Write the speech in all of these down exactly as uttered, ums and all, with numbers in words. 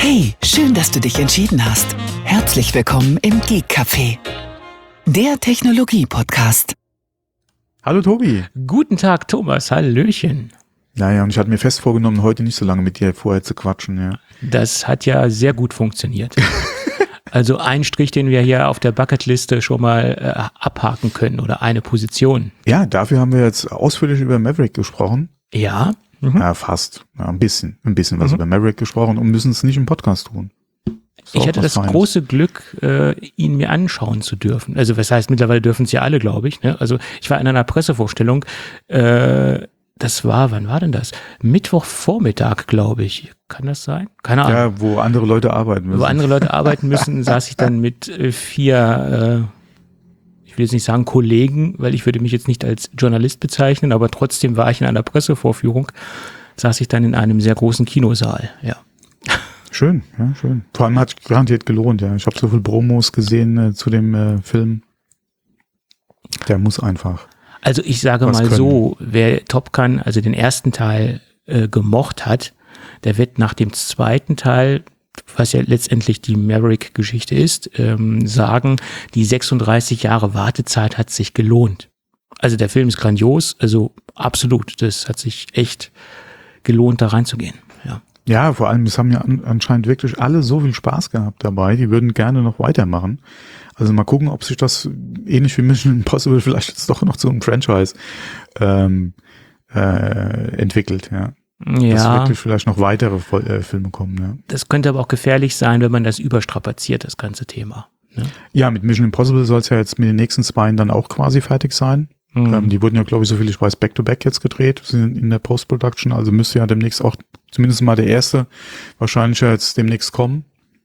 Hey, schön, dass du dich entschieden hast. Herzlich willkommen im Geek Café, der Technologie-Podcast. Hallo Tobi. Guten Tag Thomas, hallöchen. Naja, und ich hatte mir fest vorgenommen, heute nicht so lange mit dir vorher zu quatschen. Ja. Das hat ja sehr gut funktioniert. Also ein Strich, den wir hier auf der Bucketliste schon mal äh, abhaken können oder eine Position. Ja, dafür haben wir jetzt ausführlich über Maverick gesprochen. Ja. Mhm. Ja, fast. Ja, ein bisschen. Ein bisschen was Mhm. über Maverick gesprochen und müssen es nicht im Podcast tun. Ich hatte das Feines. große Glück, äh, ihn mir anschauen zu dürfen. Also was heißt, mittlerweile dürfen es ja alle, glaube ich. Ne? Also ich war in einer Pressevorstellung, äh, das war, wann war denn das? Mittwochvormittag, glaube ich. Kann das sein? Keine Ahnung. Ja, wo andere Leute arbeiten müssen. Wo andere Leute arbeiten müssen, saß ich dann mit äh, vier, äh, ich will jetzt nicht sagen Kollegen, weil ich würde mich jetzt nicht als Journalist bezeichnen, aber trotzdem war ich in einer Pressevorführung, saß ich dann in einem sehr großen Kinosaal, ja. Schön, ja, schön. Vor allem hat es garantiert gelohnt, ja. Ich habe so viel Promos gesehen äh, zu dem äh, Film. Der muss einfach. Also ich sage Was mal können. so, wer Top Gun, also den ersten Teil, äh, gemocht hat, der wird nach dem zweiten Teil, was ja letztendlich die Maverick-Geschichte ist, ähm, sagen, die sechsunddreißig Jahre Wartezeit hat sich gelohnt. Also der Film ist grandios, also absolut, das hat sich echt gelohnt, da reinzugehen, ja. Ja, vor allem, es haben ja an, anscheinend wirklich alle so viel Spaß gehabt dabei, die würden gerne noch weitermachen. Also mal gucken, ob sich das ähnlich wie Mission Impossible vielleicht jetzt doch noch zu einem Franchise ähm, äh, entwickelt, ja. Ja. Dass wirklich vielleicht noch weitere äh, Filme kommen, ja. Das könnte aber auch gefährlich sein, wenn man das überstrapaziert, das ganze Thema. Ne? Ja, mit Mission Impossible soll es ja jetzt mit den nächsten zwei dann auch quasi fertig sein. Mhm. Ähm, die wurden ja, glaube ich, so viel ich weiß, Back-to-Back jetzt gedreht, sind in der Post-Production, also müsste ja demnächst auch zumindest mal der erste wahrscheinlich ja jetzt demnächst kommen.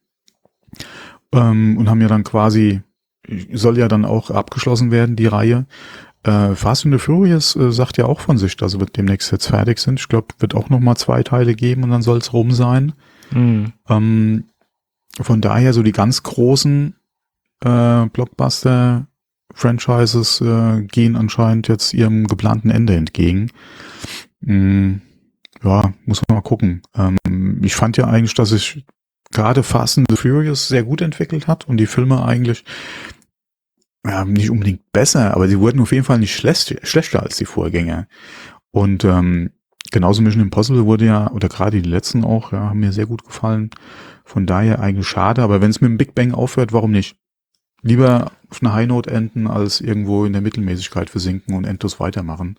Ähm, und haben ja dann quasi, soll ja dann auch abgeschlossen werden, die Reihe. Äh, Fast and the Furious äh, sagt ja auch von sich, dass wir demnächst jetzt fertig sind. Ich glaube, wird auch nochmal zwei Teile geben und dann soll es rum sein. Mhm. Ähm, von daher so die ganz großen äh, Blockbuster-Franchises äh, gehen anscheinend jetzt ihrem geplanten Ende entgegen. Mm, ja, muss man mal gucken. Ähm, ich fand ja eigentlich, dass sich gerade Fast and the Furious sehr gut entwickelt hat und die Filme eigentlich ja, nicht unbedingt besser, aber sie wurden auf jeden Fall nicht schlecht, schlechter als die Vorgänger. Und ähm, genauso Mission Impossible wurde ja, oder gerade die letzten auch, ja, haben mir sehr gut gefallen. Von daher eigentlich schade, aber wenn es mit dem Big Bang aufhört, warum nicht? Lieber auf einer High Note enden, als irgendwo in der Mittelmäßigkeit versinken und endlos weitermachen.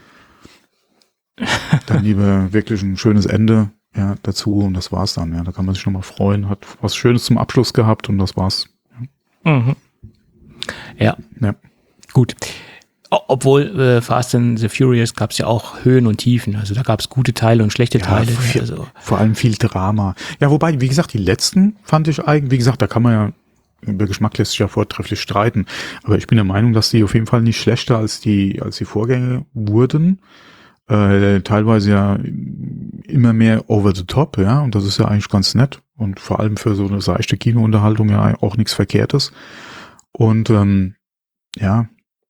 Dann lieber wirklich ein schönes Ende, ja, dazu und das war's dann, ja. Da kann man sich nochmal freuen, hat was Schönes zum Abschluss gehabt und das war's. Ja. Mhm. Ja. Ja. Gut. O- Obwohl äh, Fast and the Furious gab es ja auch Höhen und Tiefen. Also da gab es gute Teile und schlechte Ja, Teile. viel, Also, vor allem viel Drama. Ja, wobei, wie gesagt, die letzten fand ich eigentlich, wie gesagt, da kann man ja, über Geschmack lässt sich ja vortrefflich streiten. Aber ich bin der Meinung, dass die auf jeden Fall nicht schlechter als die, als die Vorgänge wurden. Äh, teilweise ja immer mehr over the top, ja, und das ist ja eigentlich ganz nett. Und vor allem für so eine seichte Kinounterhaltung ja auch nichts Verkehrtes. Und ähm, ja,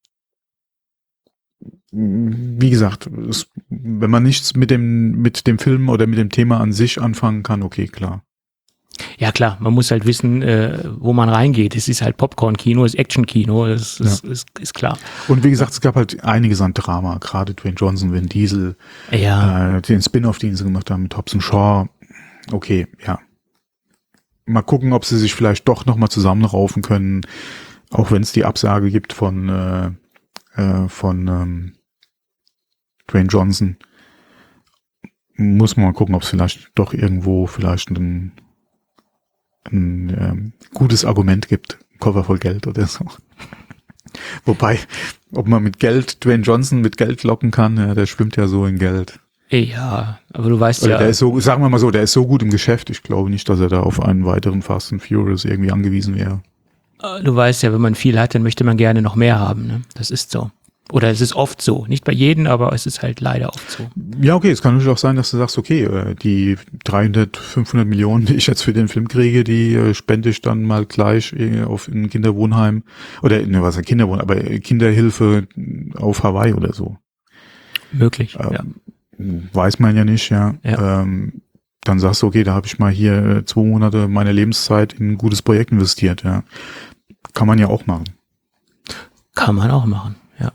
wie gesagt, es, wenn man nichts mit dem mit dem Film oder mit dem Thema an sich anfangen kann, okay, klar. ja klar, man muss halt wissen, äh, wo man reingeht. Es ist halt Popcorn-Kino, es ist Action-Kino, das ist, Ja. ist, ist klar. Und wie gesagt, es gab halt einiges an Drama, gerade Dwayne Johnson, Vin Diesel, Ja, äh, den Spin-off, den sie gemacht haben mit Hobbs und Shaw. Okay, ja. Mal gucken, ob sie sich vielleicht doch nochmal zusammenraufen können, auch wenn es die Absage gibt von äh, äh, von ähm, Dwayne Johnson. Muss man mal gucken, ob es vielleicht doch irgendwo vielleicht ein, ein ähm, gutes Argument gibt, ein Cover voll Geld oder so. Wobei, ob man mit Geld Dwayne Johnson mit Geld locken kann, ja, der schwimmt ja so in Geld. ja, aber du weißt Oder ja, der ist so, sagen wir mal so, der ist so gut im Geschäft, ich glaube nicht, dass er da auf einen weiteren Fast and Furious irgendwie angewiesen wäre. du weißt ja, wenn man viel hat, dann möchte man gerne noch mehr haben. Ne? Das ist so. Oder es ist oft so. Nicht bei jedem, aber es ist halt leider oft so. Ja, okay, es kann natürlich auch sein, dass du sagst, okay, äh, die dreihundert, fünfhundert Millionen, die ich jetzt für den Film kriege, die äh, spende ich dann mal gleich äh, auf ein Kinderwohnheim oder, ne, was ja Kinderwohnheim, aber Kinderhilfe auf Hawaii oder so. Möglich, Ähm, ja. Weiß man ja nicht, ja. Ja. Ähm, dann sagst du, okay, da habe ich mal hier zwei Monate meiner Lebenszeit in ein gutes Projekt investiert, ja. Kann man ja auch machen. Kann man auch machen, ja.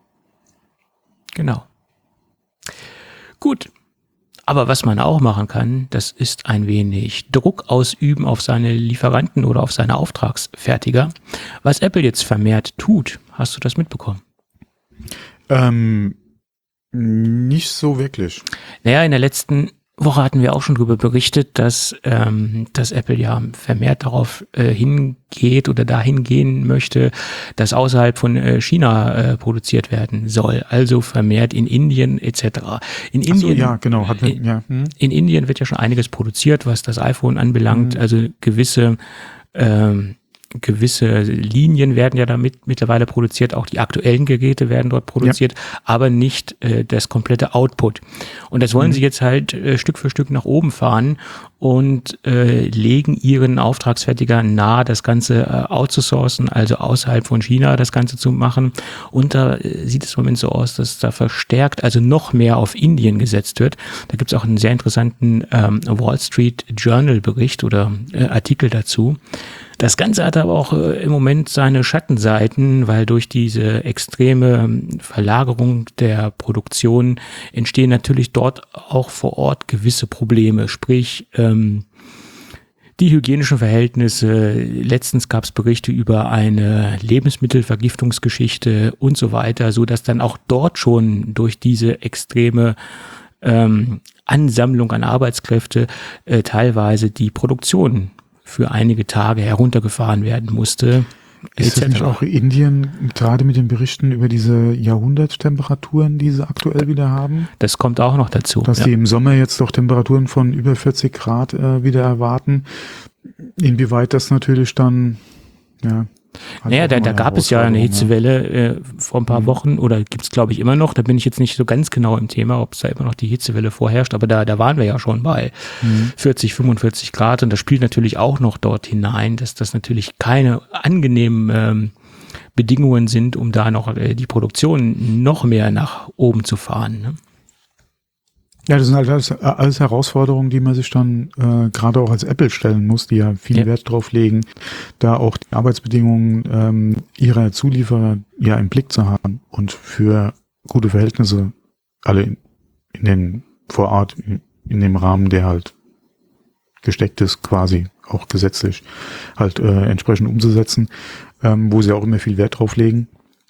Genau. Gut. Aber was man auch machen kann, das ist ein wenig Druck ausüben auf seine Lieferanten oder auf seine Auftragsfertiger. Was Apple jetzt vermehrt tut, hast du das mitbekommen? Ähm, nicht so wirklich. Naja, in der letzten Woche hatten wir auch schon darüber berichtet, dass, ähm, dass Apple ja vermehrt darauf äh, hingeht oder dahin gehen möchte, dass außerhalb von äh, China äh, produziert werden soll. Also vermehrt in Indien et cetera. In Ach so, Indien, ja, genau. Hat, in, ja. Hm. in Indien wird ja schon einiges produziert, was das iPhone anbelangt. Mhm. Also gewisse ähm, gewisse Linien werden ja damit mittlerweile produziert, auch die aktuellen Geräte werden dort produziert, ja. aber nicht äh, das komplette Output. Und das wollen mhm. sie jetzt halt äh, Stück für Stück nach oben fahren und äh, legen ihren Auftragsfertigern nahe, das Ganze äh, outzusourcen, also außerhalb von China das Ganze zu machen. Und da äh, sieht es im Moment so aus, dass da verstärkt, also noch mehr auf Indien gesetzt wird. Da gibt es auch einen sehr interessanten ähm, Wall Street Journal Bericht oder äh, Artikel dazu. Das Ganze hat aber auch äh, im Moment seine Schattenseiten, weil durch diese extreme Verlagerung der Produktion entstehen natürlich dort auch vor Ort gewisse Probleme. Sprich, ähm, die hygienischen Verhältnisse, letztens gab es Berichte über eine Lebensmittelvergiftungsgeschichte und so weiter, so dass dann auch dort schon durch diese extreme ähm, Ansammlung an Arbeitskräfte äh, teilweise die Produktion für einige Tage heruntergefahren werden musste. Ist das nicht auch Indien gerade mit den Berichten über diese Jahrhunderttemperaturen, die sie aktuell wieder haben? Das kommt auch noch dazu. Dass ja. die im Sommer jetzt doch Temperaturen von über vierzig Grad äh, wieder erwarten. Inwieweit das natürlich dann, ja. Naja, da, da gab es ja eine Hitzewelle äh, vor ein paar mhm. Wochen oder gibt es, glaube ich, immer noch. Da bin ich jetzt nicht so ganz genau im Thema, ob es da immer noch die Hitzewelle vorherrscht, aber da, da waren wir ja schon bei mhm. vierzig, fünfundvierzig Grad und das spielt natürlich auch noch dort hinein, dass das natürlich keine angenehmen ähm, Bedingungen sind, um da noch äh, die Produktion noch mehr nach oben zu fahren. Ne? Ja, das sind halt alles, alles Herausforderungen, die man sich dann äh, gerade auch als Apple stellen muss, die ja viel ja. Wert drauf legen, da auch die Arbeitsbedingungen ähm, ihrer Zulieferer ja im Blick zu haben und für gute Verhältnisse alle in, in den vor Ort, in, in dem Rahmen, der halt gesteckt ist, quasi auch gesetzlich halt äh, entsprechend umzusetzen, ähm, wo sie auch immer viel Wert drauf legen.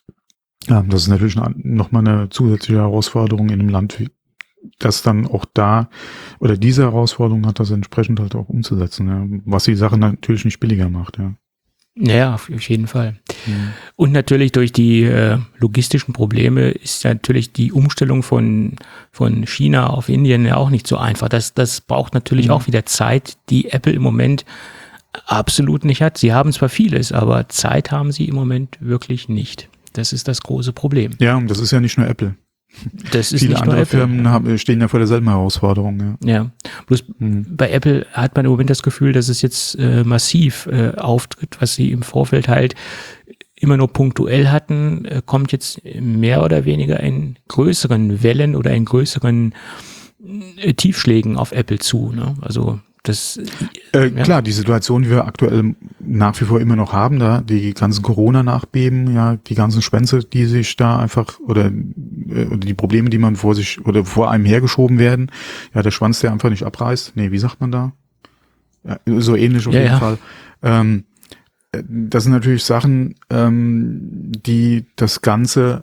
Ja, das ist natürlich nochmal eine zusätzliche Herausforderung in einem Land wie das dann auch da, oder diese Herausforderung hat das entsprechend halt auch umzusetzen, ja, was die Sache natürlich nicht billiger macht, ja. Ja, auf jeden Fall. Mhm. Und natürlich durch die äh, logistischen Probleme ist natürlich die Umstellung von von China auf Indien ja auch nicht so einfach. Das das braucht natürlich mhm. auch wieder Zeit, die Apple im Moment absolut nicht hat. Sie haben zwar vieles, aber Zeit haben sie im Moment wirklich nicht. Das ist das große Problem. Ja, und das ist ja nicht nur Apple. Das ist Viele nicht andere nur Apple. Firmen haben, stehen ja vor derselben Herausforderung. Ja, ja. Bloß hm. bei Apple hat man im Moment das Gefühl, dass es jetzt äh, massiv äh, auftritt, was sie im Vorfeld halt immer nur punktuell hatten, äh, kommt jetzt mehr oder weniger in größeren Wellen oder in größeren äh, Tiefschlägen auf Apple zu. Ne? Also das äh, ja. Klar, die Situation, die wir aktuell nach wie vor immer noch haben, da die ganzen Corona-Nachbeben, ja, die ganzen Schwänze, die sich da einfach oder, äh, oder die Probleme, die man vor sich oder vor einem hergeschoben werden, ja, der Schwanz, der einfach nicht abreißt. Nee, wie sagt man da? Ja, so ähnlich auf ja, jeden ja. Fall. Ähm, das sind natürlich Sachen, ähm, die das Ganze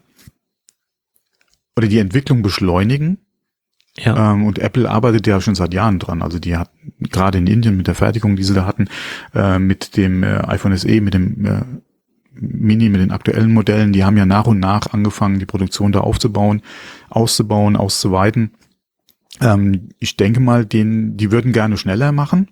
oder die Entwicklung beschleunigen. Ja. Ähm, und Apple arbeitet ja schon seit Jahren dran. Also die hat gerade in Indien mit der Fertigung, die sie da hatten, äh, mit dem äh, iPhone S E, mit dem äh, Mini, mit den aktuellen Modellen, die haben ja nach und nach angefangen, die Produktion da aufzubauen, auszubauen, auszuweiten. Ähm, ich denke mal, den, die würden gerne schneller machen.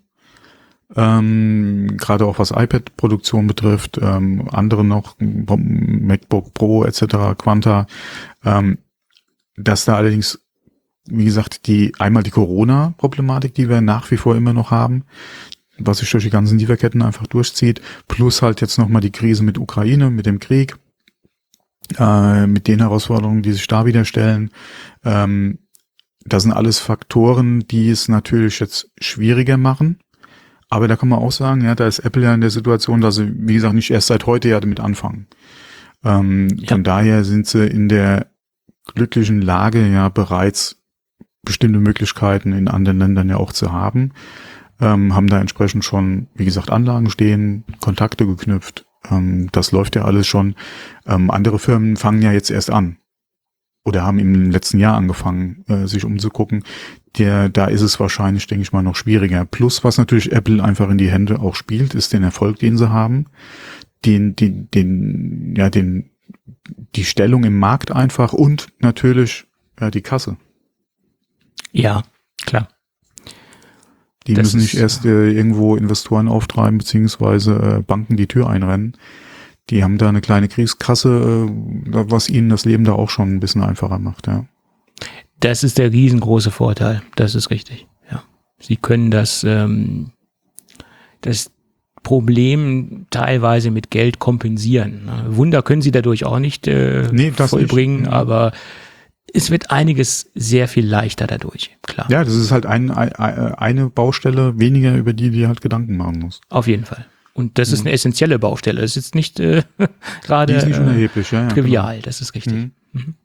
Ähm, gerade auch was iPad-Produktion betrifft, ähm, andere noch, MacBook Pro et cetera, Quanta. Ähm, dass da allerdings wie gesagt, die einmal die Corona-Problematik, die wir nach wie vor immer noch haben, was sich durch die ganzen Lieferketten einfach durchzieht, plus halt jetzt nochmal die Krise mit Ukraine, mit dem Krieg, äh, mit den Herausforderungen, die sich da wieder stellen. Ähm, das sind alles Faktoren, die es natürlich jetzt schwieriger machen. Aber da kann man auch sagen, ja, da ist Apple ja in der Situation, dass sie, wie gesagt, nicht erst seit heute ja damit anfangen. Ähm, ja. Von daher sind sie in der glücklichen Lage, ja, bereits bestimmte Möglichkeiten in anderen Ländern ja auch zu haben. Ähm, haben da entsprechend schon, wie gesagt, Anlagen stehen, Kontakte geknüpft. Ähm, das läuft ja alles schon. Ähm, andere Firmen fangen ja jetzt erst an. Oder haben im letzten Jahr angefangen, äh, sich umzugucken. Der, da ist es wahrscheinlich, denke ich mal, noch schwieriger. Plus, was natürlich Apple einfach in die Hände auch spielt, ist den Erfolg, den sie haben. Den, den, den, ja, den, die Stellung im Markt einfach und natürlich, ja, die Kasse. Ja, klar. Die das müssen nicht erst äh, irgendwo Investoren auftreiben, beziehungsweise äh, Banken die Tür einrennen. Die haben da eine kleine Kriegskasse, was ihnen das Leben da auch schon ein bisschen einfacher macht, ja. Das ist der riesengroße Vorteil, das ist richtig, ja. Sie können das, ähm, das Problem teilweise mit Geld kompensieren. Wunder können sie dadurch auch nicht äh, nee, vollbringen, nicht. Aber es wird einiges sehr viel leichter dadurch, klar. Ja, das ist halt ein, ein, eine Baustelle weniger, über die du dir halt Gedanken machen musst. Auf jeden Fall. Und das mhm. ist eine essentielle Baustelle. Das ist jetzt nicht äh, gerade äh, unerheblich, ja, ja, trivial, genau. Das ist richtig. Mhm. Mhm.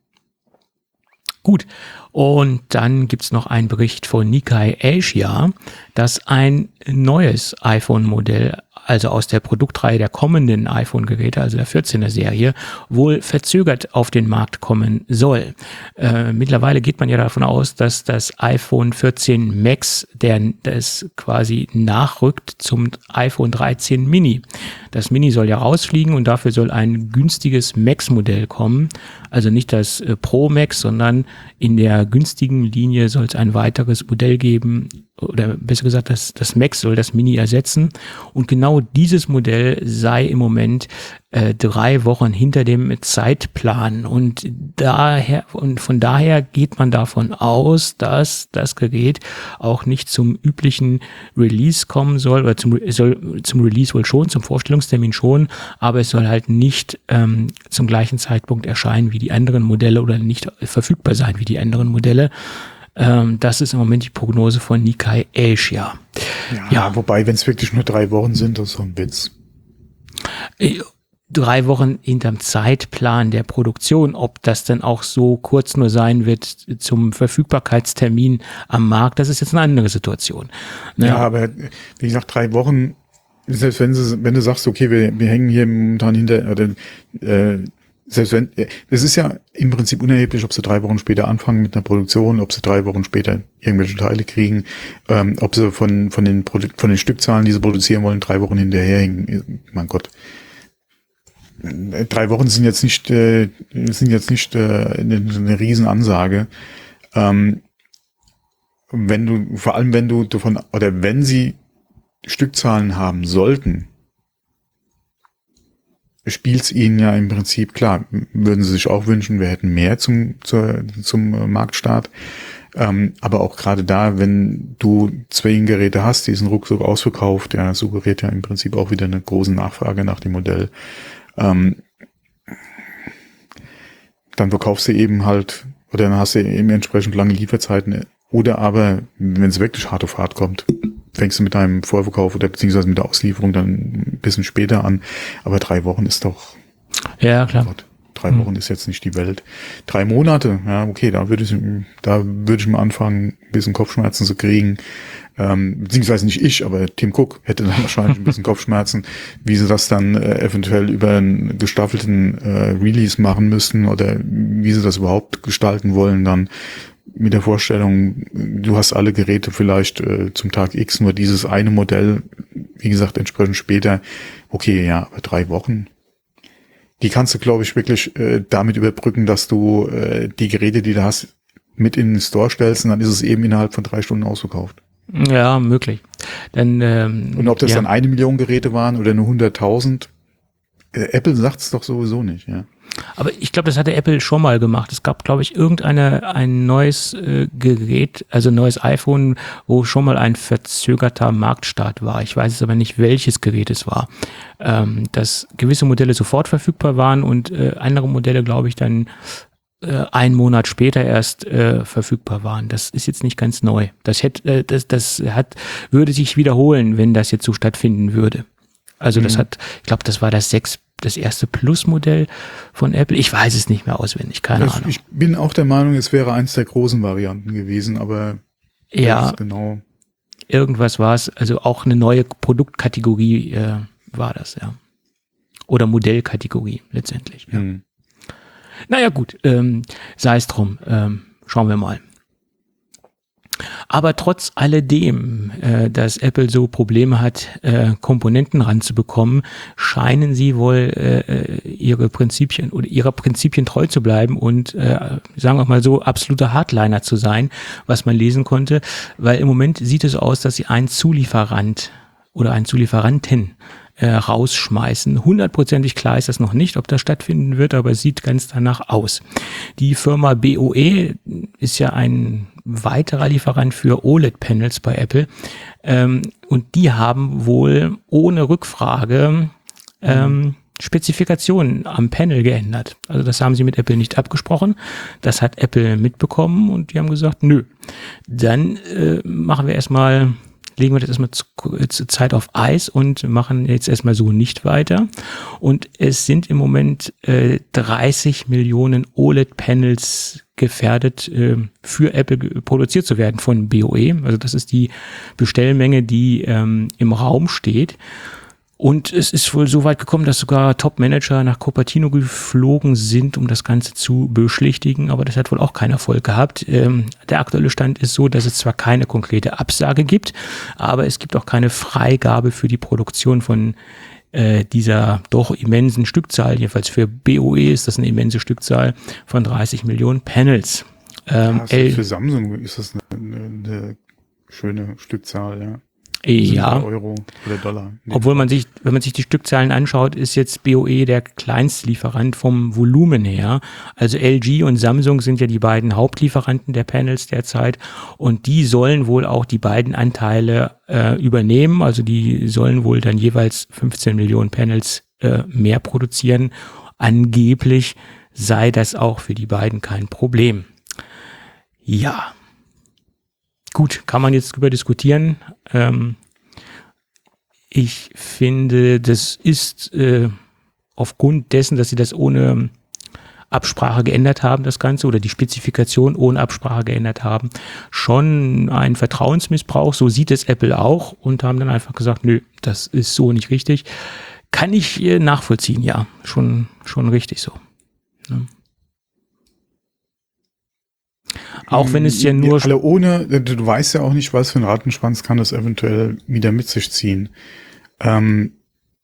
Gut, und dann gibt's noch einen Bericht von Nikkei Asia, dass ein neues iPhone-Modell, also aus der Produktreihe der kommenden iPhone-Geräte, also der vierzehner Serie, wohl verzögert auf den Markt kommen soll. Äh, mittlerweile geht man ja davon aus, dass das iPhone vierzehn Max, der das quasi nachrückt zum iPhone dreizehn Mini. Das Mini soll ja rausfliegen und dafür soll ein günstiges Max-Modell kommen. Also nicht das äh, Pro Max, sondern in der günstigen Linie soll es ein weiteres Modell geben, oder besser gesagt, das, das Max soll das Mini ersetzen. Und genau dieses Modell sei im Moment äh, drei Wochen hinter dem Zeitplan. Und daher, und von daher geht man davon aus, dass das Gerät auch nicht zum üblichen Release kommen soll, oder zum, soll zum Release wohl schon, zum Vorstellungstermin schon, aber es soll halt nicht ähm, zum gleichen Zeitpunkt erscheinen wie die anderen Modelle oder nicht verfügbar sein wie die anderen Modelle. Ähm, das ist im Moment die Prognose von Nikkei Asia. Ja, ja. Wobei, wenn es wirklich nur drei Wochen sind, das ist so ein Witz. Drei Wochen hinterm Zeitplan der Produktion, ob das dann auch so kurz nur sein wird zum Verfügbarkeitstermin am Markt, das ist jetzt eine andere Situation. Ja, ja, aber wie gesagt, drei Wochen, selbst wenn du, wenn du sagst, okay, wir, wir hängen hier momentan hinter, oder, äh, selbst wenn, es ist ja im Prinzip unerheblich, ob sie drei Wochen später anfangen mit einer Produktion, ob sie drei Wochen später irgendwelche Teile kriegen, ähm, ob sie von, von den Produ- von den Stückzahlen, die sie produzieren wollen, drei Wochen hinterherhängen. Mein Gott. Drei Wochen sind jetzt nicht, äh, sind jetzt nicht äh, eine, eine Riesenansage. Ähm, wenn du, vor allem wenn du davon, oder wenn sie Stückzahlen haben sollten, spielt es ihnen ja im Prinzip, klar, würden sie sich auch wünschen, wir hätten mehr zum, zur, zum Marktstart. Ähm, aber auch gerade da, wenn du zwei Geräte hast, die sind ruckzuck ausverkauft, ja, suggeriert ja im Prinzip auch wieder eine große Nachfrage nach dem Modell. Ähm, dann verkaufst du eben halt, oder dann hast du eben entsprechend lange Lieferzeiten. Oder aber, wenn es wirklich hart auf hart kommt, fängst du mit deinem Vorverkauf oder beziehungsweise mit der Auslieferung dann ein bisschen später an. Aber drei Wochen ist doch... Ja, klar. Gott, drei Wochen hm. ist jetzt nicht die Welt. Drei Monate, ja, okay, da würde ich, da würde ich mal anfangen, ein bisschen Kopfschmerzen zu kriegen. Ähm, beziehungsweise nicht ich, aber Tim Cook hätte dann wahrscheinlich ein bisschen Kopfschmerzen, wie sie das dann äh, eventuell über einen gestaffelten äh, Release machen müssten oder wie sie das überhaupt gestalten wollen dann. Mit der Vorstellung, du hast alle Geräte vielleicht äh, zum Tag X, nur dieses eine Modell, wie gesagt, entsprechend später. Okay, ja, aber drei Wochen. Die kannst du, glaube ich, wirklich äh, damit überbrücken, dass du äh, die Geräte, die du hast, mit in den Store stellst und dann ist es eben innerhalb von drei Stunden ausverkauft. Ja, möglich. Dann, ähm, und ob das ja. dann eine Million Geräte waren oder nur hunderttausend, äh, Apple sagt es doch sowieso nicht, ja. Aber ich glaube, das hatte Apple schon mal gemacht. Es gab, glaube ich, irgendeine ein neues äh, Gerät, also ein neues iPhone, wo schon mal ein verzögerter Marktstart war. Ich weiß es aber nicht, welches Gerät es war. Ähm, dass gewisse Modelle sofort verfügbar waren und äh, andere Modelle, glaube ich, dann äh, einen Monat später erst äh, verfügbar waren. Das ist jetzt nicht ganz neu. Das hätte, äh, das, das hat, würde sich wiederholen, wenn das jetzt so stattfinden würde. Also das mhm. hat, ich glaube, das war das sechs, das erste Plus-Modell von Apple. Ich weiß es nicht mehr auswendig, keine das, Ahnung. Ich bin auch der Meinung, es wäre eins der großen Varianten gewesen, aber ja, genau. Irgendwas war es, also auch eine neue Produktkategorie äh, war das, ja. Oder Modellkategorie letztendlich. Ja. Mhm. Naja gut, ähm, sei es drum, ähm, schauen wir mal. Aber trotz alledem, äh, dass Apple so Probleme hat, äh, Komponenten ranzubekommen, scheinen sie wohl äh, ihre Prinzipien oder ihrer Prinzipien treu zu bleiben und äh, sagen wir mal so absoluter Hardliner zu sein, was man lesen konnte, weil im Moment sieht es so aus, dass sie einen Zulieferant oder einen Zulieferanten äh, rausschmeißen. Hundertprozentig klar ist das noch nicht, ob das stattfinden wird, aber es sieht ganz danach aus. Die Firma B O E ist ja ein weiterer Lieferant für O L E D-Panels bei Apple ähm, und die haben wohl ohne Rückfrage ähm, Spezifikationen am Panel geändert. Also das haben sie mit Apple nicht abgesprochen. Das hat Apple mitbekommen und die haben gesagt, nö, dann äh, machen wir erstmal legen wir das erstmal zur zu Zeit auf Eis und machen jetzt erstmal so nicht weiter. Und es sind im Moment äh, dreißig Millionen O L E D-Panels gefährdet, äh, für Apple produziert zu werden von B O E. Also das ist die Bestellmenge, die ähm, im Raum steht. Und es ist wohl so weit gekommen, dass sogar Top-Manager nach Cupertino geflogen sind, um das Ganze zu beschlichtigen. Aber das hat wohl auch keinen Erfolg gehabt. Ähm, der aktuelle Stand ist so, dass es zwar keine konkrete Absage gibt, aber es gibt auch keine Freigabe für die Produktion von äh, dieser doch immensen Stückzahl. Jedenfalls für B O E ist das eine immense Stückzahl von dreißig Millionen Panels. Ähm, ja, also für Samsung ist das eine, eine, eine schöne Stückzahl, ja. Ja, Euro oder Dollar. Nee. Obwohl man sich, wenn man sich die Stückzahlen anschaut, ist jetzt B O E der Kleinstlieferant vom Volumen her. Also L G und Samsung sind ja die beiden Hauptlieferanten der Panels derzeit und die sollen wohl auch die beiden Anteile äh, übernehmen. Also die sollen wohl dann jeweils fünfzehn Millionen Panels äh, mehr produzieren. Angeblich sei das auch für die beiden kein Problem. Ja. Gut, kann man jetzt drüber diskutieren. Ähm, ich finde, das ist äh, aufgrund dessen, dass sie das ohne Absprache geändert haben, das Ganze, oder die Spezifikation ohne Absprache geändert haben, schon ein Vertrauensmissbrauch. So sieht es Apple auch und haben dann einfach gesagt, nö, das ist so nicht richtig. Kann ich äh, nachvollziehen, ja, schon, schon richtig so. Ne? Auch wenn es ja nur... Ja, alle ohne, du weißt ja auch nicht, was für ein Rattenschwanz kann das eventuell wieder mit sich ziehen. Ähm,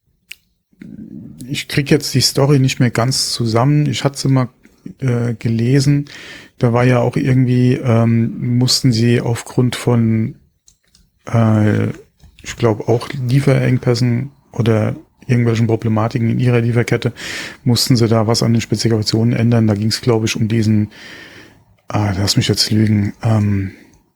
ich krieg jetzt die Story nicht mehr ganz zusammen. Ich hatte sie mal äh, gelesen. Da war ja auch irgendwie, ähm, mussten sie aufgrund von, äh, ich glaube auch Lieferengpässen oder irgendwelchen Problematiken in ihrer Lieferkette, mussten sie da was an den Spezifikationen ändern. Da ging es, glaube ich, um diesen... Ah, lass mich jetzt lügen. Ähm,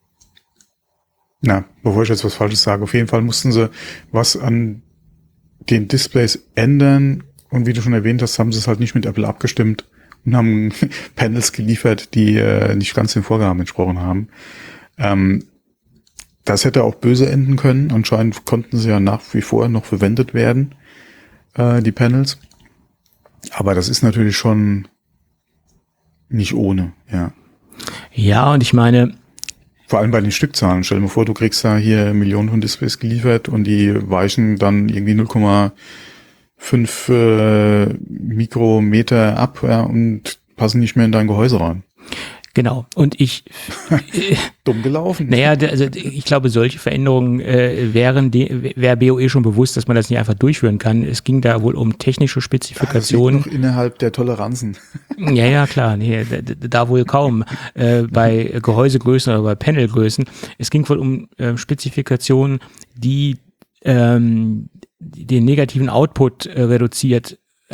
na, bevor ich jetzt was Falsches sage, auf jeden Fall mussten sie was an den Displays ändern und wie du schon erwähnt hast, haben sie es halt nicht mit Apple abgestimmt und haben Panels geliefert, die äh, nicht ganz den Vorgaben entsprochen haben. Ähm, das hätte auch böse enden können. Anscheinend konnten sie ja nach wie vor noch verwendet werden, äh, die Panels. Aber das ist natürlich schon nicht ohne, ja. Ja, und ich meine... Vor allem bei den Stückzahlen. Stell dir mal vor, du kriegst da hier Millionen von Displays geliefert und die weichen dann irgendwie null Komma fünf äh, Mikrometer ab, ja, und passen nicht mehr in dein Gehäuse rein. Genau. Und ich... Dumm gelaufen. Naja, also ich glaube, solche Veränderungen äh, wären de, wäre B O E schon bewusst, dass man das nicht einfach durchführen kann. Es ging da wohl um technische Spezifikationen. Ja, das liegt noch innerhalb der Toleranzen. Ja, ja, klar. Nee, da, da wohl kaum. Äh, bei Gehäusegrößen oder bei Panelgrößen. Es ging wohl um äh, Spezifikationen, die ähm, den negativen Output äh, reduziert. Also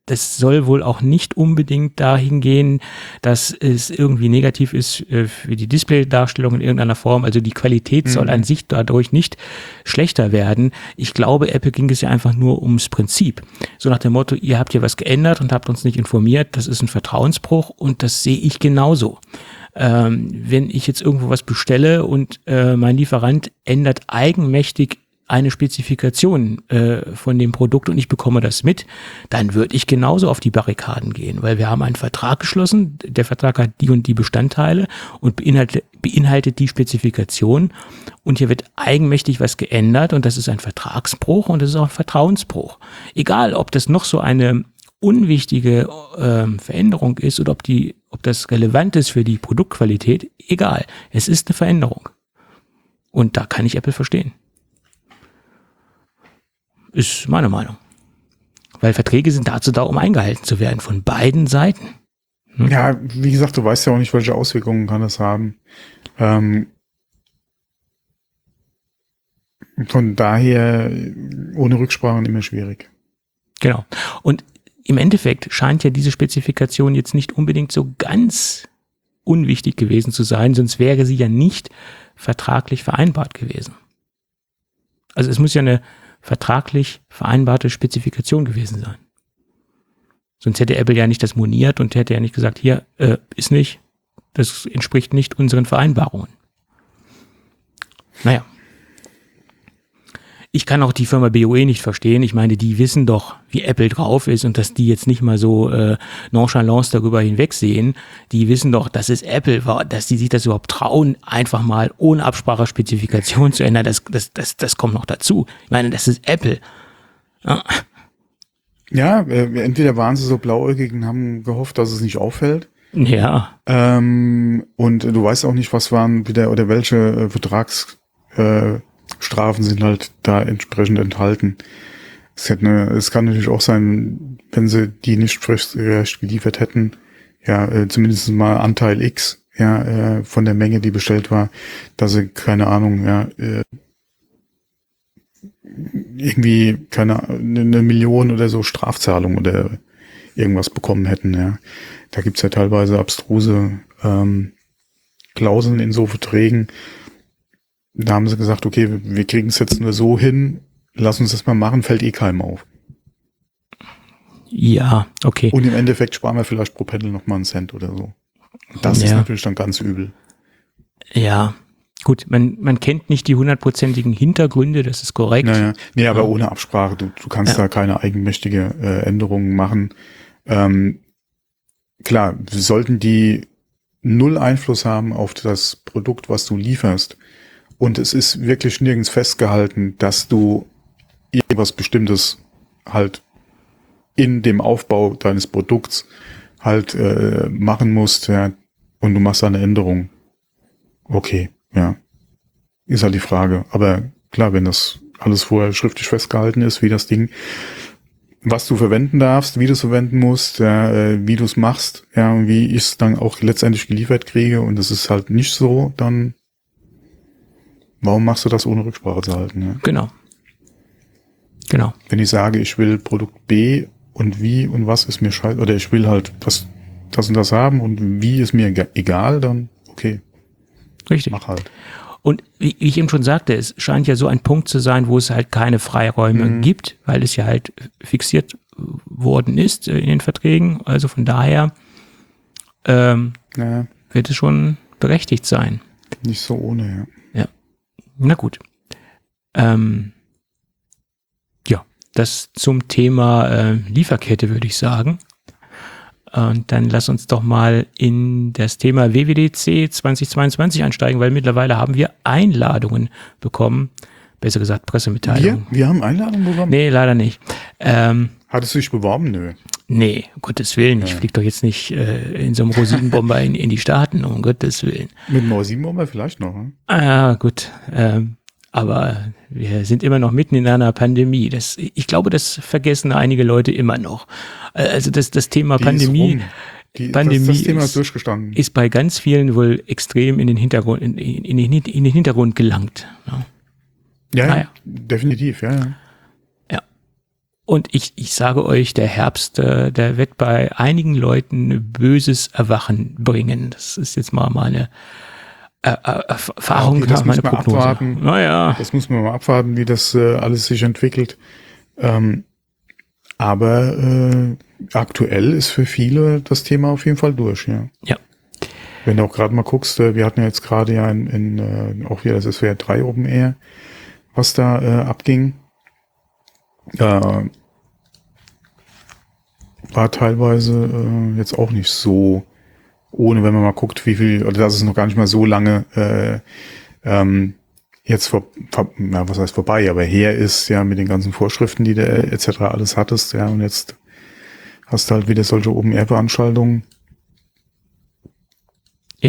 das soll wohl auch nicht unbedingt dahin gehen, dass es irgendwie negativ ist äh, für die Displaydarstellung in irgendeiner Form. Also die Qualität mhm. soll an sich dadurch nicht schlechter werden. Ich glaube, Apple ging es ja einfach nur ums Prinzip. So nach dem Motto, ihr habt hier was geändert und habt uns nicht informiert. Das ist ein Vertrauensbruch und das sehe ich genauso. Ähm, wenn ich jetzt irgendwo was bestelle und äh, mein Lieferant ändert eigenmächtig eine Spezifikation äh, von dem Produkt und ich bekomme das mit, dann würde ich genauso auf die Barrikaden gehen, weil wir haben einen Vertrag geschlossen, der Vertrag hat die und die Bestandteile und beinhaltet, beinhaltet die Spezifikation und hier wird eigenmächtig was geändert und das ist ein Vertragsbruch und das ist auch ein Vertrauensbruch. Egal, ob das noch so eine unwichtige äh, Veränderung ist oder ob die, ob das relevant ist für die Produktqualität, egal, es ist eine Veränderung. Und da kann ich Apple verstehen. Ist meine Meinung. Weil Verträge sind dazu da, um eingehalten zu werden, von beiden Seiten. Hm? Ja, wie gesagt, du weißt ja auch nicht, welche Auswirkungen kann das haben. Ähm, von daher, ohne Rücksprachen immer schwierig. Genau. Und im Endeffekt scheint ja diese Spezifikation jetzt nicht unbedingt so ganz unwichtig gewesen zu sein, sonst wäre sie ja nicht vertraglich vereinbart gewesen. Also es muss ja eine vertraglich vereinbarte Spezifikation gewesen sein. Sonst hätte Apple ja nicht das moniert und hätte ja nicht gesagt, hier, äh, ist nicht, das entspricht nicht unseren Vereinbarungen. Naja. Ich kann auch die Firma B O E nicht verstehen. Ich meine, die wissen doch, wie Apple drauf ist und dass die jetzt nicht mal so äh, nonchalant darüber hinwegsehen. Die wissen doch, dass es Apple war, dass die sich das überhaupt trauen, einfach mal ohne Absprache Spezifikation zu ändern. Das, das, das, das kommt noch dazu. Ich meine, das ist Apple. Ja, ja äh, entweder waren sie so blauäugig und haben gehofft, dass es nicht auffällt. Ja. Ähm, und du weißt auch nicht, was waren wieder oder welche äh, Vertrags äh, Strafen sind halt da entsprechend enthalten. Es, hätte eine, es kann natürlich auch sein, wenn sie die nicht fristgerecht geliefert hätten, ja, äh, zumindest mal Anteil X, ja, äh, von der Menge, die bestellt war, dass sie, keine Ahnung, ja, äh, irgendwie, keine eine Million oder so Strafzahlung oder irgendwas bekommen hätten, ja. Da gibt's ja teilweise abstruse ähm, Klauseln in so Verträgen. Da haben sie gesagt, okay, wir kriegen es jetzt nur so hin, lass uns das mal machen, fällt eh keinem auf. Ja, okay. Und im Endeffekt sparen wir vielleicht pro Pendel noch mal einen Cent oder so. Das ja. ist natürlich dann ganz übel. Ja, gut, man, man kennt nicht die hundertprozentigen Hintergründe, das ist korrekt. Naja. Nee, aber ja. ohne Absprache, du, du kannst ja. da keine eigenmächtige äh, Änderungen machen. Ähm, klar, sollten die null Einfluss haben auf das Produkt, was du lieferst, und es ist wirklich nirgends festgehalten, dass du irgendwas Bestimmtes halt in dem Aufbau deines Produkts halt äh, machen musst, ja, und du machst da eine Änderung. Okay, ja. Ist halt die Frage. Aber klar, wenn das alles vorher schriftlich festgehalten ist, wie das Ding, was du verwenden darfst, wie du es verwenden musst, ja, äh, wie du es machst, ja, und wie ich es dann auch letztendlich geliefert kriege, und das ist halt nicht so, dann warum machst du das ohne Rücksprache zu halten? Ja? Genau. Genau. Wenn ich sage, ich will Produkt B und wie und was ist mir scheiße, oder ich will halt was, das und das haben und wie ist mir egal, dann okay. Richtig. Mach halt. Und wie ich eben schon sagte, es scheint ja so ein Punkt zu sein, wo es halt keine Freiräume mhm. gibt, weil es ja halt fixiert worden ist in den Verträgen. Also von daher ähm, ja. wird es schon berechtigt sein. Nicht so ohne, ja. Na gut. Ähm, ja, das zum Thema äh, Lieferkette, würde ich sagen. Und dann lass uns doch mal in das Thema W W D C zweitausendzweiundzwanzig einsteigen, weil mittlerweile haben wir Einladungen bekommen. Besser gesagt, Pressemitteilungen. Wir, wir haben Einladungen bekommen? Nee, leider nicht. Ähm, Hattest du dich beworben? Nö. Nee, um Gottes Willen. Ich ja. fliege doch jetzt nicht äh, in so einem Rosinenbomber in, in die Staaten, um Gottes Willen. Mit einem Rosinenbomber vielleicht noch, ne? Ah ja, gut. Ähm, aber wir sind immer noch mitten in einer Pandemie. Das, ich glaube, das vergessen einige Leute immer noch. Also das, das Thema Die Pandemie, Die, Pandemie das, das Thema ist, ist durchgestanden. Ist bei ganz vielen wohl extrem in den Hintergrund, in, in, in, in den Hintergrund gelangt. Ja, ja, ah, ja. definitiv, ja, ja. Ja. Und ich, ich sage euch, der Herbst, äh, der wird bei einigen Leuten böses Erwachen bringen. Das ist jetzt mal meine äh, äh, Erfahrung, okay, das meine muss man Prognose. abwarten. Naja. Das muss man mal abwarten, wie das äh, alles sich entwickelt. Ähm, aber äh, aktuell ist für viele das Thema auf jeden Fall durch, ja. Ja. Wenn du auch gerade mal guckst, äh, wir hatten ja jetzt gerade ja in, in äh, auch wieder das S W R drei Open Air, was da äh, abging. Äh, war teilweise äh, jetzt auch nicht so ohne, wenn man mal guckt, wie viel, oder das ist noch gar nicht mal so lange äh, ähm, jetzt vor, vor, na, was heißt vorbei, aber her ist ja mit den ganzen Vorschriften, die du äh, et cetera alles hattest, ja, und jetzt hast du halt wieder solche Open-Air-Veranstaltungen. Ja.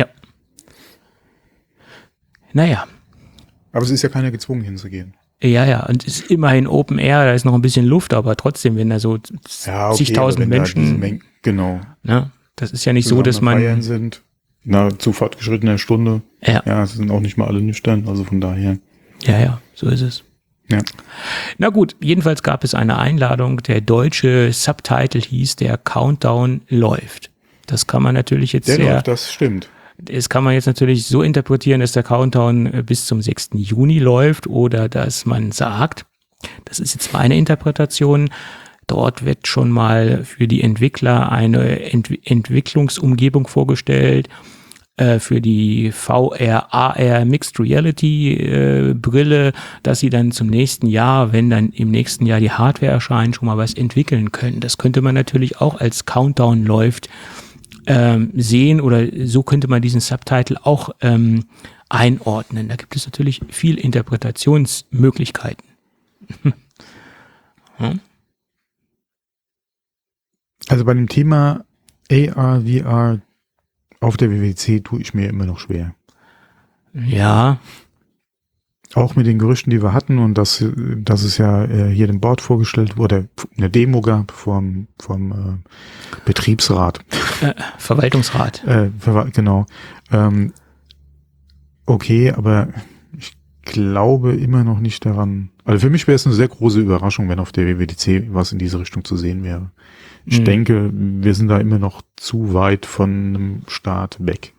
Naja. Aber es ist ja keiner gezwungen hinzugehen. Ja, ja, und es ist immerhin Open Air, da ist noch ein bisschen Luft, aber trotzdem, wenn da so ja, okay, zigtausend Menschen, Menge, genau, ne, das ist ja nicht so, dass man Feiern sind, na, zu fortgeschrittener Stunde, ja, ja, es sind auch nicht mal alle nüchtern, also von daher. Ja, ja, so ist es. Ja. Na gut, jedenfalls gab es eine Einladung, der deutsche Subtitle hieß, der Countdown läuft. Das kann man natürlich jetzt Der sehr, läuft, das stimmt. Das kann man jetzt natürlich so interpretieren, dass der Countdown bis zum sechsten Juni läuft oder dass man sagt, das ist jetzt meine Interpretation, dort wird schon mal für die Entwickler eine Ent- Entwicklungsumgebung vorgestellt, äh, für die V R, A R, Mixed Reality äh, Brille, dass sie dann zum nächsten Jahr, wenn dann im nächsten Jahr die Hardware erscheint, schon mal was entwickeln können. Das könnte man natürlich auch als Countdown läuft Ähm, sehen oder so könnte man diesen Subtitle auch ähm, einordnen. Da gibt es natürlich viel Interpretationsmöglichkeiten. hm? Also bei dem Thema A R, V R auf der W W D C tue ich mir immer noch schwer. Ja. Auch mit den Gerüchten, die wir hatten und dass, dass es ja äh, hier dem Board vorgestellt wurde, eine Demo gab vom, vom äh, Betriebsrat. Äh, Verwaltungsrat. Äh, Verwal- genau. Ähm, okay, aber ich glaube immer noch nicht daran. Also für mich wäre es eine sehr große Überraschung, wenn auf der W W D C was in diese Richtung zu sehen wäre. Ich Mhm. denke, wir sind da immer noch zu weit von einem Start weg.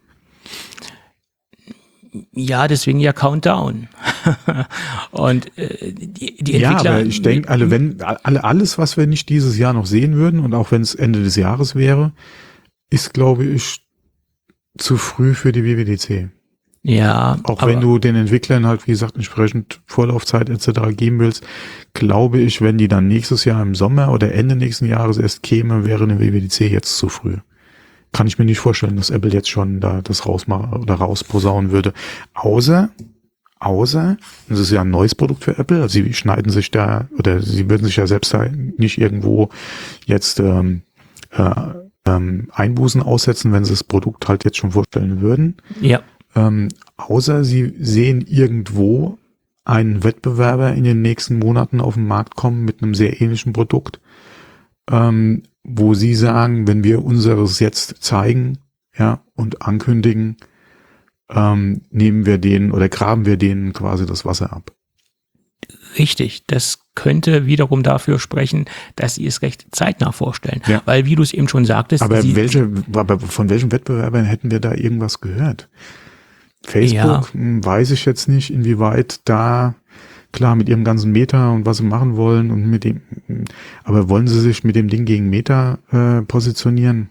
Ja, deswegen ja Countdown. Und äh, die, die Ja, Entwickler... aber ich denke, alle, wenn, alle, alles, was wir nicht dieses Jahr noch sehen würden und auch wenn es Ende des Jahres wäre, ist, glaube ich, zu früh für die W W D C. Ja, Auch aber, wenn du den Entwicklern halt, wie gesagt, entsprechend Vorlaufzeit et cetera geben willst, glaube ich, wenn die dann nächstes Jahr im Sommer oder Ende nächsten Jahres erst käme, wäre eine W W D C jetzt zu früh. Kann ich mir nicht vorstellen, dass Apple jetzt schon da das rausmachen oder rausposaunen würde. Außer, außer, das ist ja ein neues Produkt für Apple, also sie schneiden sich da, oder sie würden sich ja selbst da nicht irgendwo jetzt ähm, äh, ähm, Einbußen aussetzen, wenn sie das Produkt halt jetzt schon vorstellen würden. ja, Ähm, außer sie sehen irgendwo einen Wettbewerber in den nächsten Monaten auf den Markt kommen mit einem sehr ähnlichen Produkt, ähm, wo sie sagen, wenn wir unseres jetzt zeigen, ja, und ankündigen, ähm, nehmen wir denen oder graben wir denen quasi das Wasser ab. richtig. Das könnte wiederum dafür sprechen, dass sie es recht zeitnah vorstellen. Ja. Weil, wie du es eben schon sagtest... Aber sie, welche, aber von welchen Wettbewerbern hätten wir da irgendwas gehört? Facebook, Ja. hm, weiß ich jetzt nicht, inwieweit da, klar, mit ihrem ganzen Meta und was sie machen wollen und mit dem, aber wollen sie sich mit dem Ding gegen Meta äh, positionieren?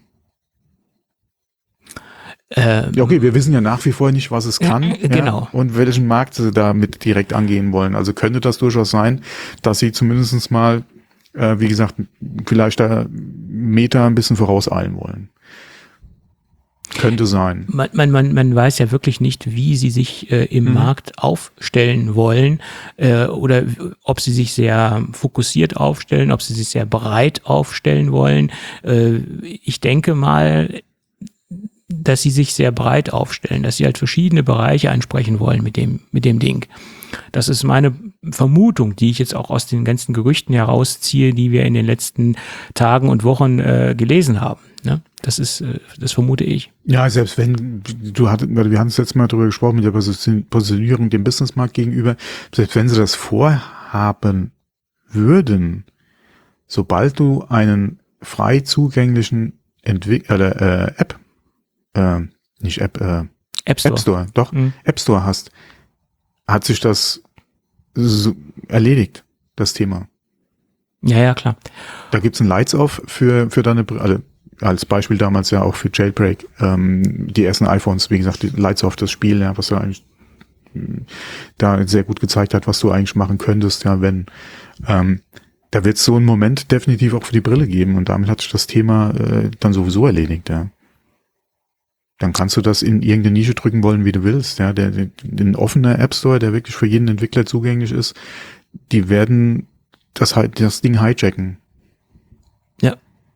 ähm, Ja, okay, wir wissen ja nach wie vor nicht, was es kann. Äh, genau. Ja, und welchen Markt sie damit direkt angehen wollen. Also könnte das durchaus sein, dass sie zumindest mal, äh, wie gesagt, vielleicht da Meta ein bisschen vorauseilen wollen. Könnte sein. Man, man, man, man weiß ja wirklich nicht, wie sie sich äh, im Mhm. Markt aufstellen wollen äh, oder ob sie sich sehr fokussiert aufstellen, ob sie sich sehr breit aufstellen wollen. Äh, ich denke mal, dass sie sich sehr breit aufstellen, dass sie halt verschiedene Bereiche ansprechen wollen mit dem, mit dem Ding. Das ist meine Vermutung, die ich jetzt auch aus den ganzen Gerüchten herausziehe, die wir in den letzten Tagen und Wochen äh, gelesen haben. Ne? Das ist, äh, das vermute ich. Ja, selbst wenn, du hattest, wir haben es letztes Mal darüber gesprochen, mit der Positionierung dem Businessmarkt gegenüber, selbst wenn sie das vorhaben würden, sobald du einen frei zugänglichen Entwick- äh, App, äh, nicht App, äh, App Store, App Store doch, Mhm. App Store hast, hat sich das so erledigt, das Thema. Ja, ja, klar. Da gibt's ein Lights-Off für, für deine, Br- also als Beispiel damals ja auch für Jailbreak, ähm, die ersten iPhones, wie gesagt, die Lights-Off, das Spiel, ja, was ja eigentlich mh, da sehr gut gezeigt hat, was du eigentlich machen könntest, ja, wenn, ähm, da wird es so einen Moment definitiv auch für die Brille geben und damit hat sich das Thema äh, dann sowieso erledigt, ja. Dann kannst du das in irgendeine Nische drücken wollen, wie du willst, ja. Der, der, den offener App Store, der wirklich für jeden Entwickler zugänglich ist, die werden das halt, das Ding hijacken. Ja.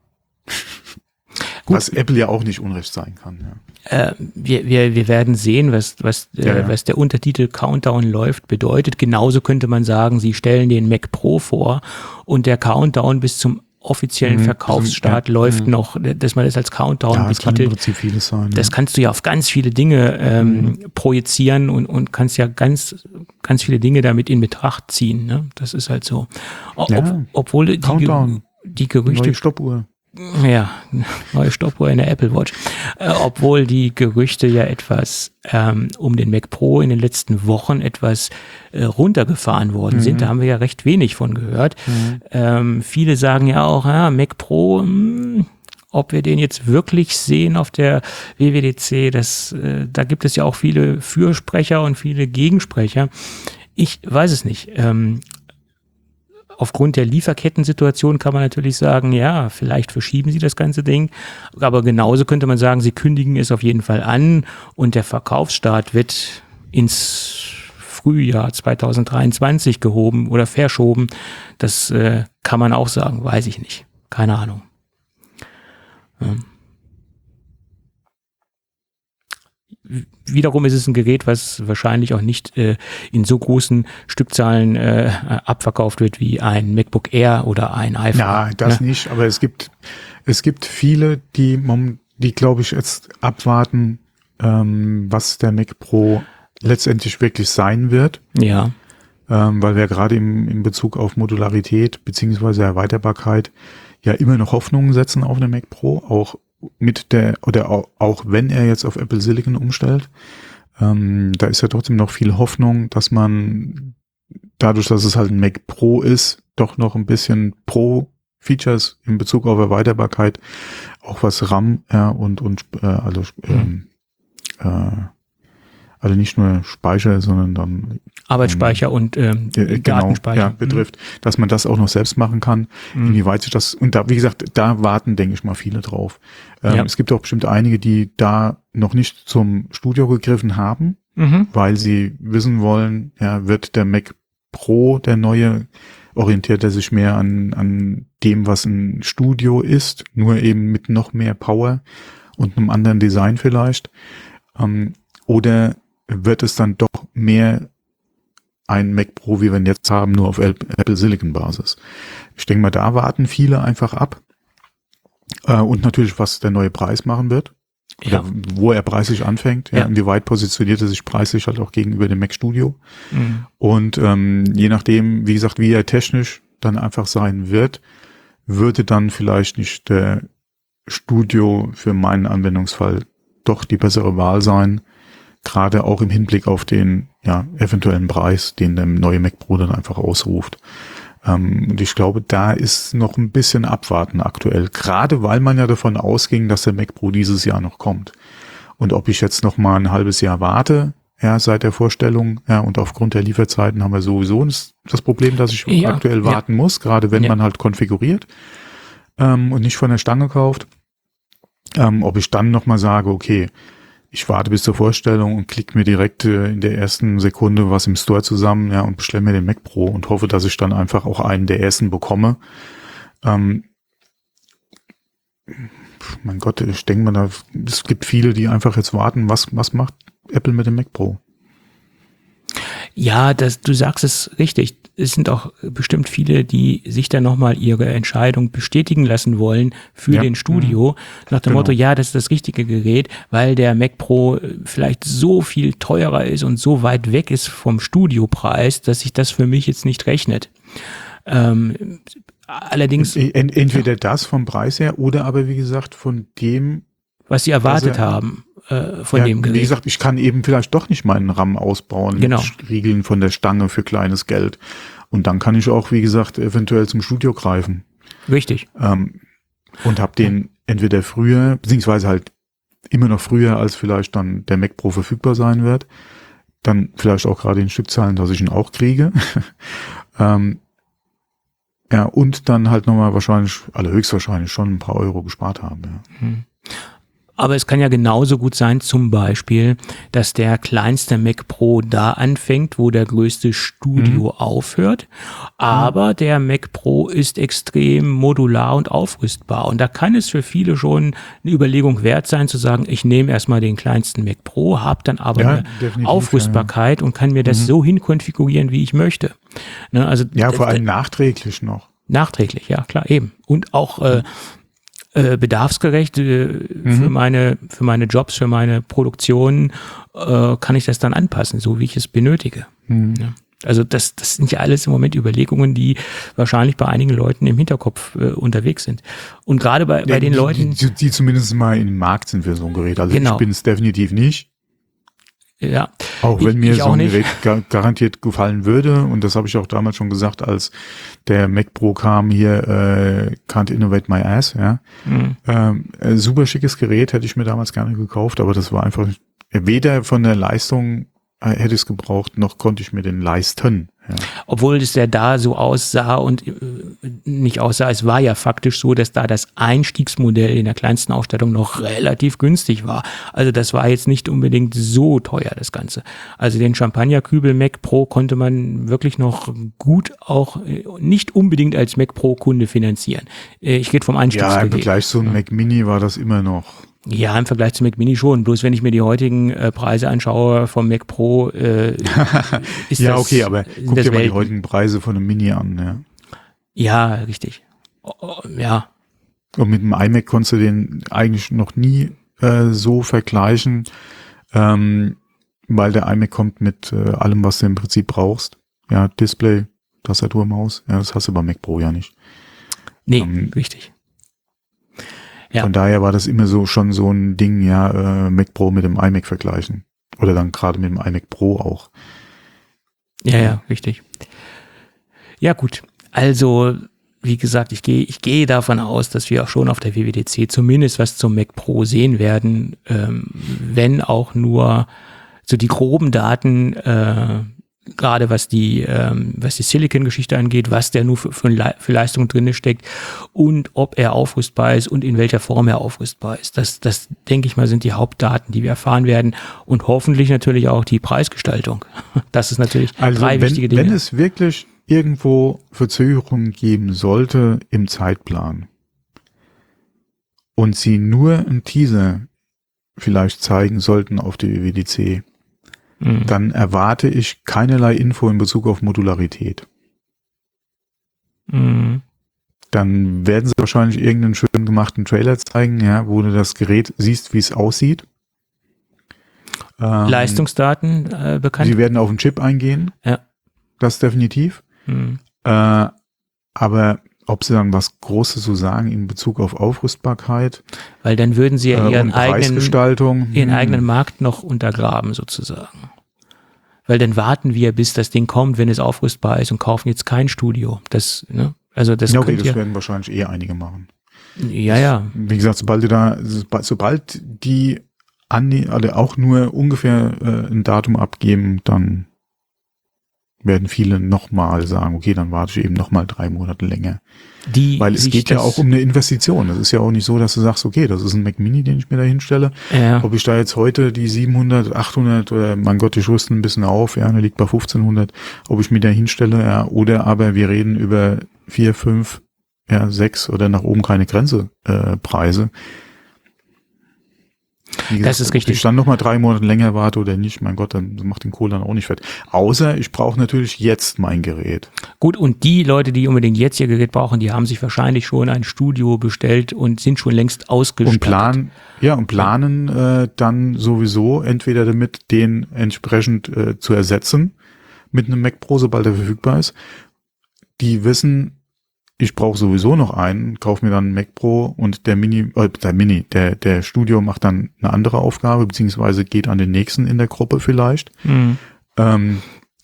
Gut. Was Apple ja auch nicht unrecht sein kann, ja. Äh, wir, wir, wir werden sehen, was, was, äh, Ja, ja. was der Untertitel Countdown läuft bedeutet. Genauso könnte man sagen, sie stellen den Mac Pro vor und der Countdown bis zum offiziellen Mhm, Verkaufsstart ja, läuft mhm. noch, dass man das als Countdown Ja, das kann im betitelt. Prinzip vieles sein. Das ja. kannst du ja auf ganz viele Dinge ähm, projizieren und, und kannst ja ganz, ganz viele Dinge damit in Betracht ziehen. Ne? Das ist halt so. O Ja. ob, obwohl die, Countdown. die Gerüchte, Neue Stoppuhr. ja, neue Stoppuhr in der Apple Watch, äh, obwohl die Gerüchte ja etwas ähm, um den Mac Pro in den letzten Wochen etwas äh, runtergefahren worden Mhm. sind. Da haben wir ja recht wenig von gehört. Mhm. Ähm, viele sagen ja auch, ja, Mac Pro, mh, ob wir den jetzt wirklich sehen auf der W W D C, das, äh, da gibt es ja auch viele Fürsprecher und viele Gegensprecher. Ich weiß es nicht. Ähm, aufgrund der Lieferkettensituation kann man natürlich sagen, ja, vielleicht verschieben sie das ganze Ding. Aber genauso könnte man sagen, sie kündigen es auf jeden Fall an und der Verkaufsstart wird ins Frühjahr zwanzig dreiundzwanzig gehoben oder verschoben. Das äh, kann man auch sagen, weiß ich nicht. Keine Ahnung. Ähm. Wiederum ist es ein Gerät, was wahrscheinlich auch nicht äh, in so großen Stückzahlen äh, abverkauft wird wie ein MacBook Air oder ein iPhone. Ja, das ne? nicht, aber es gibt, es gibt viele, die, mom- die glaube ich jetzt abwarten, ähm, was der Mac Pro letztendlich wirklich sein wird, Ja, ähm, weil wir gerade im, in Bezug auf Modularität beziehungsweise Erweiterbarkeit ja immer noch Hoffnungen setzen auf den Mac Pro, auch mit der, oder auch, auch wenn er jetzt auf Apple Silicon umstellt, ähm, da ist ja trotzdem noch viel Hoffnung, dass man dadurch, dass es halt ein Mac Pro ist, doch noch ein bisschen Pro-Features in Bezug auf Erweiterbarkeit, auch was RAM, ja, und, und, äh, also, ähm, äh, also nicht nur Speicher, sondern dann Arbeitsspeicher ähm, und ähm, äh, genau, Datenspeicher ja, betrifft, dass man das auch noch selbst machen kann, Mhm. inwieweit sich das, und da, wie gesagt, da warten, denke ich mal, viele drauf. Ähm, Ja. Es gibt auch bestimmt einige, die da noch nicht zum Studio gegriffen haben, Mhm. weil sie wissen wollen, ja, wird der Mac Pro, der neue, orientiert er sich mehr an, an dem, was ein Studio ist, nur eben mit noch mehr Power und einem anderen Design vielleicht, ähm, oder wird es dann doch mehr ein Mac Pro, wie wir ihn jetzt haben, nur auf Apple Silicon Basis. Ich denke mal, da warten viele einfach ab. Äh, und natürlich, was der neue Preis machen wird. Oder Ja. wo er preislich anfängt. Ja, Ja. inwieweit positioniert er sich preislich halt auch gegenüber dem Mac Studio. Mhm. Und ähm, je nachdem, wie gesagt, wie er technisch dann einfach sein wird, würde dann vielleicht nicht der Studio für meinen Anwendungsfall doch die bessere Wahl sein. Gerade auch im Hinblick auf den ja eventuellen Preis, den der neue Mac Pro dann einfach ausruft. Ähm, und ich glaube, da ist noch ein bisschen Abwarten aktuell. Gerade weil man ja davon ausging, dass der Mac Pro dieses Jahr noch kommt. Und ob ich jetzt noch mal ein halbes Jahr warte, ja, seit der Vorstellung, ja, und aufgrund der Lieferzeiten haben wir sowieso das, das Problem, dass ich Ja, aktuell ja. warten muss, gerade wenn Ja. man halt konfiguriert ähm, und nicht von der Stange kauft. Ähm, ob ich dann noch mal sage, okay, ich warte bis zur Vorstellung und klicke mir direkt äh, in der ersten Sekunde was im Store zusammen, ja, und bestelle mir den Mac Pro und hoffe, dass ich dann einfach auch einen der ersten bekomme. Ähm, mein Gott, ich denke mal, da, es gibt viele, die einfach jetzt warten, was, was macht Apple mit dem Mac Pro? Ja, das, du sagst es richtig. Es sind auch bestimmt viele, die sich dann nochmal ihre Entscheidung bestätigen lassen wollen für Ja. den Studio. Nach dem Genau. Motto, ja, das ist das richtige Gerät, weil der Mac Pro vielleicht so viel teurer ist und so weit weg ist vom Studiopreis, dass sich das für mich jetzt nicht rechnet. Ähm, allerdings... Ent, entweder ja. das vom Preis her oder aber wie gesagt von dem... Was sie erwartet er, haben äh, von ja, dem Gerät. Wie gesagt, ich kann eben vielleicht doch nicht meinen RAM ausbauen genau. mit Riegeln von der Stange für kleines Geld. Und dann kann ich auch, wie gesagt, eventuell zum Studio greifen. Richtig. Ähm, und habe den entweder früher, beziehungsweise halt immer noch früher, als vielleicht dann der Mac Pro verfügbar sein wird. Dann vielleicht auch gerade in Stückzahlen, dass ich ihn auch kriege. ähm, ja, und dann halt nochmal wahrscheinlich, also höchstwahrscheinlich schon ein paar Euro gespart haben. Ja. Mhm. Aber es kann ja genauso gut sein, zum Beispiel, dass der kleinste Mac Pro da anfängt, wo der größte Studio mhm. aufhört. Aber mhm. der Mac Pro ist extrem modular und aufrüstbar. Und da kann es für viele schon eine Überlegung wert sein, zu sagen, ich nehme erstmal den kleinsten Mac Pro, habe dann aber ja, eine Aufrüstbarkeit ja. und kann mir das mhm. so hinkonfigurieren, wie ich möchte. Ne, also ja, vor allem nachträglich noch. Nachträglich, ja, klar, eben. Und auch äh, Äh, bedarfsgerecht äh, mhm. für meine für meine Jobs, für meine Produktion äh, kann ich das dann anpassen, so wie ich es benötige. Mhm. Ja. Also das das sind ja alles im Moment Überlegungen, die wahrscheinlich bei einigen Leuten im Hinterkopf äh, unterwegs sind. Und gerade bei, ja, bei den die, Leuten, die, die zumindest mal im Markt sind für so ein Gerät. Also genau. ich bin es definitiv nicht. Ja. Auch wenn ich, mir ich so auch ein nicht. Gerät gar, garantiert gefallen würde, und das habe ich auch damals schon gesagt, als der Mac Pro kam hier, äh, Can't Innovate My Ass, ja. Mhm. Ähm, äh, super schickes Gerät, hätte ich mir damals gerne gekauft, aber das war einfach, weder von der Leistung äh, hätte ich es gebraucht, noch konnte ich mir den leisten. Ja. Obwohl es ja da so aussah und äh, nicht aussah, es war ja faktisch so, dass da das Einstiegsmodell in der kleinsten Ausstattung noch relativ günstig war. Also das war jetzt nicht unbedingt so teuer, das Ganze. Also den Champagnerkübel Mac Pro konnte man wirklich noch gut auch äh, nicht unbedingt als Mac Pro Kunde finanzieren. Äh, ich rede vom Einstiegsgerät. Ja, im Vergleich zu einem ja. Mac Mini war das immer noch. Ja, im Vergleich zum Mac Mini schon. Bloß wenn ich mir die heutigen äh, Preise anschaue vom Mac Pro, äh, ist ja, das, okay, aber guck dir mal Welten. die heutigen Preise von einem Mini an. Ja, ja richtig. Oh, oh, ja. Und mit dem iMac konntest du den eigentlich noch nie äh, so vergleichen, ähm, weil der iMac kommt mit äh, allem, was du im Prinzip brauchst. Ja, Display, Tastatur, Maus. Ja, das hast du beim Mac Pro ja nicht. Nee, ähm, richtig. Ja. Von daher war das immer so schon so ein Ding, ja, äh, Mac Pro mit dem iMac vergleichen. Oder dann gerade mit dem iMac Pro auch. Ja, ja, richtig. Ja, gut. Also, wie gesagt, ich gehe ich gehe davon aus, dass wir auch schon auf der W W D C zumindest was zum Mac Pro sehen werden, ähm, wenn auch nur so die groben Daten, äh, gerade was die ähm, was die Silicon-Geschichte angeht, was der nur für, für, Le- für Leistung drin steckt und ob er aufrüstbar ist und in welcher Form er aufrüstbar ist. Das, das denke ich mal, sind die Hauptdaten, die wir erfahren werden, und hoffentlich natürlich auch die Preisgestaltung. Das ist natürlich also drei wenn, wichtige Dinge. Wenn es wirklich irgendwo Verzögerungen geben sollte im Zeitplan und sie nur einen Teaser vielleicht zeigen sollten auf die W W D C, mhm. dann erwarte ich keinerlei Info in Bezug auf Modularität. Mhm. Dann werden sie wahrscheinlich irgendeinen schön gemachten Trailer zeigen, ja, wo du das Gerät siehst, wie es aussieht. Ähm, Leistungsdaten äh, bekannt. Sie werden auf den Chip eingehen. Ja. Das definitiv. Mhm. Äh, aber ob sie dann was Großes zu sagen in Bezug auf Aufrüstbarkeit, weil dann würden sie ja äh, ihren und eigenen, Preisgestaltung, ihren hm. eigenen Markt noch untergraben sozusagen. Weil dann warten wir, bis das Ding kommt, wenn es aufrüstbar ist, und kaufen jetzt kein Studio. Das, ne? Also das ja, okay, könnt das ihr, werden wahrscheinlich eher einige machen. Ja, ja. Wie gesagt, sobald du da, sobald die an, also auch nur ungefähr äh, ein Datum abgeben, dann werden viele nochmal sagen, okay, dann warte ich eben nochmal drei Monate länger. Die Weil es geht ja auch um eine Investition. Es ist ja auch nicht so, dass du sagst, okay, das ist ein Mac Mini, den ich mir da hinstelle. Ja. Ob ich da jetzt heute die siebenhundert, achthundert oder, mein Gott, ich rüste ein bisschen auf, ja, der liegt bei fünfzehnhundert, ob ich mir da hinstelle, ja, oder aber wir reden über vier, fünf, ja, sechs oder nach oben keine Grenze, äh, Preise. Wie gesagt, das ist richtig. Ob ich dann nochmal drei Monate länger warte oder nicht, mein Gott, dann macht den Kohl dann auch nicht fett. Außer ich brauche natürlich jetzt mein Gerät. Gut, und die Leute, die unbedingt jetzt ihr Gerät brauchen, die haben sich wahrscheinlich schon ein Studio bestellt und sind schon längst ausgestattet. Und planen, ja, und planen äh, dann sowieso entweder damit, den entsprechend äh, zu ersetzen mit einem Mac Pro, sobald er verfügbar ist. Die wissen, ich brauche sowieso noch einen, kaufe mir dann einen Mac Pro und der Mini, äh, der Mini, der, der Studio macht dann eine andere Aufgabe, beziehungsweise geht an den nächsten in der Gruppe vielleicht. Mhm. Ähm,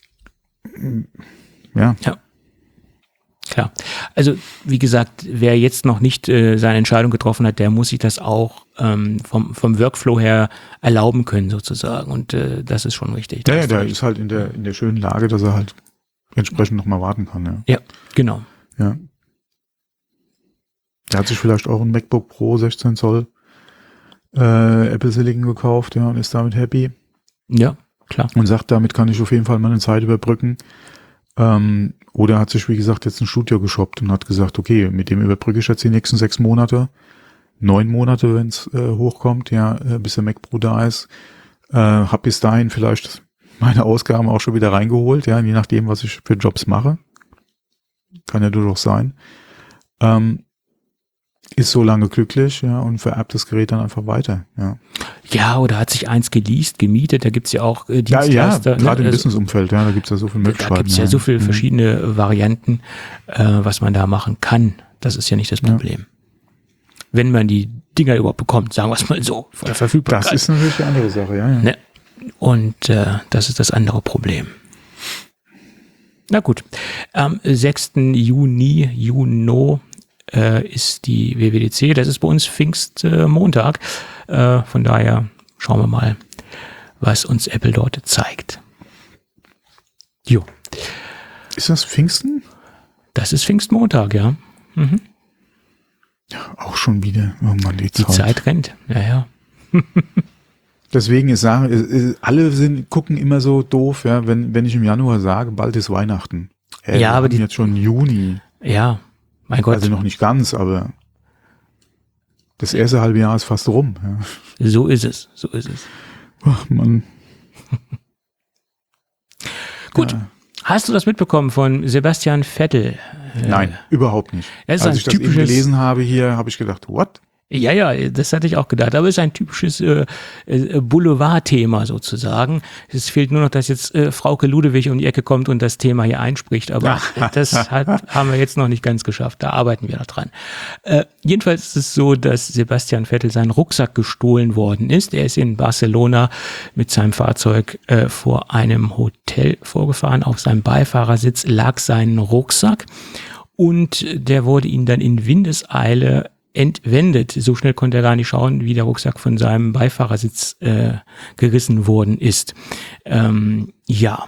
ja. Ja. Klar. Also, wie gesagt, wer jetzt noch nicht äh, seine Entscheidung getroffen hat, der muss sich das auch ähm, vom, vom Workflow her erlauben können, sozusagen. Und äh, das ist schon richtig. Ja, ja, der ist halt in der, in der schönen Lage, dass er halt entsprechend nochmal warten kann, ja. Ja, genau. Ja. Der hat sich vielleicht auch ein MacBook Pro sechzehn Zoll äh, Apple Silicon gekauft, ja, und ist damit happy. Ja, klar. Und sagt, damit kann ich auf jeden Fall meine Zeit überbrücken. Ähm, oder hat sich, wie gesagt, jetzt ein Studio geshoppt und hat gesagt, okay, mit dem überbrücke ich jetzt die nächsten sechs Monate, neun Monate, wenn es äh, hochkommt, ja, äh, bis der Mac Pro da ist. Äh, hab bis dahin vielleicht meine Ausgaben auch schon wieder reingeholt, ja, je nachdem, was ich für Jobs mache. Kann ja durchaus sein. Ähm, ist so lange glücklich, ja, und vererbt das Gerät dann einfach weiter, ja. Ja, oder hat sich eins geleast, gemietet, da gibt's ja auch äh, Ja, ja, Dienstleister. gerade ne? im Businessumfeld, ja, da gibt's ja so viele Da Möglichkeiten. gibt's ja, ja so viele Mhm. verschiedene Varianten, äh, was man da machen kann. Das ist ja nicht das Problem. Ja. Wenn man die Dinger überhaupt bekommt, sagen wir es mal so, von der Verfügbarkeit. Das ist natürlich eine andere Sache, ja. ja. Ne? Und äh, das ist das andere Problem. Na gut, am sechsten Juni, Juno, äh, ist die W W D C. Das ist bei uns Pfingstmontag. Äh, von daher schauen wir mal, was uns Apple dort zeigt. Jo. Ist das Pfingsten? Das ist Pfingstmontag, ja. Mhm. Ja, auch schon wieder. Oh Mann, die Die Zeit. Zeit rennt, ja, ja. Deswegen ist sagen, ist- ist- alle sind, gucken immer so doof, ja, wenn, wenn ich im Januar sage, bald ist Weihnachten. Äh, Ja, wir aber haben die- jetzt schon Juni. Ja, mein Gott, Also noch nicht ganz, aber das erste halbe Jahr ist fast rum. Ja. so ist es, so ist es. Ach, Mann. Gut, Ja. hast du das mitbekommen von Sebastian Vettel? Äh, Nein, überhaupt nicht. Das ist Als ein ich das eben typisches- gelesen habe hier, habe ich gedacht, what? Ja, ja, das hatte ich auch gedacht. Aber es ist ein typisches äh, äh, Boulevard-Thema sozusagen. Es fehlt nur noch, dass jetzt äh, Frauke Ludewig um die Ecke kommt und das Thema hier einspricht. Aber das hat, haben wir jetzt noch nicht ganz geschafft. Da arbeiten wir noch dran. Äh, jedenfalls ist es so, dass Sebastian Vettel sein Rucksack gestohlen worden ist. Er ist in Barcelona mit seinem Fahrzeug äh, vor einem Hotel vorgefahren. Auf seinem Beifahrersitz lag sein Rucksack. Und der wurde ihm dann in Windeseile entwendet. So schnell konnte er gar nicht schauen, wie der Rucksack von seinem Beifahrersitz äh, gerissen worden ist. Ähm, ja.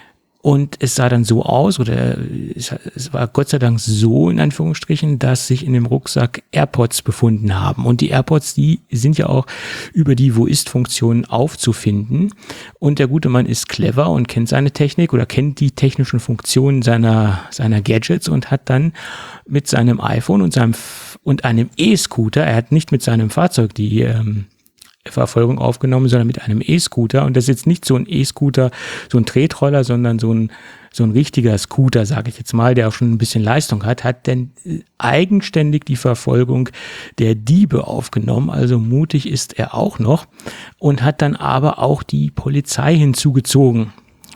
Und es sah dann so aus, oder es, es war Gott sei Dank so, in Anführungsstrichen, dass sich in dem Rucksack AirPods befunden haben. Und die AirPods, die sind ja auch über die Wo-ist-Funktion aufzufinden. Und der gute Mann ist clever und kennt seine Technik oder kennt die technischen Funktionen seiner, seiner Gadgets und hat dann mit seinem iPhone und seinem und einem E-Scooter, er hat nicht mit seinem Fahrzeug die ähm, Verfolgung aufgenommen, sondern mit einem E-Scooter. Und das ist jetzt nicht so ein E-Scooter, so ein Tretroller, sondern so ein, so ein richtiger Scooter, sage ich jetzt mal, der auch schon ein bisschen Leistung hat, hat denn eigenständig die Verfolgung der Diebe aufgenommen. Also mutig ist er auch noch und hat dann aber auch die Polizei hinzugezogen.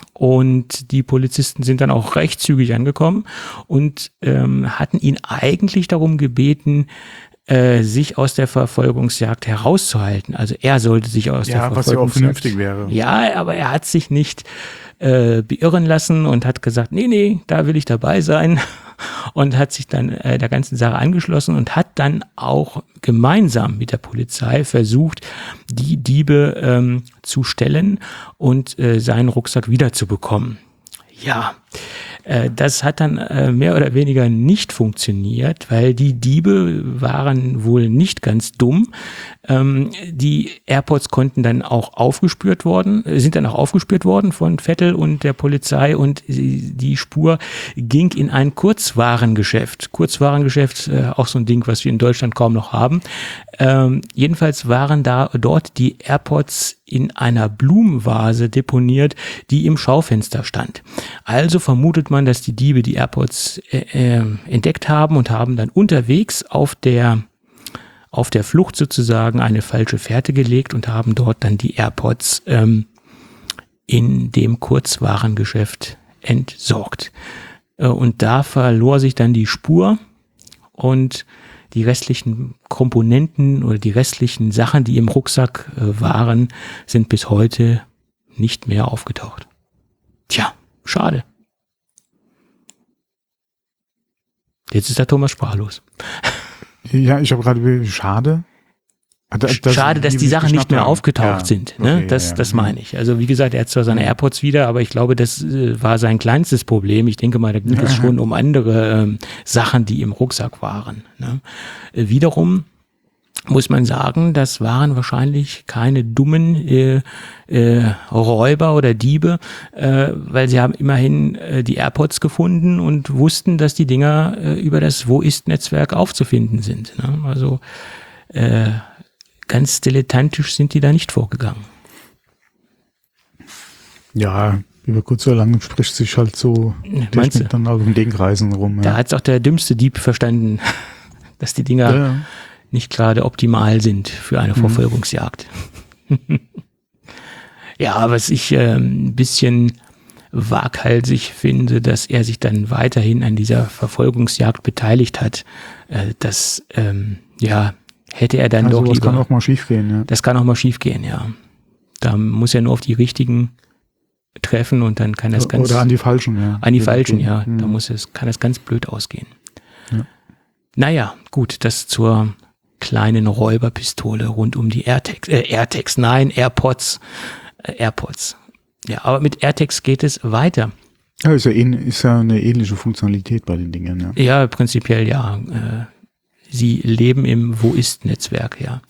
Und die Polizisten sind dann auch recht zügig angekommen und ähm, hatten ihn eigentlich darum gebeten, äh, sich aus der Verfolgungsjagd herauszuhalten. Also er sollte sich aus der Ja, was ja auch Verfolgungsjagd... vernünftig wäre. Ja, aber er hat sich nicht äh, beirren lassen und hat gesagt, nee, nee, da will ich dabei sein. Und hat sich dann äh, der ganzen Sache angeschlossen und hat dann auch gemeinsam mit der Polizei versucht, die Diebe ähm, zu stellen und äh, seinen Rucksack wiederzubekommen. Ja, äh, das hat dann äh, mehr oder weniger nicht funktioniert, weil die Diebe waren wohl nicht ganz dumm. Ähm, die AirPods konnten dann auch aufgespürt worden, sind dann auch aufgespürt worden von Vettel und der Polizei und die Spur ging in ein Kurzwarengeschäft. Kurzwarengeschäft, äh, auch so ein Ding, was wir in Deutschland kaum noch haben. Ähm, jedenfalls waren da dort die AirPods in einer Blumenvase deponiert, die im Schaufenster stand. Also vermutet man, dass die Diebe die AirPods äh, äh, entdeckt haben und haben dann unterwegs auf der auf der Flucht sozusagen eine falsche Fährte gelegt und haben dort dann die AirPods ähm, in dem Kurzwarengeschäft entsorgt. Äh, und da verlor sich dann die Spur und die restlichen Komponenten oder die restlichen Sachen, die im Rucksack äh, waren, sind bis heute nicht mehr aufgetaucht. Tja, schade. Jetzt ist der Thomas sprachlos. Ja, ich habe gerade schade. Das, Schade, dass die Sachen nicht mehr aufgetaucht ja, sind. Ne? Okay, das, ja, das meine ich. Also wie gesagt, er hat zwar seine AirPods wieder, aber ich glaube, das äh, war sein kleinstes Problem. Ich denke mal, da ging es schon um andere ähm, Sachen, die im Rucksack waren. Ne? Äh, wiederum muss man sagen, das waren wahrscheinlich keine dummen äh, äh, Räuber oder Diebe, äh, weil sie haben immerhin äh, die AirPods gefunden und wussten, dass die Dinger äh, über das Wo-Ist-Netzwerk aufzufinden sind. Ne? Also äh, ganz dilettantisch sind die da nicht vorgegangen. Ja, über kurz oder lang spricht sich halt so Technik dann auch um den Kreisen rum. Ja. Da hat es auch der dümmste Dieb verstanden, dass die Dinger ja. nicht gerade optimal sind für eine mhm. Verfolgungsjagd. Ja, was ich äh, ein bisschen waghalsig finde, dass er sich dann weiterhin an dieser Verfolgungsjagd beteiligt hat. Äh, das, ähm, ja, hätte er dann also doch lieber. Das kann auch mal schief gehen, ja. Das kann auch mal schief gehen, ja. Da muss er nur auf die richtigen treffen und dann kann das ganz. Oder an die falschen, ja. An die falschen, ja. Mhm. Da muss es, kann das ganz blöd ausgehen. Ja. Naja, gut, das zur kleinen Räuberpistole rund um die AirTags, äh, AirTags, nein, AirPods, äh, AirPods. Ja, aber mit AirTags geht es weiter. Ja, ist ja, ist ja eine ähnliche Funktionalität bei den Dingen, ja. Ja, prinzipiell ja. Äh, Sie leben im Wo-Ist-Netzwerk, ja.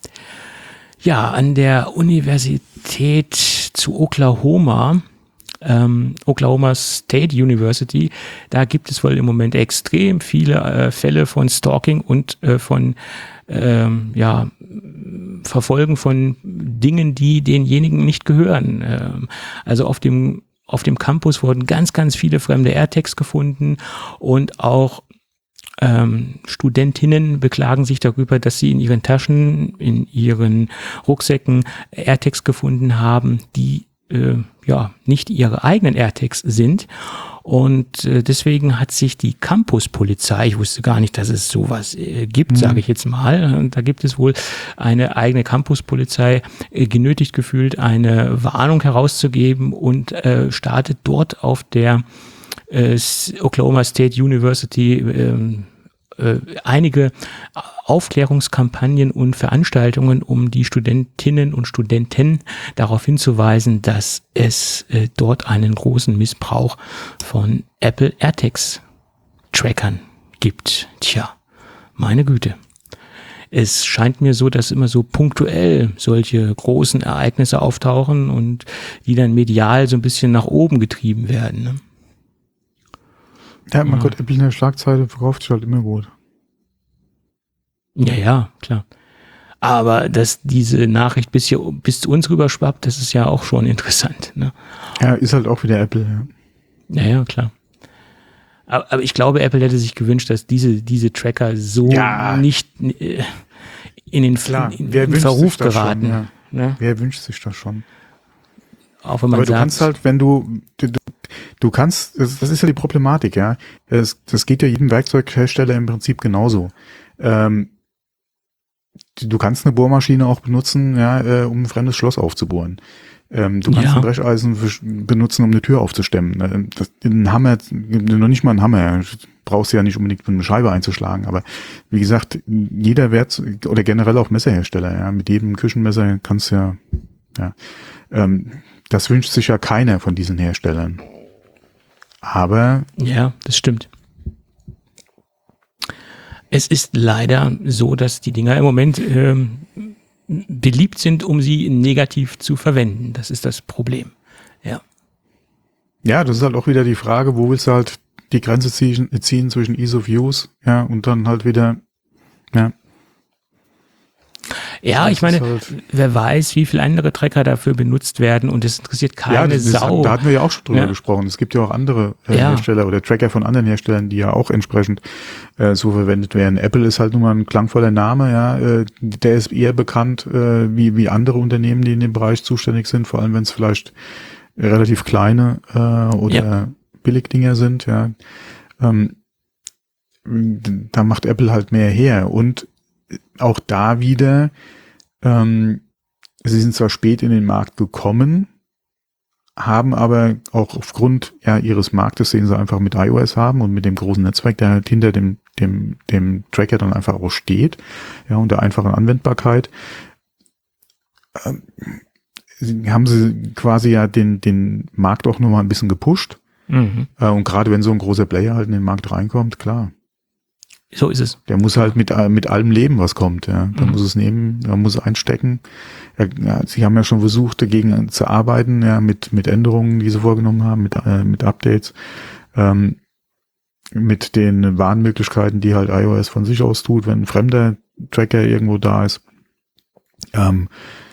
Ja, an der Universität zu Oklahoma, ähm, Oklahoma State University, da gibt es wohl im Moment extrem viele äh, Fälle von Stalking und äh, von ähm, ja, Verfolgen von Dingen, die denjenigen nicht gehören. Ähm, also auf dem auf dem Campus wurden ganz, ganz viele fremde AirTags gefunden und auch Ähm, Studentinnen beklagen sich darüber, dass sie in ihren Taschen, in ihren Rucksäcken AirTags gefunden haben, die äh, ja nicht ihre eigenen AirTags sind. Und äh, deswegen hat sich die Campuspolizei, ich wusste gar nicht, dass es sowas äh, gibt, mhm. sage ich jetzt mal, und da gibt es wohl eine eigene Campuspolizei, äh, genötigt gefühlt, eine Warnung herauszugeben und äh, startet dort auf der äh, Oklahoma State University äh, äh, einige Aufklärungskampagnen und Veranstaltungen, um die Studentinnen und Studenten darauf hinzuweisen, dass es äh, dort einen großen Missbrauch von Apple AirTags Trackern gibt. Tja, meine Güte. Es scheint mir so, dass immer so punktuell solche großen Ereignisse auftauchen und die dann medial so ein bisschen nach oben getrieben werden. Ne? Ja, mein ja. Gott, Apple in der Schlagzeile verkauft sich halt immer gut. Ja, ja, klar. Aber dass diese Nachricht bis hier, bis zu uns rüber schwappt, das ist ja auch schon interessant. Ne? Ja, ist halt auch wieder Apple. Ja, ja, ja klar. Aber, aber ich glaube, Apple hätte sich gewünscht, dass diese, diese Tracker so ja. nicht äh, in den, klar. in, in Verruf geraten. Schon, ja. Ne? Wer wünscht sich das schon? Auch wenn man aber sagt, du kannst halt, wenn du, du, du kannst, das, das ist ja die Problematik, ja. Das, das geht ja jedem Werkzeughersteller im Prinzip genauso. Ähm, du kannst eine Bohrmaschine auch benutzen, ja, äh, um ein fremdes Schloss aufzubohren. Ähm, du kannst ja. ein Brecheisen benutzen, um eine Tür aufzustemmen. Das, ein Hammer, noch nicht mal ein Hammer, brauchst du ja nicht unbedingt, um eine Scheibe einzuschlagen. Aber wie gesagt, jeder Werkzeug oder generell auch Messerhersteller, ja, mit jedem Küchenmesser kannst du ja, ja, ähm, das wünscht sich ja keiner von diesen Herstellern. Aber ja, das stimmt. Es ist leider so, dass die Dinger im Moment ähm, beliebt sind, um sie negativ zu verwenden. Das ist das Problem. Ja. Ja, das ist halt auch wieder die Frage, wo willst du halt die Grenze ziehen, ziehen zwischen Ease of Use, ja, und dann halt wieder, ja. Ja, ich meine, halt wer weiß, wie viele andere Tracker dafür benutzt werden und es interessiert keine ja, das Sau. Ist, da hatten wir ja auch schon drüber ja. gesprochen. Es gibt ja auch andere äh, ja. Hersteller oder Tracker von anderen Herstellern, die ja auch entsprechend äh, so verwendet werden. Apple ist halt nun mal ein klangvoller Name, ja, äh, der ist eher bekannt äh, wie wie andere Unternehmen, die in dem Bereich zuständig sind, vor allem wenn es vielleicht relativ kleine äh, oder ja. Billigdinger sind, ja. Ähm, da macht Apple halt mehr her. Und auch da wieder, ähm, sie sind zwar spät in den Markt gekommen, haben aber auch aufgrund ja ihres Marktes, den sie einfach mit iOS haben und mit dem großen Netzwerk, der halt hinter dem dem dem Tracker dann einfach auch steht, ja, und der einfachen Anwendbarkeit, ähm, haben sie quasi ja den den Markt auch nochmal ein bisschen gepusht. Mhm. Äh, und gerade wenn so ein großer Player halt in den Markt reinkommt, klar. So ist es. Der muss halt mit mit allem leben, was kommt. Ja, da Mhm. muss es nehmen, da muss es einstecken. Ja, ja, sie haben ja schon versucht, dagegen zu arbeiten, ja, mit mit Änderungen, die sie vorgenommen haben, mit äh, mit Updates, ähm, mit den Warnmöglichkeiten, die halt iOS von sich aus tut, wenn ein fremder Tracker irgendwo da ist. Ähm,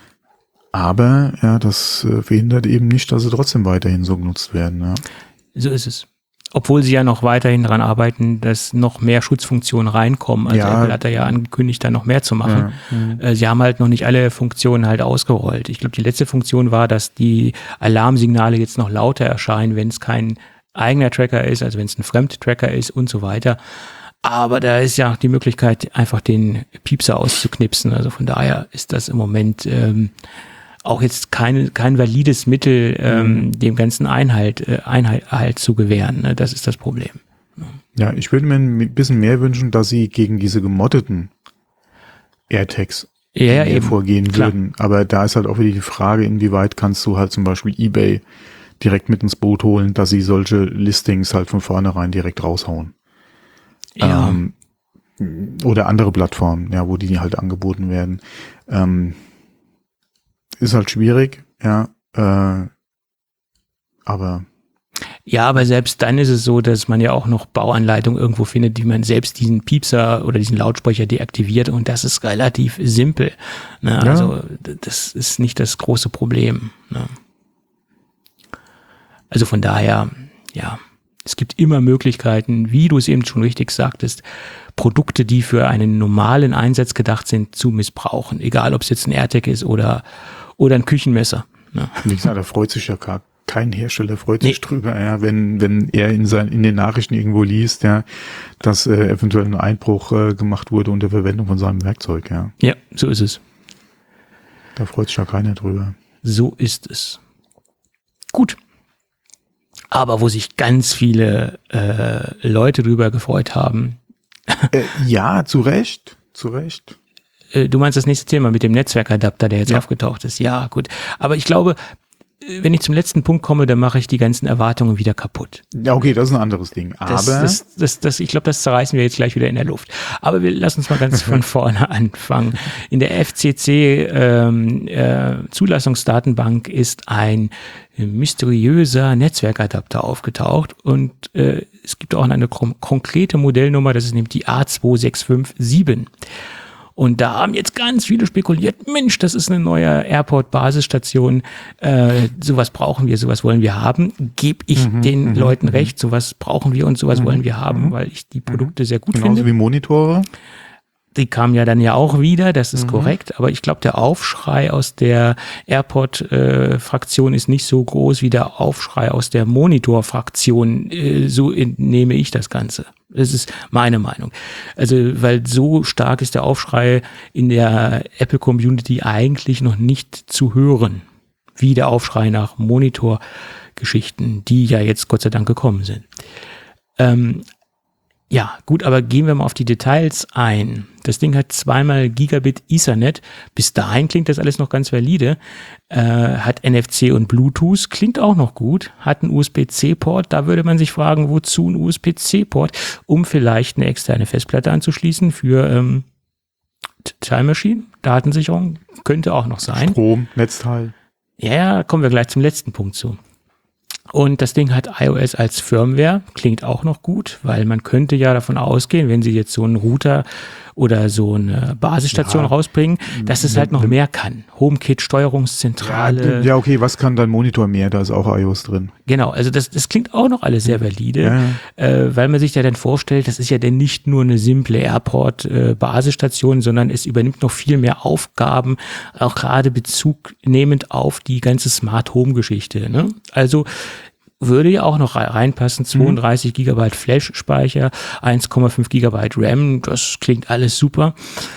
aber ja, das äh, verhindert eben nicht, dass sie trotzdem weiterhin so genutzt werden. Ja. So ist es. Obwohl sie ja noch weiterhin daran arbeiten, dass noch mehr Schutzfunktionen reinkommen. Also Ja. Apple hat da ja angekündigt, da noch mehr zu machen. Ja. Äh, Sie haben halt noch nicht alle Funktionen halt ausgerollt. Ich glaube, die letzte Funktion war, dass die Alarmsignale jetzt noch lauter erscheinen, wenn es kein eigener Tracker ist, also wenn es ein Fremdtracker ist und so weiter. Aber da ist ja die Möglichkeit, einfach den Piepser auszuknipsen. Also von daher ist das im Moment ähm, auch jetzt kein, kein valides Mittel, ähm, dem ganzen Einhalt, äh, Einhalt halt zu gewähren. Ne? Das ist das Problem. Ja, ich würde mir ein bisschen mehr wünschen, dass sie gegen diese gemoddeten AirTags Ja, ja, mehr eben. vorgehen Klar. würden. Aber da ist halt auch wieder die Frage, inwieweit kannst du halt zum Beispiel eBay direkt mit ins Boot holen, dass sie solche Listings halt von vornherein direkt raushauen. Ja. Ähm, oder andere Plattformen, ja, wo die halt angeboten werden. Ähm, ist halt schwierig, ja, äh, aber Ja, aber selbst dann ist es so, dass man ja auch noch Bauanleitungen irgendwo findet, wie man selbst diesen Piepser oder diesen Lautsprecher deaktiviert, und das ist relativ simpel. Ne? Ja. Also das ist nicht das große Problem. Ne? Also von daher, ja, es gibt immer Möglichkeiten, wie du es eben schon richtig sagtest, Produkte, die für einen normalen Einsatz gedacht sind, zu missbrauchen. Egal, ob es jetzt ein AirTag ist oder, oder ein Küchenmesser. Ne? wie gesagt, da freut sich ja gar kein Hersteller freut sich Nee. drüber, ja, wenn wenn er in sein, in den Nachrichten irgendwo liest, ja, dass äh, eventuell ein Einbruch äh, gemacht wurde unter Verwendung von seinem Werkzeug, ja. Ja, so ist es. Da freut sich ja keiner drüber. So ist es. Gut. Aber wo sich ganz viele äh, Leute drüber gefreut haben, Äh, ja, zu Recht, zu Recht. äh, du meinst das nächste Thema mit dem Netzwerkadapter, der jetzt Ja. aufgetaucht ist. Ja, gut. Aber ich glaube, äh, wenn ich zum letzten Punkt komme, dann mache ich die ganzen Erwartungen wieder kaputt. Ja, okay, das ist ein anderes Ding. Aber Das, das, das, das, ich glaube, das zerreißen wir jetzt gleich wieder in der Luft. Aber wir lassen uns mal ganz von vorne anfangen. In der F C C ähm, äh, Zulassungsdatenbank ist ein äh, mysteriöser Netzwerkadapter aufgetaucht, und äh, es gibt auch eine kom- konkrete Modellnummer, das ist nämlich die A zwei sechs fünf sieben. Und da haben jetzt ganz viele spekuliert, Mensch, das ist eine neue Airport-Basisstation, äh, sowas brauchen wir, sowas wollen wir haben. Gebe ich Mhm, den mhm, Leuten mhm. recht, sowas brauchen wir und sowas Mhm, wollen wir haben, mhm. weil ich die Produkte sehr gut genauso finde. wie Monitore. Die kamen ja dann ja auch wieder, das ist Mhm. korrekt, aber ich glaube, der Aufschrei aus der Airport-Fraktion ist nicht so groß wie der Aufschrei aus der Monitor-Fraktion, äh, so entnehme ich das Ganze. Das ist meine Meinung. Also, weil so stark ist der Aufschrei in der Apple-Community eigentlich noch nicht zu hören, wie der Aufschrei nach Monitor-Geschichten, die ja jetzt Gott sei Dank gekommen sind. Ähm, Ja, gut, aber gehen wir mal auf die Details ein. Das Ding hat zweimal Gigabit Ethernet. Bis dahin klingt das alles noch ganz valide. Äh, hat N F C und Bluetooth, klingt auch noch gut. Hat einen U S B C Port. Da würde man sich fragen, wozu ein U S B C Port? Um vielleicht eine externe Festplatte anzuschließen für ähm, Time Machine, Datensicherung. Könnte auch noch sein. Strom, Netzteil. Ja, ja, kommen wir gleich zum letzten Punkt zu. Und das Ding hat iOS als Firmware, klingt auch noch gut, weil man könnte ja davon ausgehen, wenn sie jetzt so einen Router oder so eine Basisstation Ja. rausbringen, dass es halt noch mehr kann. HomeKit, Steuerungszentrale. Ja, okay, was kann dein Monitor mehr? Da ist auch iOS drin. Genau, also das, das klingt auch noch alles sehr valide, Ja, Äh, weil man sich ja dann vorstellt, das ist ja dann nicht nur eine simple Airport-Basisstation, sondern es übernimmt noch viel mehr Aufgaben, auch gerade Bezug nehmend auf die ganze Smart-Home-Geschichte. Ne? Also würde ja auch noch reinpassen, zweiunddreißig Gigabyte Flash-Speicher, eins Komma fünf Gigabyte RAM, das klingt alles super.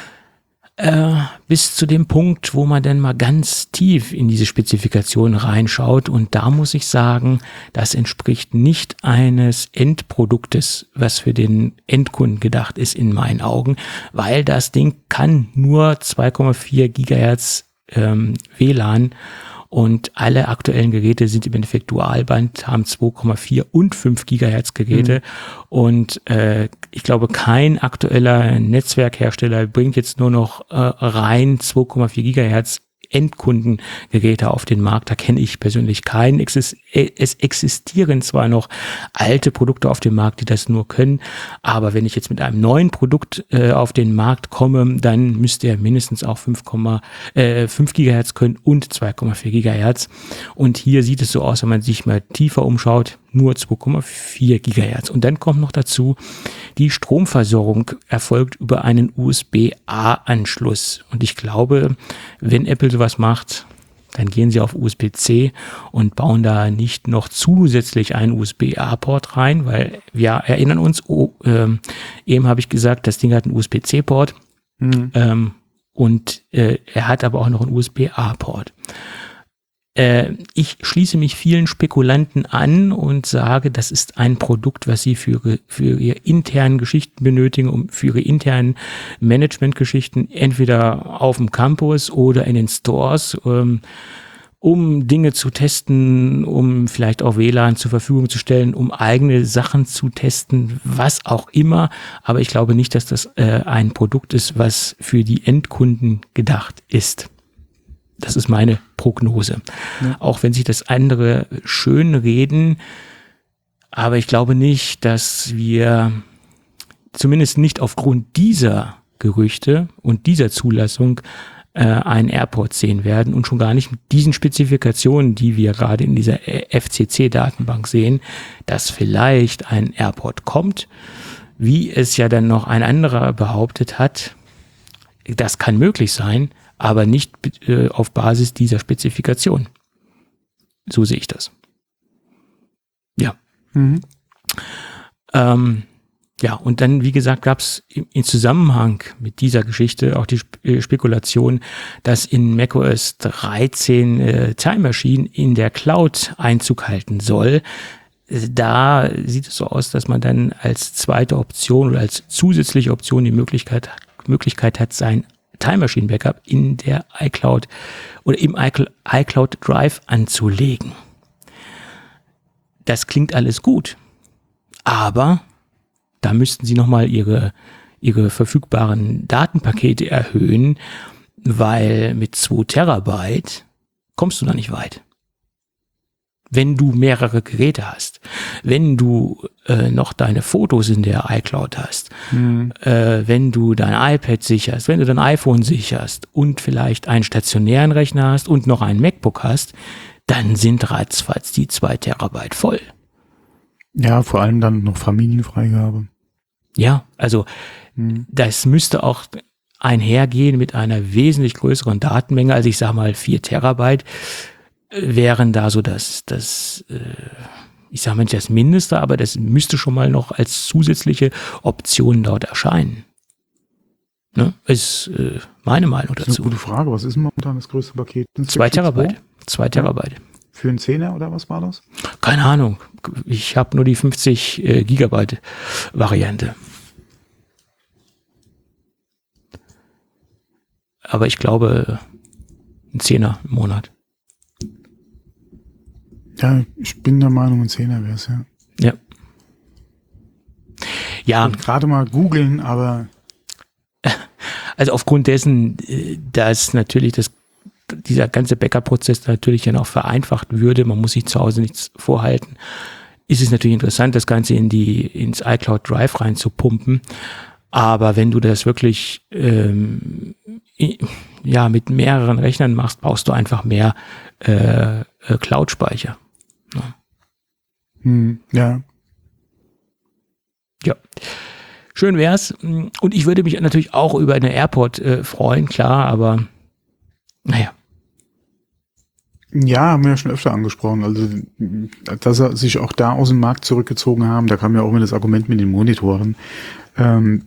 Äh, bis zu dem Punkt, wo man dann mal ganz tief in diese Spezifikation reinschaut, und da muss ich sagen, das entspricht nicht eines Endproduktes, was für den Endkunden gedacht ist in meinen Augen, weil das Ding kann nur zwei Komma vier Gigahertz ähm, W L A N, und alle aktuellen Geräte sind im Endeffekt Dualband, haben zwei Komma vier und fünf Gigahertz Geräte. Mhm. Und äh, ich glaube, kein aktueller Netzwerkhersteller bringt jetzt nur noch äh, rein zwei Komma vier Gigahertz Endkundengeräte auf den Markt. Da kenne ich persönlich keinen. Es existieren zwar noch alte Produkte auf dem Markt, die das nur können, aber wenn ich jetzt mit einem neuen Produkt äh, auf den Markt komme, dann müsste er mindestens auch fünf Komma fünf Gigahertz können und zwei Komma vier Gigahertz. Und hier sieht es so aus, wenn man sich mal tiefer umschaut, nur zwei Komma vier Gigahertz. Und dann kommt noch dazu, die Stromversorgung erfolgt über einen U S B A Anschluss. Und ich glaube, wenn Apple sowas macht, dann gehen sie auf U S B C und bauen da nicht noch zusätzlich einen U S B A Port rein, weil wir erinnern uns, oh, ähm, eben habe ich gesagt, das Ding hat einen U S B C Port, mhm. ähm, und äh, er hat aber auch noch einen U S B A Port. Äh, ich schließe mich vielen Spekulanten an und sage, das ist ein Produkt, was sie für, für ihre internen Geschichten benötigen, um für ihre internen Managementgeschichten, entweder auf dem Campus oder in den Stores, ähm, um Dinge zu testen, um vielleicht auch W L A N zur Verfügung zu stellen, um eigene Sachen zu testen, was auch immer. Aber ich glaube nicht, dass das äh, ein Produkt ist, was für die Endkunden gedacht ist. Das ist meine Prognose. Ja. Auch wenn sich das andere schön reden, aber ich glaube nicht, dass wir zumindest nicht aufgrund dieser Gerüchte und dieser Zulassung äh, einen AirPort sehen werden und schon gar nicht mit diesen Spezifikationen, die wir gerade in dieser F C C-Datenbank sehen, dass vielleicht ein AirPort kommt, wie es ja dann noch ein anderer behauptet hat. Das kann möglich sein, aber nicht äh, auf Basis dieser Spezifikation. So sehe ich das. Ja. Mhm. Ähm, ja, und dann, wie gesagt, gab es im, im Zusammenhang mit dieser Geschichte auch die Sp- äh, Spekulation, dass in macOS dreizehn äh, Time Machine in der Cloud Einzug halten soll. Da sieht es so aus, dass man dann als zweite Option oder als zusätzliche Option die Möglichkeit, Möglichkeit hat, sein Time Machine Backup in der iCloud oder im iCloud Drive anzulegen. Das klingt alles gut, aber da müssten sie nochmal ihre, ihre verfügbaren Datenpakete erhöhen, weil mit zwei Terabyte kommst du da nicht weit. Wenn du mehrere Geräte hast, wenn du äh, noch deine Fotos in der iCloud hast, mhm. äh, wenn du dein iPad sicherst, wenn du dein iPhone sicherst und vielleicht einen stationären Rechner hast und noch ein MacBook hast, dann sind ratzfatz die zwei Terabyte voll. Ja, vor allem dann noch Familienfreigabe. Ja, also mhm. das müsste auch einhergehen mit einer wesentlich größeren Datenmenge, also ich sag mal vier Terabyte, wären da so das, das äh, ich sage nicht das Mindeste, aber das müsste schon mal noch als zusätzliche Option dort erscheinen. Ne? Ist äh, meine Meinung dazu. Das ist eine gute Frage. Was ist momentan das größte Paket? Zwei Terabyte. Zwei Terabyte. Für einen Zehner oder was war das? Keine Ahnung. Ich habe nur die fünfzig äh, Gigabyte Variante. Aber ich glaube, ein Zehner im Monat. Ja, ich bin der Meinung, ein Zehner wäre es, ja. Ja. Ja. Und gerade mal googeln, aber. Also aufgrund dessen, dass natürlich das, dieser ganze Backup-Prozess natürlich ja noch vereinfacht würde, man muss sich zu Hause nichts vorhalten, ist es natürlich interessant, das Ganze in die, ins iCloud Drive rein zu pumpen. Aber wenn du das wirklich, ähm, ja, mit mehreren Rechnern machst, brauchst du einfach mehr äh, Cloud-Speicher. Ja. Hm, ja. Ja. Schön wär's. Und ich würde mich natürlich auch über eine AirPort äh, freuen, klar, aber naja. Ja, haben wir ja schon öfter angesprochen. Also, dass er sich auch da aus dem Markt zurückgezogen haben, da kam ja auch immer das Argument mit den Monitoren. Ähm,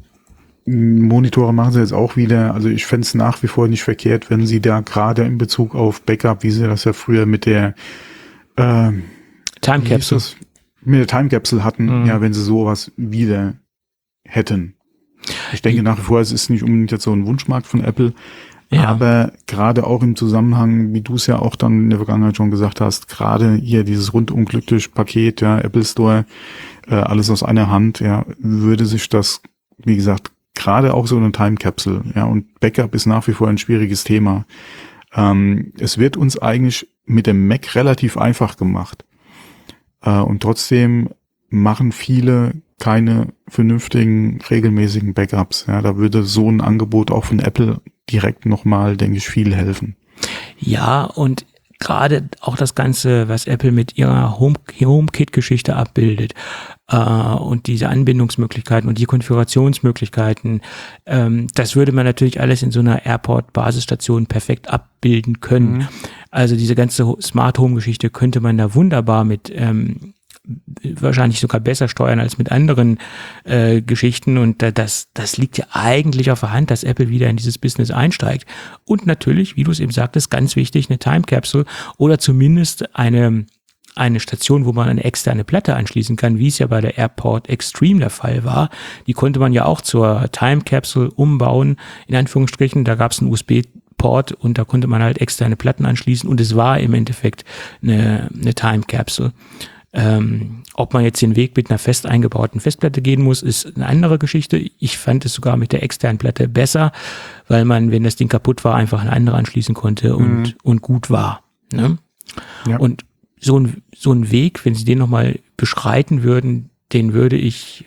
Monitore machen sie jetzt auch wieder. Also ich fände es nach wie vor nicht verkehrt, wenn sie da gerade in Bezug auf Backup, wie sie das ja früher mit der ähm, Time Capsule mit der Time Capsule hatten, mhm. ja, wenn sie sowas wieder hätten. Ich denke nach wie vor, es ist nicht unbedingt jetzt so ein Wunschmarkt von Apple, ja. aber gerade auch im Zusammenhang, wie du es ja auch dann in der Vergangenheit schon gesagt hast, gerade hier dieses rundum glückliche Paket, ja, Apple Store, äh, alles aus einer Hand, ja, würde sich das, wie gesagt, gerade auch so eine Time Capsule, ja, und Backup ist nach wie vor ein schwieriges Thema. Ähm, es wird uns eigentlich mit dem Mac relativ einfach gemacht. Äh, und trotzdem machen viele keine vernünftigen, regelmäßigen Backups. Ja, da würde so ein Angebot auch von Apple direkt nochmal, denke ich, viel helfen. Ja, und gerade auch das Ganze, was Apple mit ihrer Home, HomeKit-Geschichte abbildet äh, und diese Anbindungsmöglichkeiten und die Konfigurationsmöglichkeiten, ähm, das würde man natürlich alles in so einer AirPort-Basisstation perfekt abbilden können. Mhm. Also diese ganze Smart-Home-Geschichte könnte man da wunderbar mit ähm, wahrscheinlich sogar besser steuern als mit anderen äh, Geschichten und äh, das das liegt ja eigentlich auf der Hand, dass Apple wieder in dieses Business einsteigt und natürlich, wie du es eben sagtest, ganz wichtig, eine Time Capsule oder zumindest eine eine Station, wo man eine externe Platte anschließen kann, wie es ja bei der AirPort Extreme der Fall war. Die konnte man ja auch zur Time Capsule umbauen, in Anführungsstrichen, da gab es einen U S B Port und da konnte man halt externe Platten anschließen und es war im Endeffekt eine, eine Time Capsule. Ähm, ob man jetzt den Weg mit einer fest eingebauten Festplatte gehen muss, ist eine andere Geschichte. Ich fand es sogar mit der externen Platte besser, weil man, wenn das Ding kaputt war, einfach eine andere anschließen konnte und, mhm. und gut war. Ne? Ja. Und so ein, so ein Weg, wenn Sie den nochmal beschreiten würden, den würde ich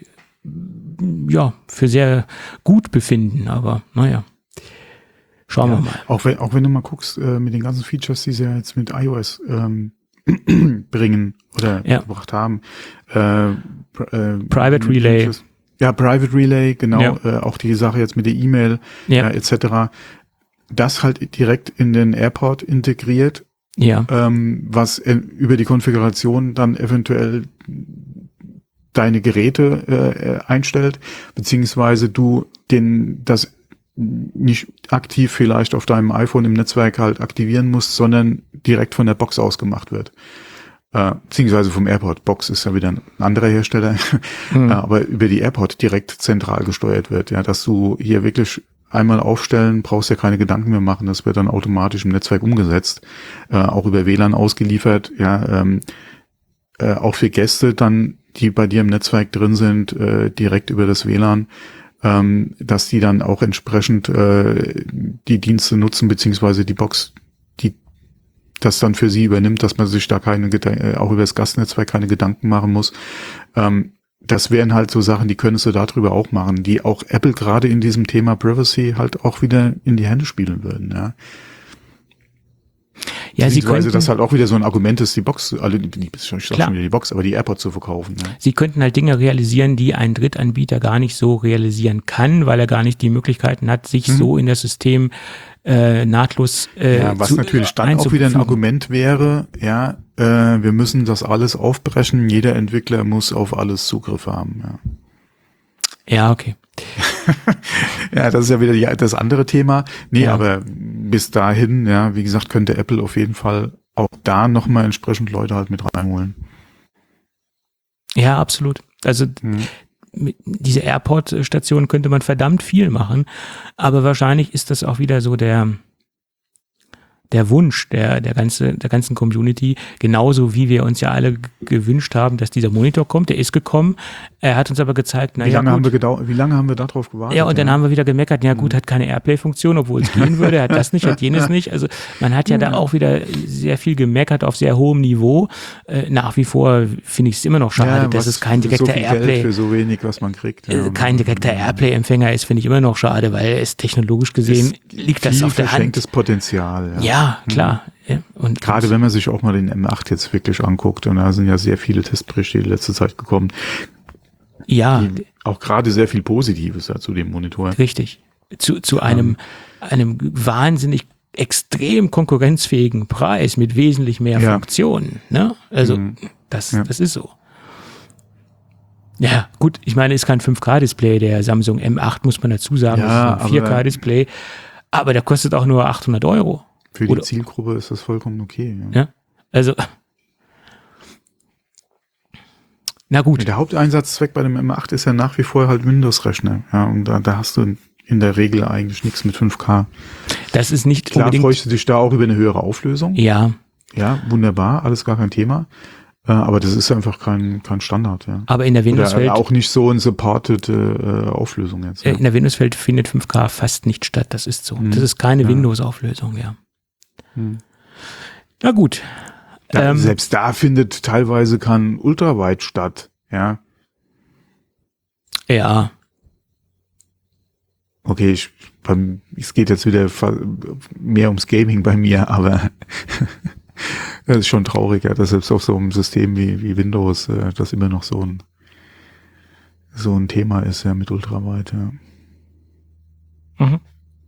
ja für sehr gut befinden, aber naja. Schauen ja, wir mal. Auch wenn, auch wenn du mal guckst, äh, mit den ganzen Features, die sie ja jetzt mit iOS ähm, bringen oder ja. gebracht haben. Äh, äh, Private Relay. Features. Ja, Private Relay, genau. Ja. Äh, auch die Sache jetzt mit der E-Mail ja. äh, et cetera. Das halt direkt in den AirPort integriert, ja. ähm, was äh, über die Konfiguration dann eventuell deine Geräte äh, einstellt, beziehungsweise du den das nicht aktiv vielleicht auf deinem iPhone im Netzwerk halt aktivieren musst, sondern direkt von der Box aus gemacht wird. Äh, beziehungsweise vom AirPort. Box ist ja wieder ein anderer Hersteller, mhm. äh, aber über die AirPort direkt zentral gesteuert wird. Ja, dass du hier wirklich einmal aufstellen, brauchst ja keine Gedanken mehr machen, das wird dann automatisch im Netzwerk umgesetzt, äh, auch über W L A N ausgeliefert, ja, ähm, äh, auch für Gäste dann, die bei dir im Netzwerk drin sind, äh, direkt über das W L A N, ähm, dass die dann auch entsprechend äh, die Dienste nutzen, beziehungsweise die Box, die das dann für sie übernimmt, dass man sich da keine, äh, auch über das Gastnetzwerk keine Gedanken machen muss. Ähm, das wären halt so Sachen, die könntest du darüber auch machen, die auch Apple gerade in diesem Thema Privacy halt auch wieder in die Hände spielen würden, ja. Ja, sie könnten, das halt auch wieder so ein Argument ist, die Box, also die, die, ich sag schon wieder die Box, aber die AirPods zu verkaufen. Ja. Sie könnten halt Dinge realisieren, die ein Drittanbieter gar nicht so realisieren kann, weil er gar nicht die Möglichkeiten hat, sich mhm. so in das System äh, nahtlos äh, ja, was zu, natürlich dann auch wieder ein Argument wäre, ja, äh, wir müssen das alles aufbrechen, jeder Entwickler muss auf alles Zugriff haben. Ja, ja okay. Ja, das ist ja wieder die, das andere Thema. Nee, ja. aber bis dahin, ja, wie gesagt, könnte Apple auf jeden Fall auch da nochmal entsprechend Leute halt mit reinholen. Ja, absolut. Also hm. mit diese AirPort-Station könnte man verdammt viel machen, aber wahrscheinlich ist das auch wieder so der der Wunsch der der ganze der ganzen Community, genauso wie wir uns ja alle g- gewünscht haben, dass dieser Monitor kommt. Der ist gekommen. Er hat uns aber gezeigt, na wie ja, lange gut. haben wir gedau- wie lange haben wir darauf gewartet? Ja, und dann ja. haben wir wieder gemeckert, ja gut, hat keine Airplay-Funktion, obwohl es gehen würde, hat das nicht, hat jenes nicht. Also man hat ja, ja da auch wieder sehr viel gemeckert auf sehr hohem Niveau. Äh, nach wie vor finde ich es immer noch schade, ja, dass es kein direkter so viel Airplay Geld für so wenig, was man kriegt. Ja. Äh, kein direkter Airplay-Empfänger ist, finde ich immer noch schade, weil es technologisch gesehen es liegt das auf der Hand. Verschenktes Potenzial. Ja, ja klar. Mhm. Ja, und gerade wenn man sich auch mal den M acht jetzt wirklich anguckt, und da sind ja sehr viele Testberichte in letzter Zeit gekommen. Ja. Auch gerade sehr viel Positives ja, zu dem Monitor. Richtig. Zu, zu einem, einem wahnsinnig extrem konkurrenzfähigen Preis mit wesentlich mehr Ja. Funktionen. Ne? Also Mhm. das, Ja. das ist so. Ja, gut, ich meine, ist kein fünf K-Display, der Samsung M acht, muss man dazu sagen, Ja, das ist ein vier aber- K-Display, aber der kostet auch nur achthundert Euro. Für die Oder- Zielgruppe ist das vollkommen okay. Ja. Ja, also, na gut, Der Haupteinsatzzweck bei dem M acht ist ja nach wie vor halt Windows-Rechner. Ja, und da, da hast du in der Regel eigentlich nichts mit fünf K. das ist nicht Klar unbedingt, freust du dich da auch über eine höhere Auflösung. ja, Ja, wunderbar, alles gar kein Thema. Äh, aber das ist einfach kein, kein Standard, ja. aber in der Windows-Welt, Oder auch nicht so eine supported äh, Auflösung jetzt. äh, Ja. in der Windows-Welt findet fünf K fast nicht statt, das ist so. Hm. Das ist keine Ja. Windows-Auflösung, ja. Hm. Na gut. Ja, Ähm, selbst da findet teilweise kein Ultrawide statt, ja. Ja, Okay, ich, beim, es geht jetzt wieder fa- mehr ums Gaming bei mir, aber das ist schon traurig, ja, dass selbst auf so einem System wie, wie Windows äh, das immer noch so ein so ein Thema ist, ja, mit Ultrawide, ja. Mhm.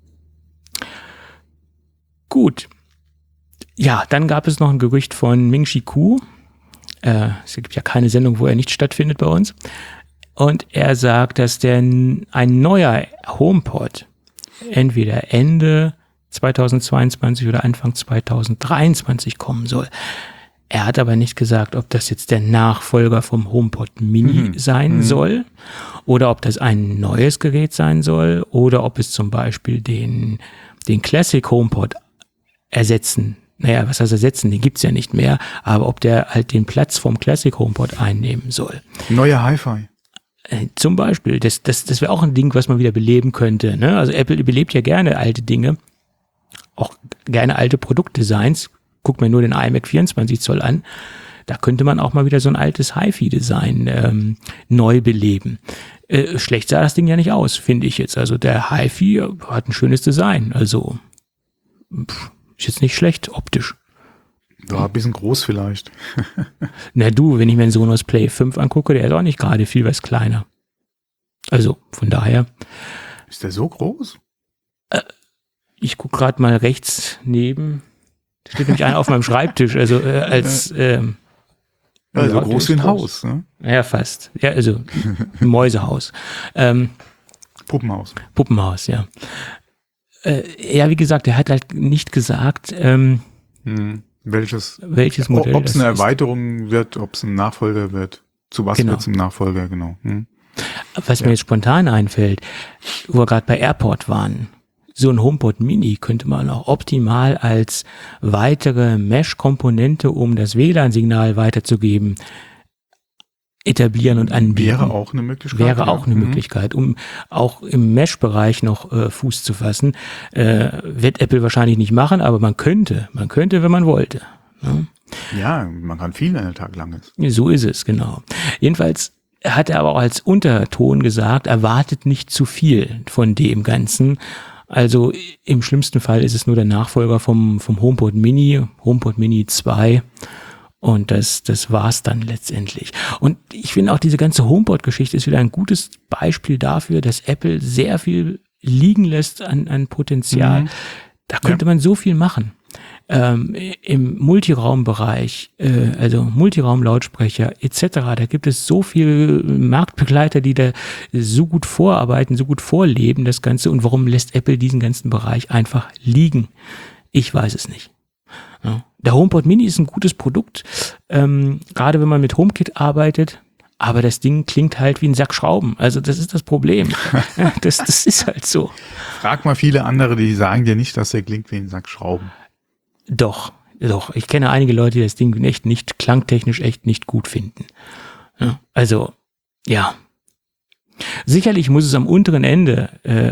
Gut. Ja, dann gab es noch ein Gerücht von Ming-Chi Kuo. Äh, es gibt ja keine Sendung, wo er nicht stattfindet bei uns. Und er sagt, dass der ein neuer HomePod entweder Ende zweitausendzweiundzwanzig oder Anfang zweitausenddreiundzwanzig kommen soll. Er hat aber nicht gesagt, ob das jetzt der Nachfolger vom HomePod Mini Mhm. sein Mhm. soll oder ob das ein neues Gerät sein soll oder ob es zum Beispiel den, den Classic HomePod ersetzen. Naja, was heißt ersetzen? Den gibt's ja nicht mehr, aber ob der halt den Platz vom Classic HomePod einnehmen soll. Neuer Hi-Fi. Äh, Zum Beispiel, das, das, das wäre auch ein Ding, was man wieder beleben könnte. Ne? Also Apple belebt ja gerne alte Dinge, auch gerne alte Produktdesigns. Guck mir nur den iMac vierundzwanzig Zoll an. Da könnte man auch mal wieder so ein altes Hi-Fi-Design ähm, neu beleben. Äh, schlecht sah das Ding ja nicht aus, finde ich jetzt. Also der Hi-Fi hat ein schönes Design. Also pff, ist jetzt nicht schlecht optisch. War ein bisschen groß vielleicht. Na du, wenn ich mir den Sonos Play fünf angucke, der ist auch nicht gerade viel was kleiner. Also von daher, Ist der so groß? ich gucke gerade mal rechts neben, da steht nämlich einer auf meinem Schreibtisch, also äh, als ähm, Also ja, groß der wie ein ist Haus, ne? Ja, fast. Ja, also ein Mäusehaus. Ähm, Puppenhaus. Puppenhaus, ja. Äh, ja, wie gesagt, er hat halt nicht gesagt, ähm, Hm. Welches, welches Modell ob es das eine ist. Erweiterung wird, ob es ein Nachfolger wird. Zu was Genau. wird es ein Nachfolger, genau. Hm. Was mir Ja. jetzt spontan einfällt, wo wir gerade bei Airport waren, so ein HomePod Mini könnte man auch optimal als weitere Mesh-Komponente, um das W L A N-Signal weiterzugeben, etablieren und anbieten. Wäre auch eine Möglichkeit. Wäre ja. auch eine Mhm. Möglichkeit, um auch im Mesh-Bereich noch äh, Fuß zu fassen. Äh, wird Apple wahrscheinlich nicht machen, aber man könnte, man könnte, wenn man wollte. Ne? Ja, man kann viel, wenn der Tag lang ist. So ist es, genau. Jedenfalls hat er aber auch als Unterton gesagt, erwartet nicht zu viel von dem Ganzen. Also im schlimmsten Fall ist es nur der Nachfolger vom, vom HomePod Mini, HomePod Mini zwei. Und das, das war's dann letztendlich. Und ich finde auch diese ganze HomePod-Geschichte ist wieder ein gutes Beispiel dafür, dass Apple sehr viel liegen lässt an, an Potenzial. Mhm. Da könnte man so viel machen. Ähm, im Multiraumbereich, äh, also Multiraumlautsprecher et cetera, da gibt es so viele Marktbegleiter, die da so gut vorarbeiten, so gut vorleben, das Ganze. Und warum lässt Apple diesen ganzen Bereich einfach liegen? Ich weiß es nicht. Ja. Der HomePod Mini ist ein gutes Produkt, ähm, gerade wenn man mit HomeKit arbeitet. Aber das Ding klingt halt wie ein Sack Schrauben. Also das ist das Problem. Ja, das, das ist halt so. Frag mal viele andere, die sagen dir nicht, dass der klingt wie ein Sack Schrauben. Doch, doch. Ich kenne einige Leute, die das Ding echt nicht, klangtechnisch echt nicht gut finden. Ja, also, ja. Sicherlich muss es am unteren Ende äh,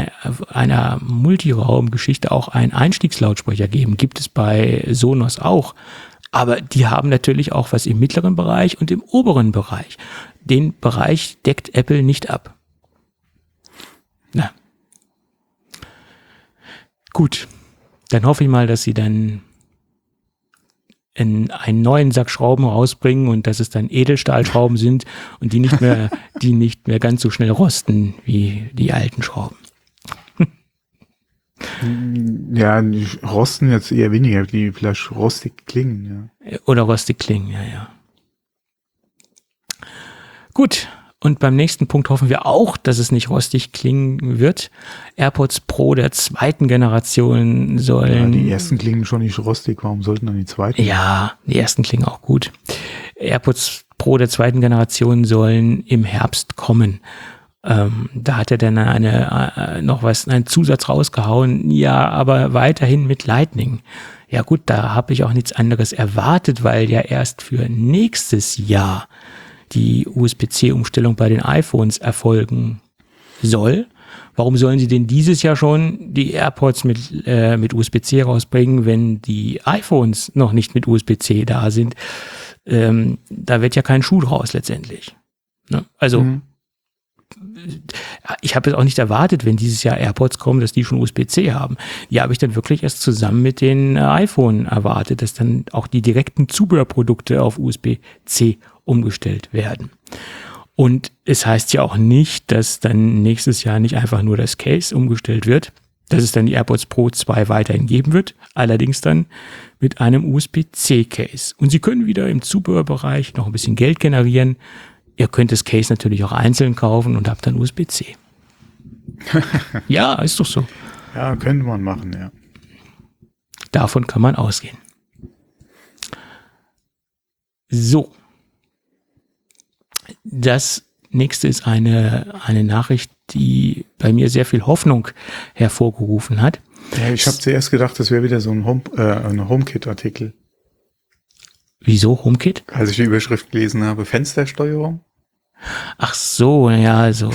einer Multiraumgeschichte auch einen Einstiegslautsprecher geben. Gibt es bei Sonos auch. Aber die haben natürlich auch was im mittleren Bereich und im oberen Bereich. Den Bereich deckt Apple nicht ab. Na. Gut. Dann hoffe ich mal, dass sie dann in einen neuen Sack Schrauben rausbringen und dass es dann Edelstahlschrauben sind und die nicht mehr, die nicht mehr ganz so schnell rosten wie die alten Schrauben. Ja, die rosten jetzt eher weniger, die vielleicht rostig klingen, ja. Oder rostig klingen, ja, ja. Gut. Und beim nächsten Punkt hoffen wir auch, dass es nicht rostig klingen wird. AirPods Pro der zweiten Generation sollen... Ja, die ersten klingen schon nicht rostig, warum sollten dann die zweiten? Ja, die ersten klingen auch gut. AirPods Pro der zweiten Generation sollen im Herbst kommen. Ähm, da hat er dann eine, äh, noch was, einen Zusatz rausgehauen. Ja, aber weiterhin mit Lightning. Ja gut, da habe ich auch nichts anderes erwartet, weil ja erst für nächstes Jahr die U S B C-Umstellung bei den iPhones erfolgen soll. Warum sollen sie denn dieses Jahr schon die AirPods mit, äh, mit U S B C rausbringen, wenn die iPhones noch nicht mit U S B C da sind? Ähm, da wird ja kein Schuh draus letztendlich. Ne? Also mhm. ich habe es auch nicht erwartet, wenn dieses Jahr AirPods kommen, dass die schon U S B C haben. Die habe ich dann wirklich erst zusammen mit den äh, iPhone erwartet, dass dann auch die direkten Zubehörprodukte auf U S B C umgestellt werden. Und es heißt ja auch nicht, dass dann nächstes Jahr nicht einfach nur das Case umgestellt wird, dass es dann die AirPods Pro zwei weiterhin geben wird, allerdings dann mit einem U S B C Case. Und Sie können wieder im Zubehörbereich noch ein bisschen Geld generieren. Ihr könnt das Case natürlich auch einzeln kaufen und habt dann U S B C. Ja, ist doch so. Ja, könnte man machen, ja. Davon kann man ausgehen. So. Das nächste ist eine, eine Nachricht, die bei mir sehr viel Hoffnung hervorgerufen hat. Ja, ich habe zuerst gedacht, das wäre wieder so ein, Home, äh, ein HomeKit-Artikel. Wieso HomeKit? Als ich die Überschrift gelesen habe, Fenstersteuerung. Ach so, ja, also.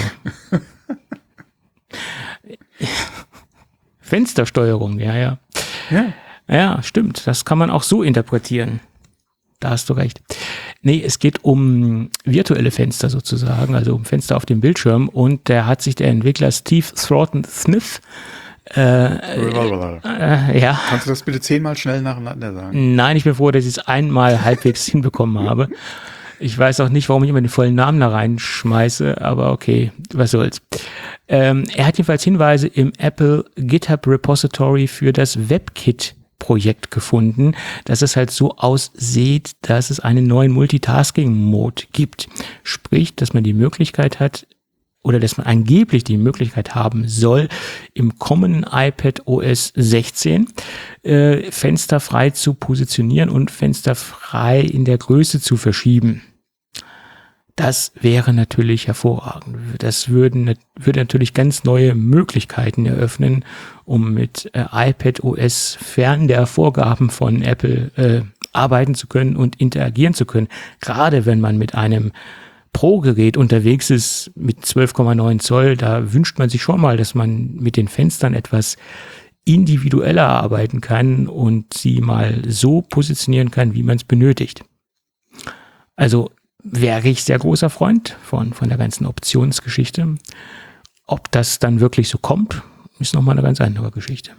Fenstersteuerung, ja, ja. Ja. Ja, stimmt. Das kann man auch so interpretieren. Da hast du recht. Nee, es geht um virtuelle Fenster sozusagen, also um Fenster auf dem Bildschirm. Und da hat sich der Entwickler Steve Thornton Smith äh, äh, ja. Kannst du das bitte zehnmal schnell nacheinander sagen? Nein, ich bin froh, dass ich es einmal halbwegs hinbekommen habe. Ich weiß auch nicht, warum ich immer den vollen Namen da reinschmeiße, aber okay, was soll's. Ähm, er hat jedenfalls Hinweise im Apple GitHub Repository für das WebKit Projekt gefunden, dass es halt so aussieht, dass es einen neuen Multitasking-Mode gibt. Sprich, dass man die Möglichkeit hat, oder dass man angeblich die Möglichkeit haben soll, im kommenden iPad O S sechzehn äh, Fenster frei zu positionieren und Fenster frei in der Größe zu verschieben. Das wäre natürlich hervorragend. Das würden, würde natürlich ganz neue Möglichkeiten eröffnen, um mit äh, iPad O S fern der Vorgaben von Apple äh, arbeiten zu können und interagieren zu können. Gerade wenn man mit einem Pro-Gerät unterwegs ist mit zwölf Komma neun Zoll, da wünscht man sich schon mal, dass man mit den Fenstern etwas individueller arbeiten kann und sie mal so positionieren kann, wie man es benötigt. Also wäre ich sehr großer Freund von, von der ganzen Optionsgeschichte. Ob das dann wirklich so kommt, ist nochmal eine ganz andere Geschichte.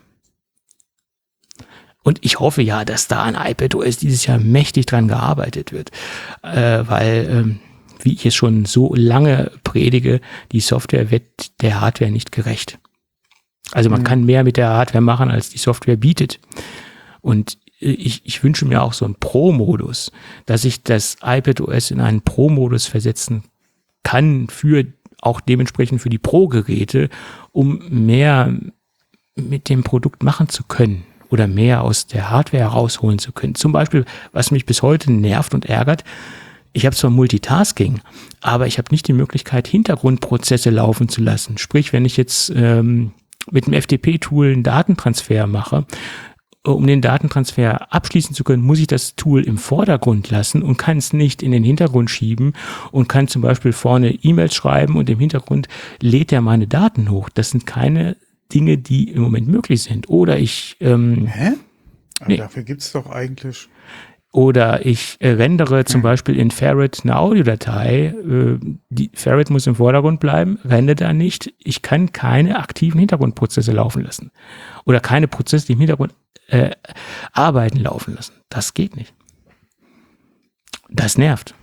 Und ich hoffe ja, dass da an iPadOS dieses Jahr mächtig dran gearbeitet wird, äh, weil, ähm, wie ich es schon so lange predige, die Software wird der Hardware nicht gerecht. Also man mhm. kann mehr mit der Hardware machen, als die Software bietet. Und Ich, ich wünsche mir auch so einen Pro-Modus, dass ich das iPadOS in einen Pro-Modus versetzen kann, für auch dementsprechend für die Pro-Geräte, um mehr mit dem Produkt machen zu können oder mehr aus der Hardware herausholen zu können. Zum Beispiel, was mich bis heute nervt und ärgert, ich habe zwar Multitasking, aber ich habe nicht die Möglichkeit, Hintergrundprozesse laufen zu lassen. Sprich, wenn ich jetzt ähm, mit dem F T P-Tool einen Datentransfer mache, um den Datentransfer abschließen zu können, muss ich das Tool im Vordergrund lassen und kann es nicht in den Hintergrund schieben und kann zum Beispiel vorne E-Mails schreiben und im Hintergrund lädt er meine Daten hoch. Das sind keine Dinge, die im Moment möglich sind. Oder ich... Ähm, Hä? Nee. Dafür gibt's doch eigentlich... Oder ich äh, rendere zum Beispiel in Ferret eine Audiodatei. Äh, die Ferret muss im Vordergrund bleiben, rendere da nicht. Ich kann keine aktiven Hintergrundprozesse laufen lassen. Oder keine Prozesse, die im Hintergrund äh, arbeiten, laufen lassen. Das geht nicht. Das nervt.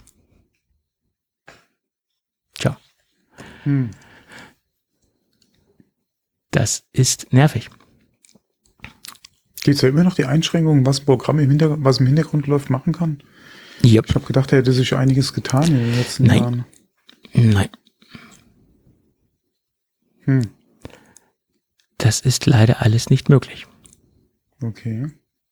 Tja. Hm. Das ist nervig. Gibt es ja immer noch die Einschränkungen, was ein Programm im Hintergrund, was im Hintergrund läuft, machen kann? Yep. Ich habe gedacht, er hätte sich einiges getan in den letzten Nein. Jahren. Nein. Hm. Das ist leider alles nicht möglich. Okay.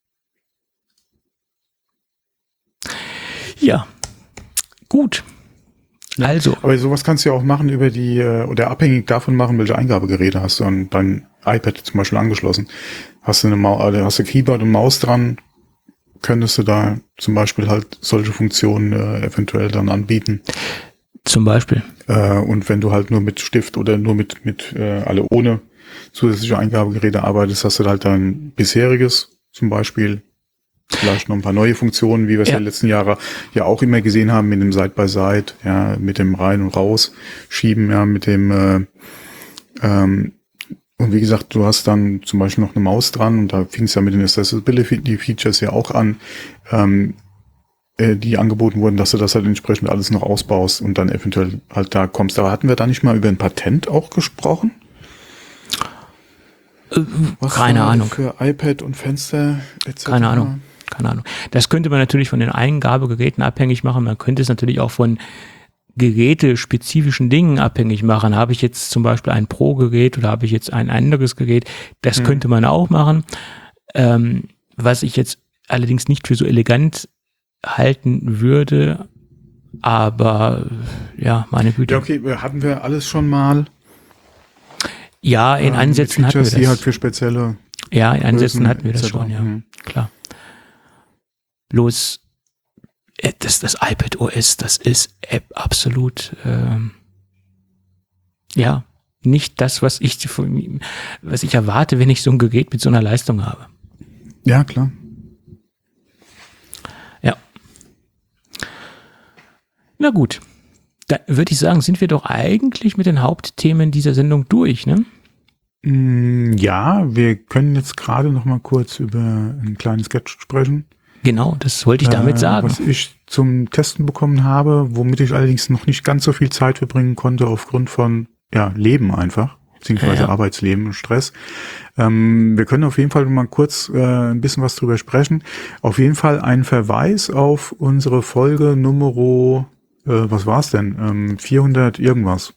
Ja, gut. Also, Aber sowas kannst du ja auch machen über die, äh, oder abhängig davon machen, welche Eingabegeräte hast du an dein iPad zum Beispiel angeschlossen. Hast du eine Maus, also hast du Keyboard und Maus dran, könntest du da zum Beispiel halt solche Funktionen äh, eventuell dann anbieten. zum Beispiel. Äh, und wenn du halt nur mit Stift oder nur mit, mit äh, alle ohne zusätzliche Eingabegeräte arbeitest, hast du halt dein bisheriges zum Beispiel. Vielleicht noch ein paar neue Funktionen, wie wir es ja. ja letzten Jahre ja auch immer gesehen haben, mit dem Side-by-Side, ja, mit dem Rein- und Rausschieben, ja, mit dem äh, ähm, und wie gesagt, du hast dann zum Beispiel noch eine Maus dran und da fing es ja mit den Accessibility-Features ja auch an, ähm, äh, die angeboten wurden, dass du das halt entsprechend alles noch ausbaust und dann eventuell halt da kommst. Aber hatten wir da nicht mal über ein Patent auch gesprochen? Äh, Was keine Ahnung. Für iPad und Fenster et cetera? Keine Ahnung. Keine Ahnung. Das könnte man natürlich von den Eingabegeräten abhängig machen. Man könnte es natürlich auch von gerätespezifischen Dingen abhängig machen. Habe ich jetzt zum Beispiel ein Pro-Gerät oder habe ich jetzt ein anderes Gerät? Das hm. könnte man auch machen. Ähm, was ich jetzt allerdings nicht für so elegant halten würde, aber ja, meine Güte. Ja, okay, hatten wir alles schon mal. Ja, in ähm, Ansätzen hatten wir das. Die halt für spezielle ja, in Ansätzen Größen hatten wir das et cetera. schon, ja, Mhm. klar. Bloß Das, das iPad O S, das ist absolut, ähm, ja, nicht das, was ich, was ich erwarte, wenn ich so ein Gerät mit so einer Leistung habe. Ja, klar. Ja. Na gut, dann würde ich sagen, sind wir doch eigentlich mit den Hauptthemen dieser Sendung durch, ne? Ja, wir können jetzt gerade noch mal kurz über ein kleines Sketch sprechen. Genau, das wollte ich damit äh, sagen. Was ich zum Testen bekommen habe, womit ich allerdings noch nicht ganz so viel Zeit verbringen konnte aufgrund von ja Leben einfach, beziehungsweise ja. Arbeitsleben und Stress. Ähm, wir können auf jeden Fall mal kurz äh, ein bisschen was drüber sprechen. Auf jeden Fall ein Verweis auf unsere Folge Numero, äh, was war's denn? Ähm, vierhundert irgendwas.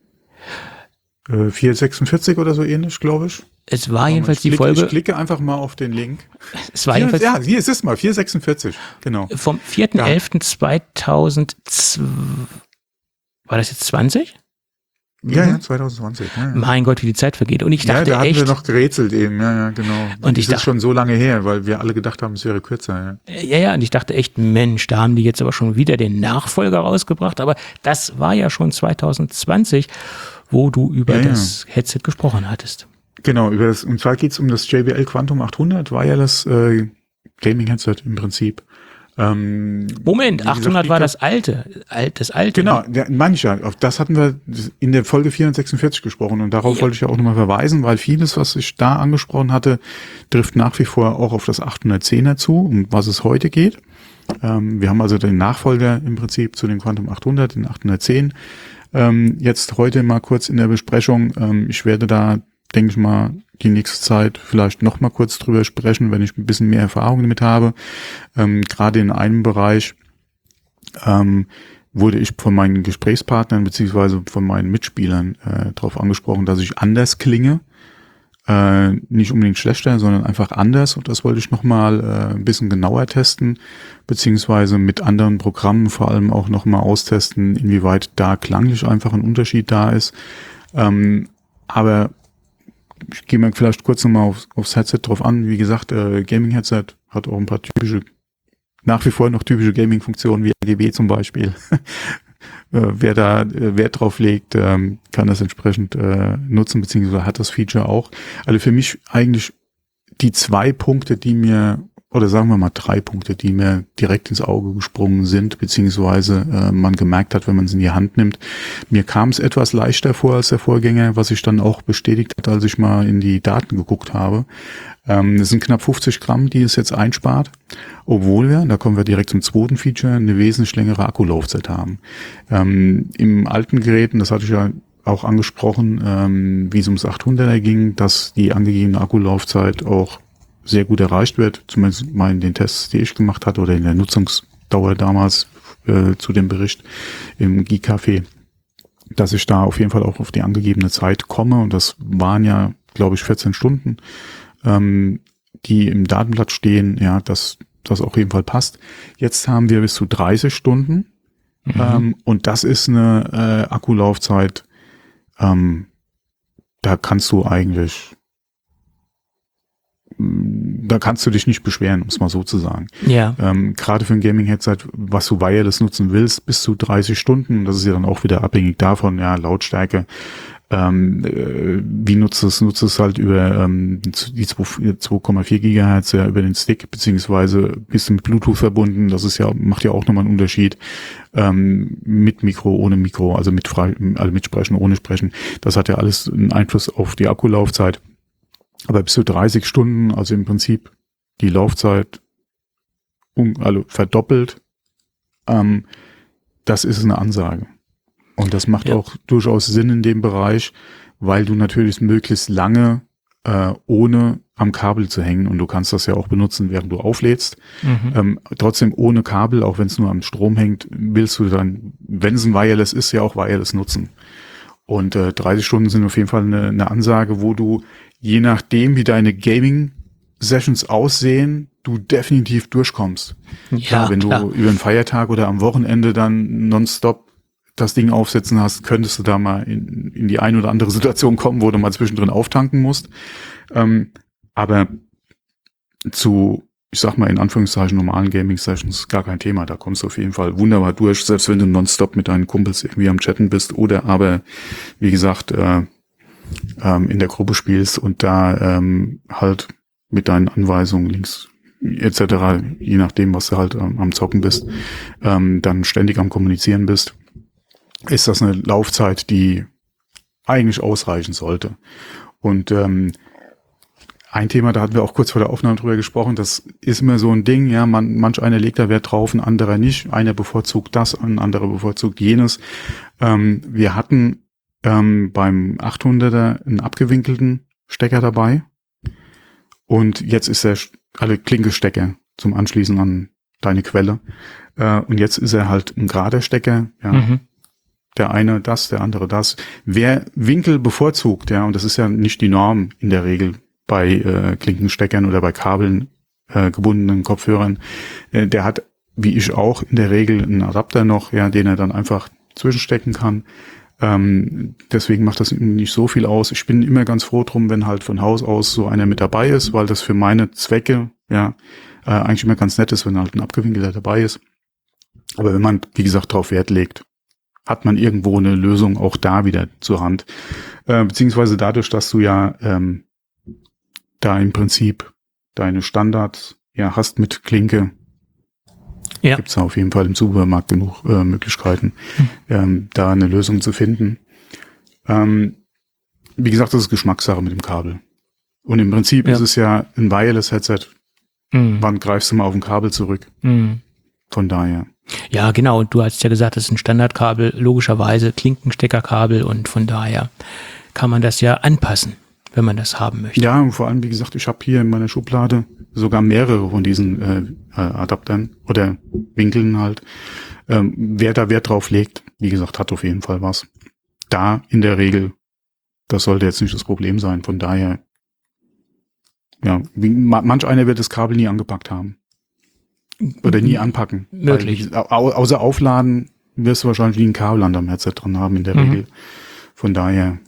Äh, vierhundertsechsundvierzig oder so ähnlich, glaube ich. Es war jedenfalls die klick, Folge. Ich klicke einfach mal auf den Link. Es war Vier, jedenfalls. Ja, hier ist es mal, vierhundertsechsundvierzig, genau. Vom vierter elfter zweitausendzwölf. War das jetzt zwanzig? Ja, ja, zwanzig zwanzig. Ja, ja. Mein Gott, wie die Zeit vergeht. Und ich dachte ja, da hatten echt. wir noch gerätselt eben, ja, ja, genau. Und ich das dachte, ist schon so lange her, weil wir alle gedacht haben, es wäre kürzer. Ja. ja, ja, und ich dachte echt, Mensch, da haben die jetzt aber schon wieder den Nachfolger rausgebracht. Aber das war ja schon zwanzig zwanzig, wo du über ja, das ja. Headset gesprochen hattest. Genau, über das, und zwar geht's um das J B L Quantum achthundert, Wireless äh, Gaming Headset im Prinzip. Ähm, Moment, achthundert gesagt, war das alte, alt, das alte. Genau, der, mancher, auf das hatten wir in der Folge vierhundertsechsundvierzig gesprochen und darauf ja. wollte ich ja auch nochmal verweisen, weil vieles, was ich da angesprochen hatte, trifft nach wie vor auch auf das achthundertzehner zu, um was es heute geht. Ähm, wir haben also den Nachfolger im Prinzip zu dem Quantum achthundert, den achthundertzehn. Ähm, jetzt heute mal kurz in der Besprechung. Ähm, ich werde da, denke ich mal, die nächste Zeit vielleicht noch mal kurz drüber sprechen, wenn ich ein bisschen mehr Erfahrung damit habe. Ähm, gerade in einem Bereich ähm, wurde ich von meinen Gesprächspartnern beziehungsweise von meinen Mitspielern äh, darauf angesprochen, dass ich anders klinge. Äh, nicht unbedingt schlechter, sondern einfach anders. Und das wollte ich noch mal äh, ein bisschen genauer testen, beziehungsweise mit anderen Programmen vor allem auch noch mal austesten, inwieweit da klanglich einfach ein Unterschied da ist. Ähm, aber ich gehe mal vielleicht kurz nochmal aufs, aufs Headset drauf an. Wie gesagt, äh, Gaming-Headset hat auch ein paar typische, nach wie vor noch typische Gaming-Funktionen wie R G B zum Beispiel. äh, wer da äh, Wert drauf legt, ähm, kann das entsprechend äh, nutzen, beziehungsweise hat das Feature auch. Also für mich eigentlich die zwei Punkte, die mir, oder sagen wir mal drei Punkte, die mir direkt ins Auge gesprungen sind, beziehungsweise äh, man gemerkt hat, wenn man es in die Hand nimmt. Mir kam es etwas leichter vor als der Vorgänger, was sich dann auch bestätigt hat, als ich mal in die Daten geguckt habe. Ähm, es sind knapp fünfzig Gramm, die es jetzt einspart, obwohl wir, da kommen wir direkt zum zweiten Feature, eine wesentlich längere Akkulaufzeit haben. Ähm, im alten Geräten, das hatte ich ja auch angesprochen, ähm, wie es ums achthunderter ging, dass die angegebene Akkulaufzeit auch sehr gut erreicht wird, zumindest mal in den Tests, die ich gemacht hatte oder in der Nutzungsdauer damals äh, zu dem Bericht im Geek-Café, dass ich da auf jeden Fall auch auf die angegebene Zeit komme und das waren ja, glaube ich, vierzehn Stunden, ähm, die im Datenblatt stehen, ja, dass das auf jeden Fall passt. Jetzt haben wir bis zu dreißig Stunden mhm. ähm, und das ist eine äh, Akkulaufzeit, ähm, da kannst du eigentlich da kannst du dich nicht beschweren, um es mal so zu sagen. Ja. Ähm, gerade für ein Gaming-Headset, was du wireless nutzen willst, bis zu dreißig Stunden. Das ist ja dann auch wieder abhängig davon, ja, Lautstärke. Ähm, äh, wie nutzt es? Nutzt es halt über ähm, die zwei Komma vier Gigahertz, ja, über den Stick, beziehungsweise bist du mit Bluetooth verbunden. Das ist ja, macht ja auch nochmal einen Unterschied. Ähm, mit Mikro, ohne Mikro, also mit frei, also mit Sprechen, ohne Sprechen. Das hat ja alles einen Einfluss auf die Akkulaufzeit. Aber bis zu dreißig Stunden, also im Prinzip die Laufzeit also verdoppelt, ähm, das ist eine Ansage. Und das macht ja auch durchaus Sinn in dem Bereich, weil du natürlich möglichst lange äh, ohne am Kabel zu hängen und du kannst das ja auch benutzen, während du auflädst. Mhm. Ähm, trotzdem ohne Kabel, auch wenn es nur am Strom hängt, willst du dann, wenn es ein Wireless ist, ja auch Wireless nutzen. Und äh, dreißig Stunden sind auf jeden Fall eine, eine Ansage, wo du je nachdem, wie deine Gaming-Sessions aussehen, du definitiv durchkommst. Ja, klar, wenn klar. du über einen Feiertag oder am Wochenende dann nonstop das Ding aufsetzen hast, könntest du da mal in, in die eine oder andere Situation kommen, wo du mal zwischendrin auftanken musst. Ähm, aber zu, ich sag mal in Anführungszeichen, normalen Gaming-Sessions gar kein Thema. Da kommst du auf jeden Fall wunderbar durch, selbst wenn du nonstop mit deinen Kumpels irgendwie am Chatten bist oder aber, wie gesagt, äh, ähm, in der Gruppe spielst und da ähm, halt mit deinen Anweisungen links et cetera, je nachdem, was du halt ähm, am Zocken bist, ähm, dann ständig am Kommunizieren bist, ist das eine Laufzeit, die eigentlich ausreichen sollte. Und ähm, ein Thema, da hatten wir auch kurz vor der Aufnahme drüber gesprochen, das ist immer so ein Ding, ja, man, manch einer legt da Wert drauf, ein anderer nicht, einer bevorzugt das, ein anderer bevorzugt jenes. Ähm, wir hatten ähm, beim achthunderter einen abgewinkelten Stecker dabei und jetzt ist er alle Klinkestecker zum Anschließen an deine Quelle äh, und jetzt ist er halt ein gerader Stecker, ja. Mhm. Der eine das, der andere das. Wer Winkel bevorzugt, ja, und das ist ja nicht die Norm in der Regel bei äh, Klinkensteckern oder bei Kabeln äh, gebundenen Kopfhörern, äh, der hat, wie ich auch, in der Regel einen Adapter noch, ja, den er dann einfach zwischenstecken kann. Ähm, deswegen macht das nicht so viel aus. Ich bin immer ganz froh drum, wenn halt von Haus aus so einer mit dabei ist, weil das für meine Zwecke, ja, äh, eigentlich immer ganz nett ist, wenn halt ein Abgewinkelter dabei ist. Aber wenn man, wie gesagt, drauf Wert legt, hat man irgendwo eine Lösung auch da wieder zur Hand. Äh, beziehungsweise dadurch, dass du ja ähm, da im Prinzip deine Standards ja hast mit Klinke, ja. Gibt's da auf jeden Fall im Supermarkt genug äh, Möglichkeiten, hm. ähm, da eine Lösung zu finden. Ähm, wie gesagt, das ist Geschmackssache mit dem Kabel. Und im Prinzip ja. ist es ja ein Wireless-Headset. Hm. Wann greifst du mal auf ein Kabel zurück? Hm. Von daher. Ja, genau. Und du hast ja gesagt, das ist ein Standardkabel, logischerweise Klinkensteckerkabel und von daher kann man das ja anpassen, wenn man das haben möchte. Ja, und vor allem, wie gesagt, ich habe hier in meiner Schublade sogar mehrere von diesen äh, Adaptern oder Winkeln halt. Ähm, wer da Wert drauf legt, wie gesagt, hat auf jeden Fall was. Da in der Regel, das sollte jetzt nicht das Problem sein. Von daher, ja, wie, manch einer wird das Kabel nie angepackt haben. Oder nie anpacken. Möglich. Weil, au, außer Aufladen wirst du wahrscheinlich nie ein Kabel an deinem Headset dran haben in der mhm. Regel. Von daher.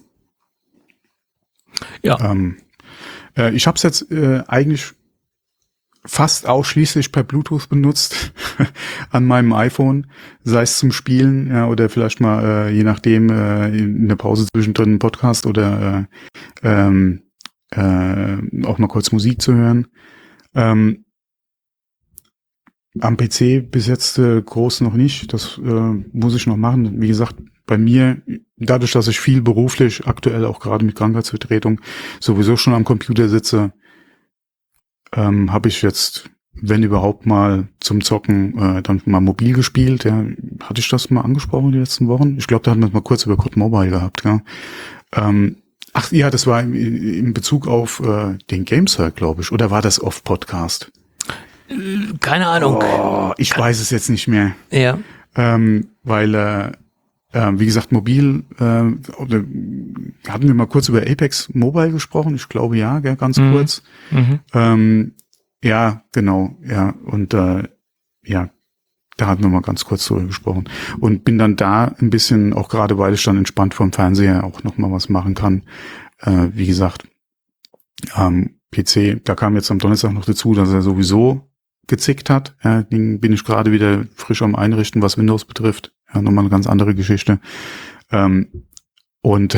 Ja. Ähm, äh, ich habe es jetzt äh, eigentlich fast ausschließlich per Bluetooth benutzt an meinem iPhone, sei es zum Spielen, ja, oder vielleicht mal äh, je nachdem äh, in der Pause zwischendrin einen Podcast oder äh, ähm, äh, auch mal kurz Musik zu hören. Ähm, Am P C bis jetzt äh, groß noch nicht. Das äh, muss ich noch machen. Wie gesagt, bei mir, dadurch, dass ich viel beruflich, aktuell auch gerade mit Krankheitsvertretung, sowieso schon am Computer sitze, ähm, habe ich jetzt, wenn überhaupt mal zum Zocken, äh, dann mal mobil gespielt. Ja. Hatte ich das mal angesprochen die letzten Wochen? Ich glaube, da hatten wir es mal kurz über C O D Mobile gehabt. Ja. Ähm, Ach ja, das war in, in Bezug auf äh, den Gamesurf, glaube ich. Oder war das auf Podcast? Keine Ahnung. Oh, ich Kann. weiß es jetzt nicht mehr. Ja. Ähm, weil, äh, äh, wie gesagt, mobil, äh, hatten wir mal kurz über Apex Mobile gesprochen? Ich glaube ja, gell, ganz mhm. kurz. Mhm. Ähm, ja, genau, ja. Und äh, ja, da hatten wir mal ganz kurz drüber gesprochen. Und bin dann da ein bisschen, auch gerade weil ich dann entspannt vom Fernseher auch nochmal was machen kann. Äh, wie gesagt, ähm, P C, da kam jetzt am Donnerstag noch dazu, dass er sowieso gezickt hat. Ja, den bin ich gerade wieder frisch am Einrichten, was Windows betrifft. Ja, nochmal eine ganz andere Geschichte. Ähm, und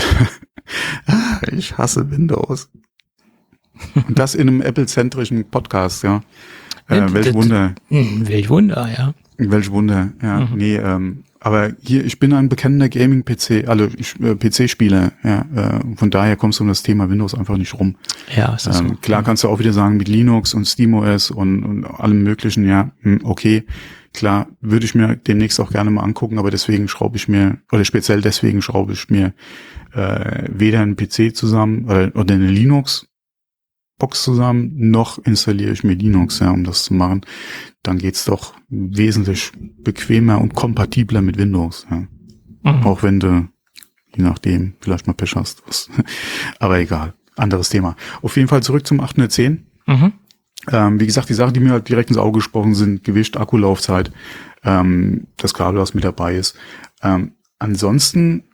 ich hasse Windows. Und das in einem Apple-zentrischen Podcast, ja. Äh, welch Wunder. Welch Wunder, ja. Welch Wunder, ja. Mhm. Nee, ähm, aber hier, ich bin ein bekennender Gaming-P C, also ich, äh, P C-Spieler, ja. Äh, von daher kommst du um das Thema Windows einfach nicht rum. Ja, ist das ähm, so. Klar kannst du auch wieder sagen, mit Linux und SteamOS und, und allem möglichen, ja, okay. Klar, würde ich mir demnächst auch gerne mal angucken, aber deswegen schraube ich mir, oder speziell deswegen schraube ich mir äh, weder einen P C zusammen oder, oder eine Linux Box zusammen, noch installiere ich mir Linux, ja, um das zu machen. Dann geht's doch wesentlich bequemer und kompatibler mit Windows, ja. Mhm. Auch wenn du, je nachdem, vielleicht mal Pech hast. Was. Aber egal, anderes Thema. Auf jeden Fall zurück zum achthundertzehn. Mhm. Ähm, wie gesagt, die Sachen, die mir halt direkt ins Auge gesprochen sind, Gewicht, Akkulaufzeit, ähm, das Kabel, was mit dabei ist. Ähm, ansonsten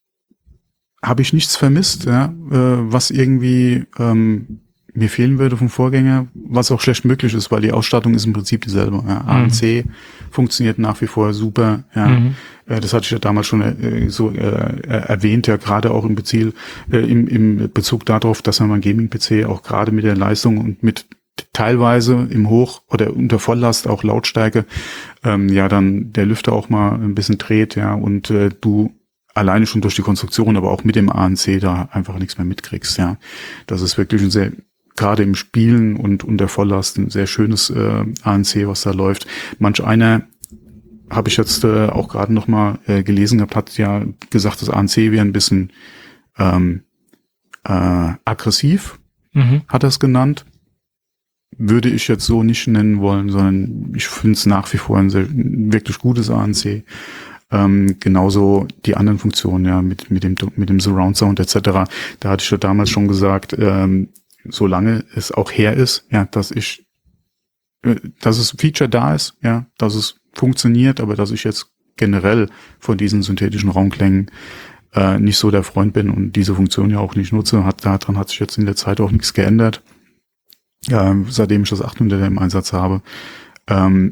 habe ich nichts vermisst, ja, äh, was irgendwie ähm, mir fehlen würde vom Vorgänger, was auch schlecht möglich ist, weil die Ausstattung ist im Prinzip dieselbe. Ja. A N C mhm. funktioniert nach wie vor super. Ja. Mhm. Äh, das hatte ich ja damals schon äh, so äh, erwähnt, ja, gerade auch im Bezug, äh, im, im Bezug darauf, dass man mein Gaming-P C auch gerade mit der Leistung und mit teilweise im Hoch- oder unter Volllast auch Lautstärke, ähm, ja, dann der Lüfter auch mal ein bisschen dreht, ja, und äh, du alleine schon durch die Konstruktion, aber auch mit dem A N C da einfach nichts mehr mitkriegst, ja. Das ist wirklich ein sehr, gerade im Spielen und unter Volllast ein sehr schönes äh, A N C, was da läuft. Manch einer, habe ich jetzt äh, auch gerade noch mal äh, gelesen gehabt, hat ja gesagt, das A N C wäre ein bisschen ähm, äh, aggressiv, mhm. hat er es genannt. Würde ich jetzt so nicht nennen wollen, sondern ich finde es nach wie vor ein sehr, wirklich gutes A N C. Ähm, genauso die anderen Funktionen, ja, mit mit dem mit dem Surround Sound et cetera. Da hatte ich ja damals schon gesagt, ähm, solange es auch her ist, ja, dass ich, äh, dass es ein Feature da ist, ja, dass es funktioniert, aber dass ich jetzt generell von diesen synthetischen Raumklängen äh, nicht so der Freund bin und diese Funktion ja auch nicht nutze, hat daran hat sich jetzt in der Zeit auch nichts geändert, äh, seitdem ich das achthunderter im Einsatz habe. Ähm,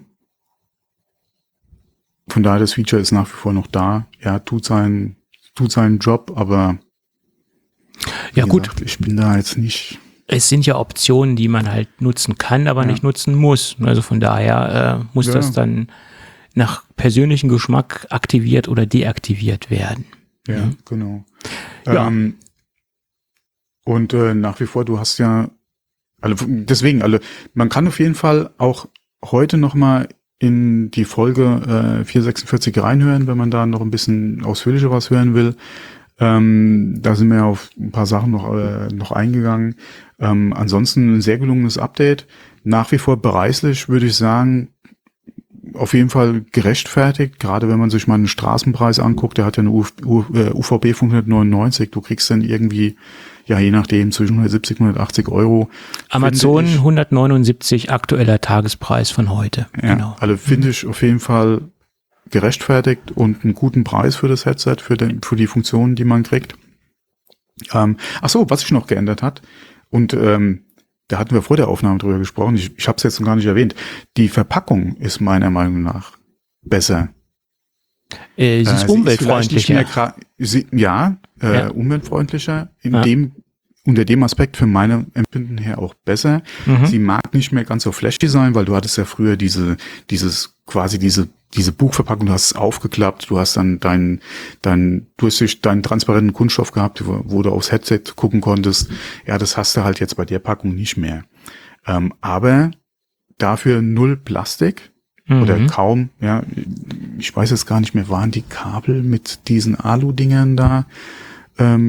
Von daher, das Feature ist nach wie vor noch da. Ja, tut seinen, tut seinen Job, aber ja, gut. Gesagt, ich bin da jetzt nicht. Es sind ja Optionen, die man halt nutzen kann, aber ja. nicht nutzen muss. Also von daher äh, muss ja. das dann nach persönlichem Geschmack aktiviert oder deaktiviert werden. Ja, mhm. genau. Ja. Ähm, und äh, nach wie vor, du hast ja, also deswegen, also man kann auf jeden Fall auch heute noch mal in die Folge äh, vierhundertsechsundvierzig reinhören, wenn man da noch ein bisschen ausführlicher was hören will. Ähm, da sind wir auf ein paar Sachen noch äh, noch eingegangen. Ähm, ansonsten ein sehr gelungenes Update. Nach wie vor preislich, würde ich sagen, auf jeden Fall gerechtfertigt. Gerade wenn man sich mal einen Straßenpreis anguckt, der hat ja eine U V B von hundertneunundneunzig. Du kriegst dann irgendwie, ja, je nachdem, zwischen hundertsiebzig und hundertachtzig Euro. Amazon ich, hundertneunundsiebzig, aktueller Tagespreis von heute. Ja, genau. Also finde ich auf jeden Fall gerechtfertigt und einen guten Preis für das Headset, für, den, für die Funktionen, die man kriegt. Ähm, ach so, was sich noch geändert hat, und ähm, da hatten wir vor der Aufnahme drüber gesprochen, ich, ich habe es jetzt noch gar nicht erwähnt, die Verpackung ist meiner Meinung nach besser. Äh, sie ist äh, umweltfreundlicher. Sie, ja, äh, ja, umweltfreundlicher, in ja. dem, unter dem Aspekt für meine Empfinden her auch besser. Mhm. Sie mag nicht mehr ganz so flashy sein, weil du hattest ja früher diese, dieses, quasi diese, diese Buchverpackung, du hast es aufgeklappt, du hast dann deinen, dein, du hast durch deinen transparenten Kunststoff gehabt, wo, wo du aufs Headset gucken konntest. Ja, das hast du halt jetzt bei der Packung nicht mehr. Ähm, aber dafür null Plastik. Mhm. Oder kaum, ja, ich weiß jetzt gar nicht mehr, waren die Kabel mit diesen Alu-Dingern da ähm,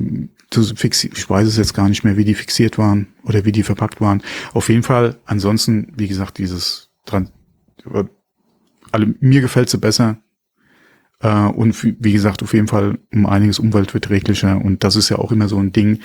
zu fixi- ich weiß es jetzt gar nicht mehr, wie die fixiert waren oder wie die verpackt waren. Auf jeden Fall, ansonsten, wie gesagt, dieses dran, also mir gefällt sie besser. Uh, und f- wie gesagt, auf jeden Fall um einiges umweltverträglicher. Und das ist ja auch immer so ein Ding.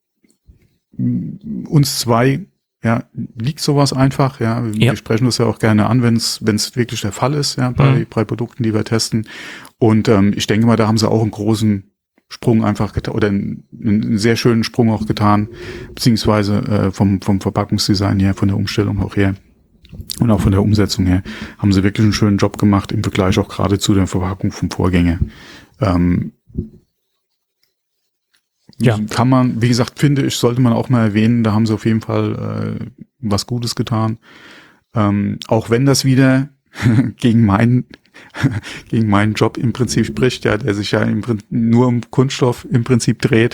Uns zwei, ja, liegt sowas einfach, ja. Ja. Wir sprechen das ja auch gerne an, wenn es wenn es wirklich der Fall ist, ja, bei, Mhm. bei Produkten, die wir testen. Und ähm, ich denke mal, da haben sie auch einen großen Sprung einfach getan, oder einen, einen sehr schönen Sprung auch getan, beziehungsweise äh, vom vom Verpackungsdesign her, von der Umstellung auch her. Und auch von der Umsetzung her haben sie wirklich einen schönen Job gemacht im Vergleich auch gerade zu der Verpackung vom Vorgänger. Ähm, Ja. Kann man, wie gesagt, finde ich, sollte man auch mal erwähnen, da haben sie auf jeden Fall äh, was Gutes getan. Ähm, auch wenn das wieder gegen meinen gegen meinen Job im Prinzip spricht, ja, der sich ja im Prinzip nur um Kunststoff im Prinzip dreht,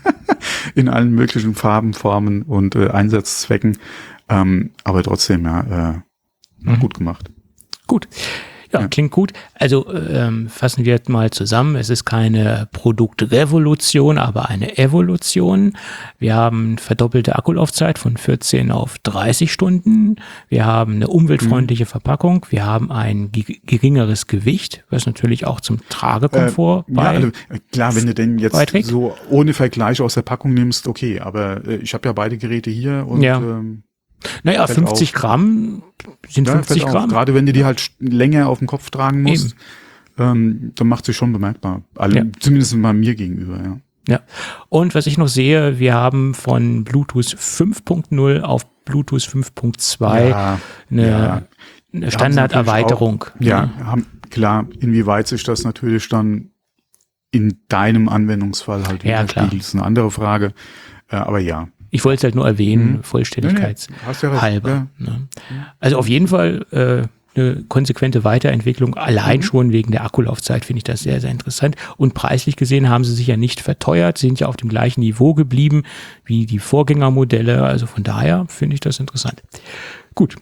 in allen möglichen Farben, Formen und äh, Einsatzzwecken. Ähm, aber trotzdem, ja, äh, Mhm. gut gemacht. Gut. Ja, Ja. klingt gut. Also ähm, fassen wir jetzt mal zusammen. Es ist keine Produktrevolution, aber eine Evolution. Wir haben verdoppelte Akkulaufzeit von vierzehn auf dreißig Stunden. Wir haben eine umweltfreundliche Mhm. Verpackung. Wir haben ein ge- geringeres Gewicht, was natürlich auch zum Tragekomfort Äh, bei ja, also, äh, klar, wenn du denn jetzt beiträgt. so ohne Vergleich aus der Packung nimmst, okay, aber äh, ich habe ja beide Geräte hier und Ja. ähm, Naja, fällt fünfzig auf. Gramm sind ja, fünfzig fällt auf. Gramm. Gerade wenn du die halt sch- länger auf dem Kopf tragen musst, ähm, dann macht sich schon bemerkbar. Also, Ja. zumindest bei mir gegenüber, ja. Ja. Und was ich noch sehe, wir haben von Bluetooth fünf Punkt null auf Bluetooth fünf Punkt zwei Ja, eine, ja. eine Standarderweiterung. Ja, haben, klar, inwieweit sich das natürlich dann in deinem Anwendungsfall halt Ja, klar. widerspiegelt, ist eine andere Frage. Äh, aber ja. Ich wollte es halt nur erwähnen, Mhm. Vollständigkeitshalber. Nee, nee, hast ja recht, ja. Ne? Also auf jeden Fall äh, eine konsequente Weiterentwicklung. Allein Mhm. schon wegen der Akkulaufzeit finde ich das sehr, sehr interessant. Und preislich gesehen haben sie sich ja nicht verteuert, sind ja auf dem gleichen Niveau geblieben wie die Vorgängermodelle. Also von daher finde ich das interessant. Gut.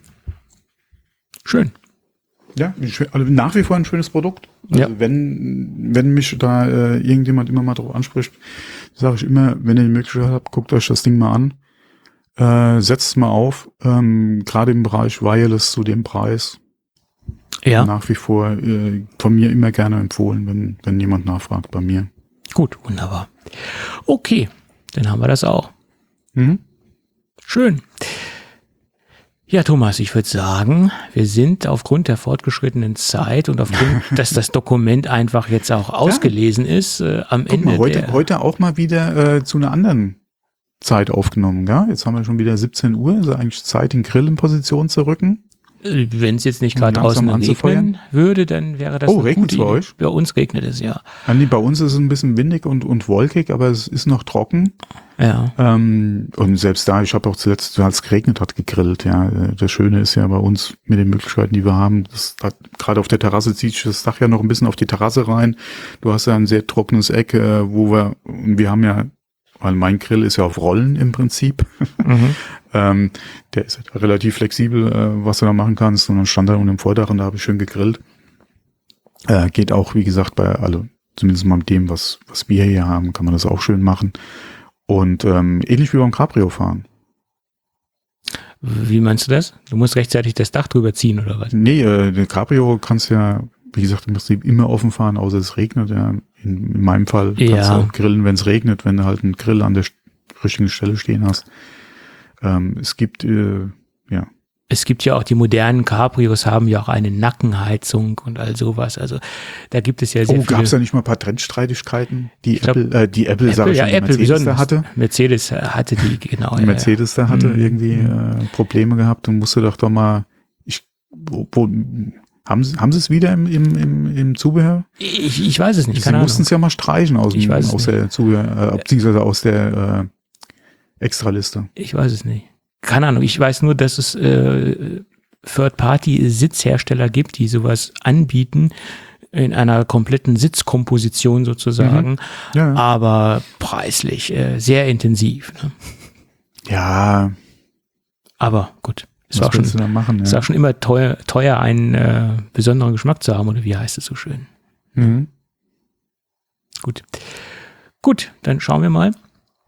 Schön. Ja, schön- also nach wie vor ein schönes Produkt. Also Ja. wenn, wenn mich da äh, irgendjemand immer mal drauf anspricht, sage ich immer, wenn ihr die Möglichkeit habt, guckt euch das Ding mal an. Äh, setzt es mal auf. Ähm, Gerade im Bereich Wireless zu dem Preis. Ja, Nach wie vor äh, von mir immer gerne empfohlen, wenn, wenn jemand nachfragt bei mir. gut, wunderbar. Okay, dann haben wir das auch. Mhm. Schön. Ja, Thomas, ich würde sagen, wir sind aufgrund der fortgeschrittenen Zeit und aufgrund, dass das Dokument einfach jetzt auch ausgelesen ist, äh, am Guck Ende mal, heute, der... heute auch mal wieder äh, zu einer anderen Zeit aufgenommen. Gell? Jetzt haben wir schon wieder siebzehn Uhr, also eigentlich Zeit, den Grill in Position zu rücken. Wenn es jetzt nicht gerade Langsam draußen anzufeuern. regnen würde, dann wäre das Oh, eine regnet's gute bei Idee. euch? Bei uns regnet es, ja. Ja, nee, bei uns ist es ein bisschen windig und, und wolkig, aber es ist noch trocken. Ja, Ähm, und selbst da, ich habe auch zuletzt, als es geregnet hat, gegrillt. Ja, das Schöne ist ja bei uns mit den Möglichkeiten, die wir haben, das hat, gerade auf der Terrasse zieht sich das Dach ja noch ein bisschen auf die Terrasse rein. Du hast ja ein sehr trockenes Eck, äh, wo wir, und wir haben ja, weil mein Grill ist ja auf Rollen im Prinzip. mhm. ähm, der ist halt relativ flexibel, äh, was du da machen kannst. Und dann stand er unter dem Vordach und da habe ich schön gegrillt. Äh, geht auch, wie gesagt, bei alle, zumindest mal mit dem, was, was wir hier haben, kann man das auch schön machen. Und ähm, ähnlich wie beim Cabrio fahren. Wie meinst du das? Du musst rechtzeitig das Dach drüber ziehen, oder was? Nee, äh, den Cabrio kannst ja, wie gesagt, im Prinzip immer offen fahren, außer es regnet. Ja. In, in meinem Fall kannst Ja. du auch grillen, wenn es regnet, wenn du halt einen Grill an der st- richtigen Stelle stehen hast. Ähm, es gibt, äh, ja, Es gibt ja auch die modernen Cabrios, haben ja auch eine Nackenheizung und all sowas. Also da gibt es ja sehr oh, viele. gab es da nicht mal ein paar Trendstreitigkeiten, die Ich glaub, Apple, äh, die Apple, sag Apple, ich ja, schon, die Apple Mercedes besonders. da hatte? Mercedes hatte die, genau. Die ja, Mercedes da hatte Mhm. irgendwie äh, Probleme gehabt und musste doch doch mal, ich, wo, wo, haben sie, haben sie es wieder im, im, im, im Zubehör? ja. Ich, ich weiß es nicht, Sie keine mussten Ahnung. es ja mal streichen aus, Ich dem, weiß es aus nicht. der Zubehör, äh, beziehungsweise aus der äh, Extraliste. Ich weiß es nicht. Keine Ahnung. Ich weiß nur, dass es äh, Third-Party-Sitzhersteller gibt, die sowas anbieten in einer kompletten Sitzkomposition sozusagen, Ja, ja. aber preislich äh, sehr intensiv. Ne? ja, Aber gut, es was war, auch schon, willst du da machen? es Ja. war schon immer teuer, teuer einen äh, besonderen Geschmack zu haben, oder wie heißt es so schön? Mhm. Gut. Gut, dann schauen wir mal.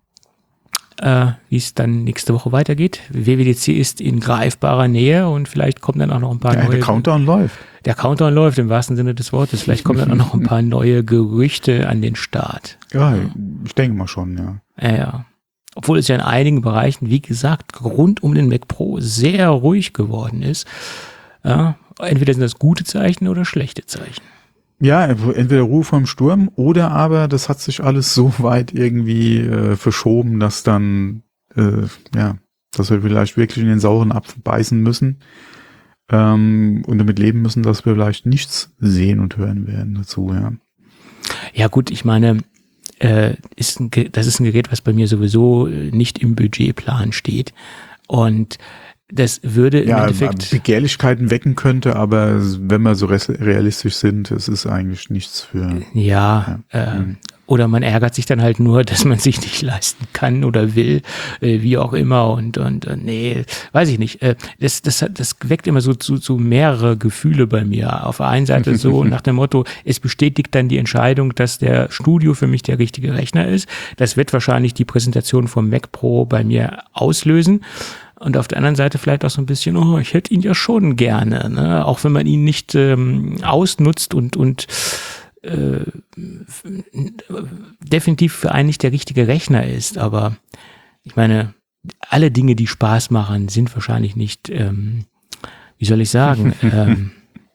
äh, wie es dann nächste Woche weitergeht. W W D C ist in greifbarer Nähe und vielleicht kommen dann auch noch ein paar Ja, neue... der Countdown läuft. Der Countdown läuft im wahrsten Sinne des Wortes. Vielleicht kommen dann auch noch ein paar neue Gerüchte an den Start. Ja, ich denke mal schon, ja. Ja, ja. Obwohl es ja in einigen Bereichen, wie gesagt, rund um den Mac Pro sehr ruhig geworden ist. Ja, entweder sind das gute Zeichen oder schlechte Zeichen. Ja, entweder Ruhe vom Sturm oder aber das hat sich alles so weit irgendwie äh, verschoben, dass dann, äh, ja, dass wir vielleicht wirklich in den sauren Apfel beißen müssen ähm, und damit leben müssen, dass wir vielleicht nichts sehen und hören werden dazu, ja. Ja gut, ich meine, äh, ist ein, das ist ein Gerät, was bei mir sowieso nicht im Budgetplan steht und das würde im ja, Endeffekt Begehrlichkeiten wecken könnte, aber wenn wir so realistisch sind, es ist eigentlich nichts für... Ja, ja. Äh, Mhm. oder man ärgert sich dann halt nur, dass man sich nicht leisten kann oder will, äh, wie auch immer und und äh, nee, weiß ich nicht. Äh, das das das weckt immer so so, so mehrere Gefühle bei mir. Auf der einen Seite so nach dem Motto, es bestätigt dann die Entscheidung, dass der Studio für mich der richtige Rechner ist. Das wird wahrscheinlich die Präsentation vom Mac Pro bei mir auslösen. Und auf der anderen Seite vielleicht auch so ein bisschen, oh, ich hätte ihn ja schon gerne, ne? Auch wenn man ihn nicht ähm, ausnutzt und und äh, definitiv für einen nicht der richtige Rechner ist. Aber ich meine, alle Dinge, die Spaß machen, sind wahrscheinlich nicht, ähm, wie soll ich sagen, ähm,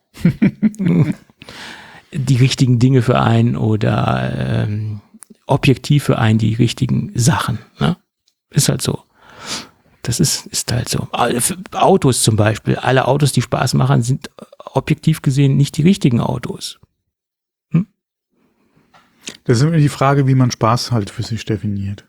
die richtigen Dinge für einen oder ähm, objektiv für einen die richtigen Sachen. Ne? Ist halt so. Das ist, ist halt so. Autos zum Beispiel. Alle Autos, die Spaß machen, sind objektiv gesehen nicht die richtigen Autos. Hm? Das ist immer die Frage, wie man Spaß halt für sich definiert.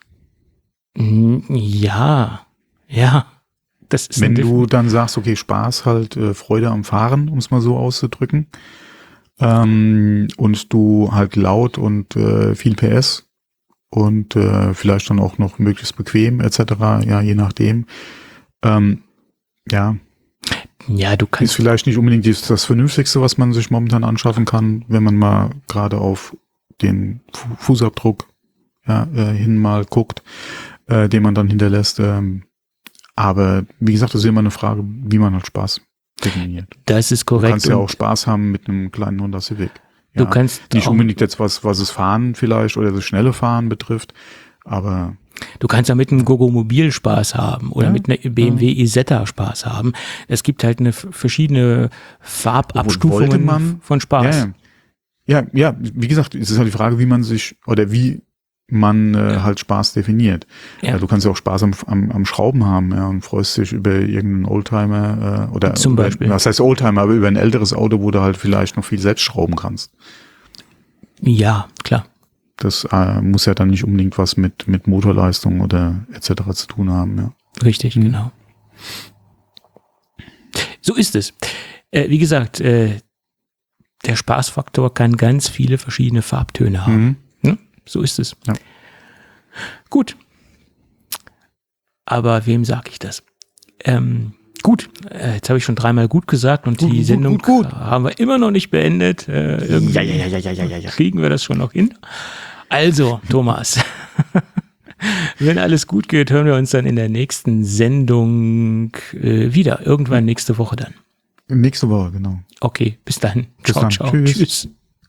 Ja, ja. Das ist Wenn du dann sagst, okay, Spaß halt, äh, Freude am Fahren, um es mal so auszudrücken, ähm, und du halt laut und äh, viel P S und äh, vielleicht dann auch noch möglichst bequem et cetera, ja, je nachdem. Ähm, ja, ja, du ist kannst vielleicht nicht unbedingt das, das Vernünftigste, was man sich momentan anschaffen kann, wenn man mal gerade auf den Fu- Fußabdruck ja, äh, hin mal guckt, äh, den man dann hinterlässt. Ähm, aber wie gesagt, das ist immer eine Frage, wie man halt Spaß definiert. Das ist Du korrekt. kannst ja und auch Spaß haben mit einem kleinen Honda Civic. Du Ja, kannst nicht auch, unbedingt jetzt was, was es Fahren vielleicht oder das schnelle Fahren betrifft, aber du kannst ja mit einem Gogo-Mobil Spaß haben oder Ja, mit einer B M W Isetta Spaß haben. Es gibt halt eine f- verschiedene Farbabstufungen Wollte man- von Spaß. ja, ja, ja, wie gesagt, es ist halt die Frage, wie man sich oder wie man äh, halt Spaß definiert. Ja. Ja. Du kannst ja auch Spaß am, am, am Schrauben haben, ja, und freust dich über irgendeinen Oldtimer äh, oder Zum über, Beispiel. was heißt Oldtimer, aber über ein älteres Auto, wo du halt vielleicht noch viel selbst schrauben kannst. Ja, klar. Das äh, muss ja dann nicht unbedingt was mit mit Motorleistung oder et cetera zu tun haben, ja. Richtig, Mhm. genau. So ist es. Äh, wie gesagt, äh, der Spaßfaktor kann ganz viele verschiedene Farbtöne haben. Mhm. Ne? So ist es. Ja. Gut. Aber wem sage ich das? Ähm, gut, äh, jetzt habe ich schon dreimal gut gesagt und Gut, die gut, Sendung gut, gut. haben wir immer noch nicht beendet. Äh, irgendwie Ja, ja, ja, ja, ja, ja, ja. kriegen wir das schon noch hin. Also, Thomas, wenn alles gut geht, hören wir uns dann in der nächsten Sendung äh, wieder. Irgendwann nächste Woche dann. Nächste Woche, genau. Okay, bis dann. Bis Ciao, dann. ciao. Tschüss. Tschüss.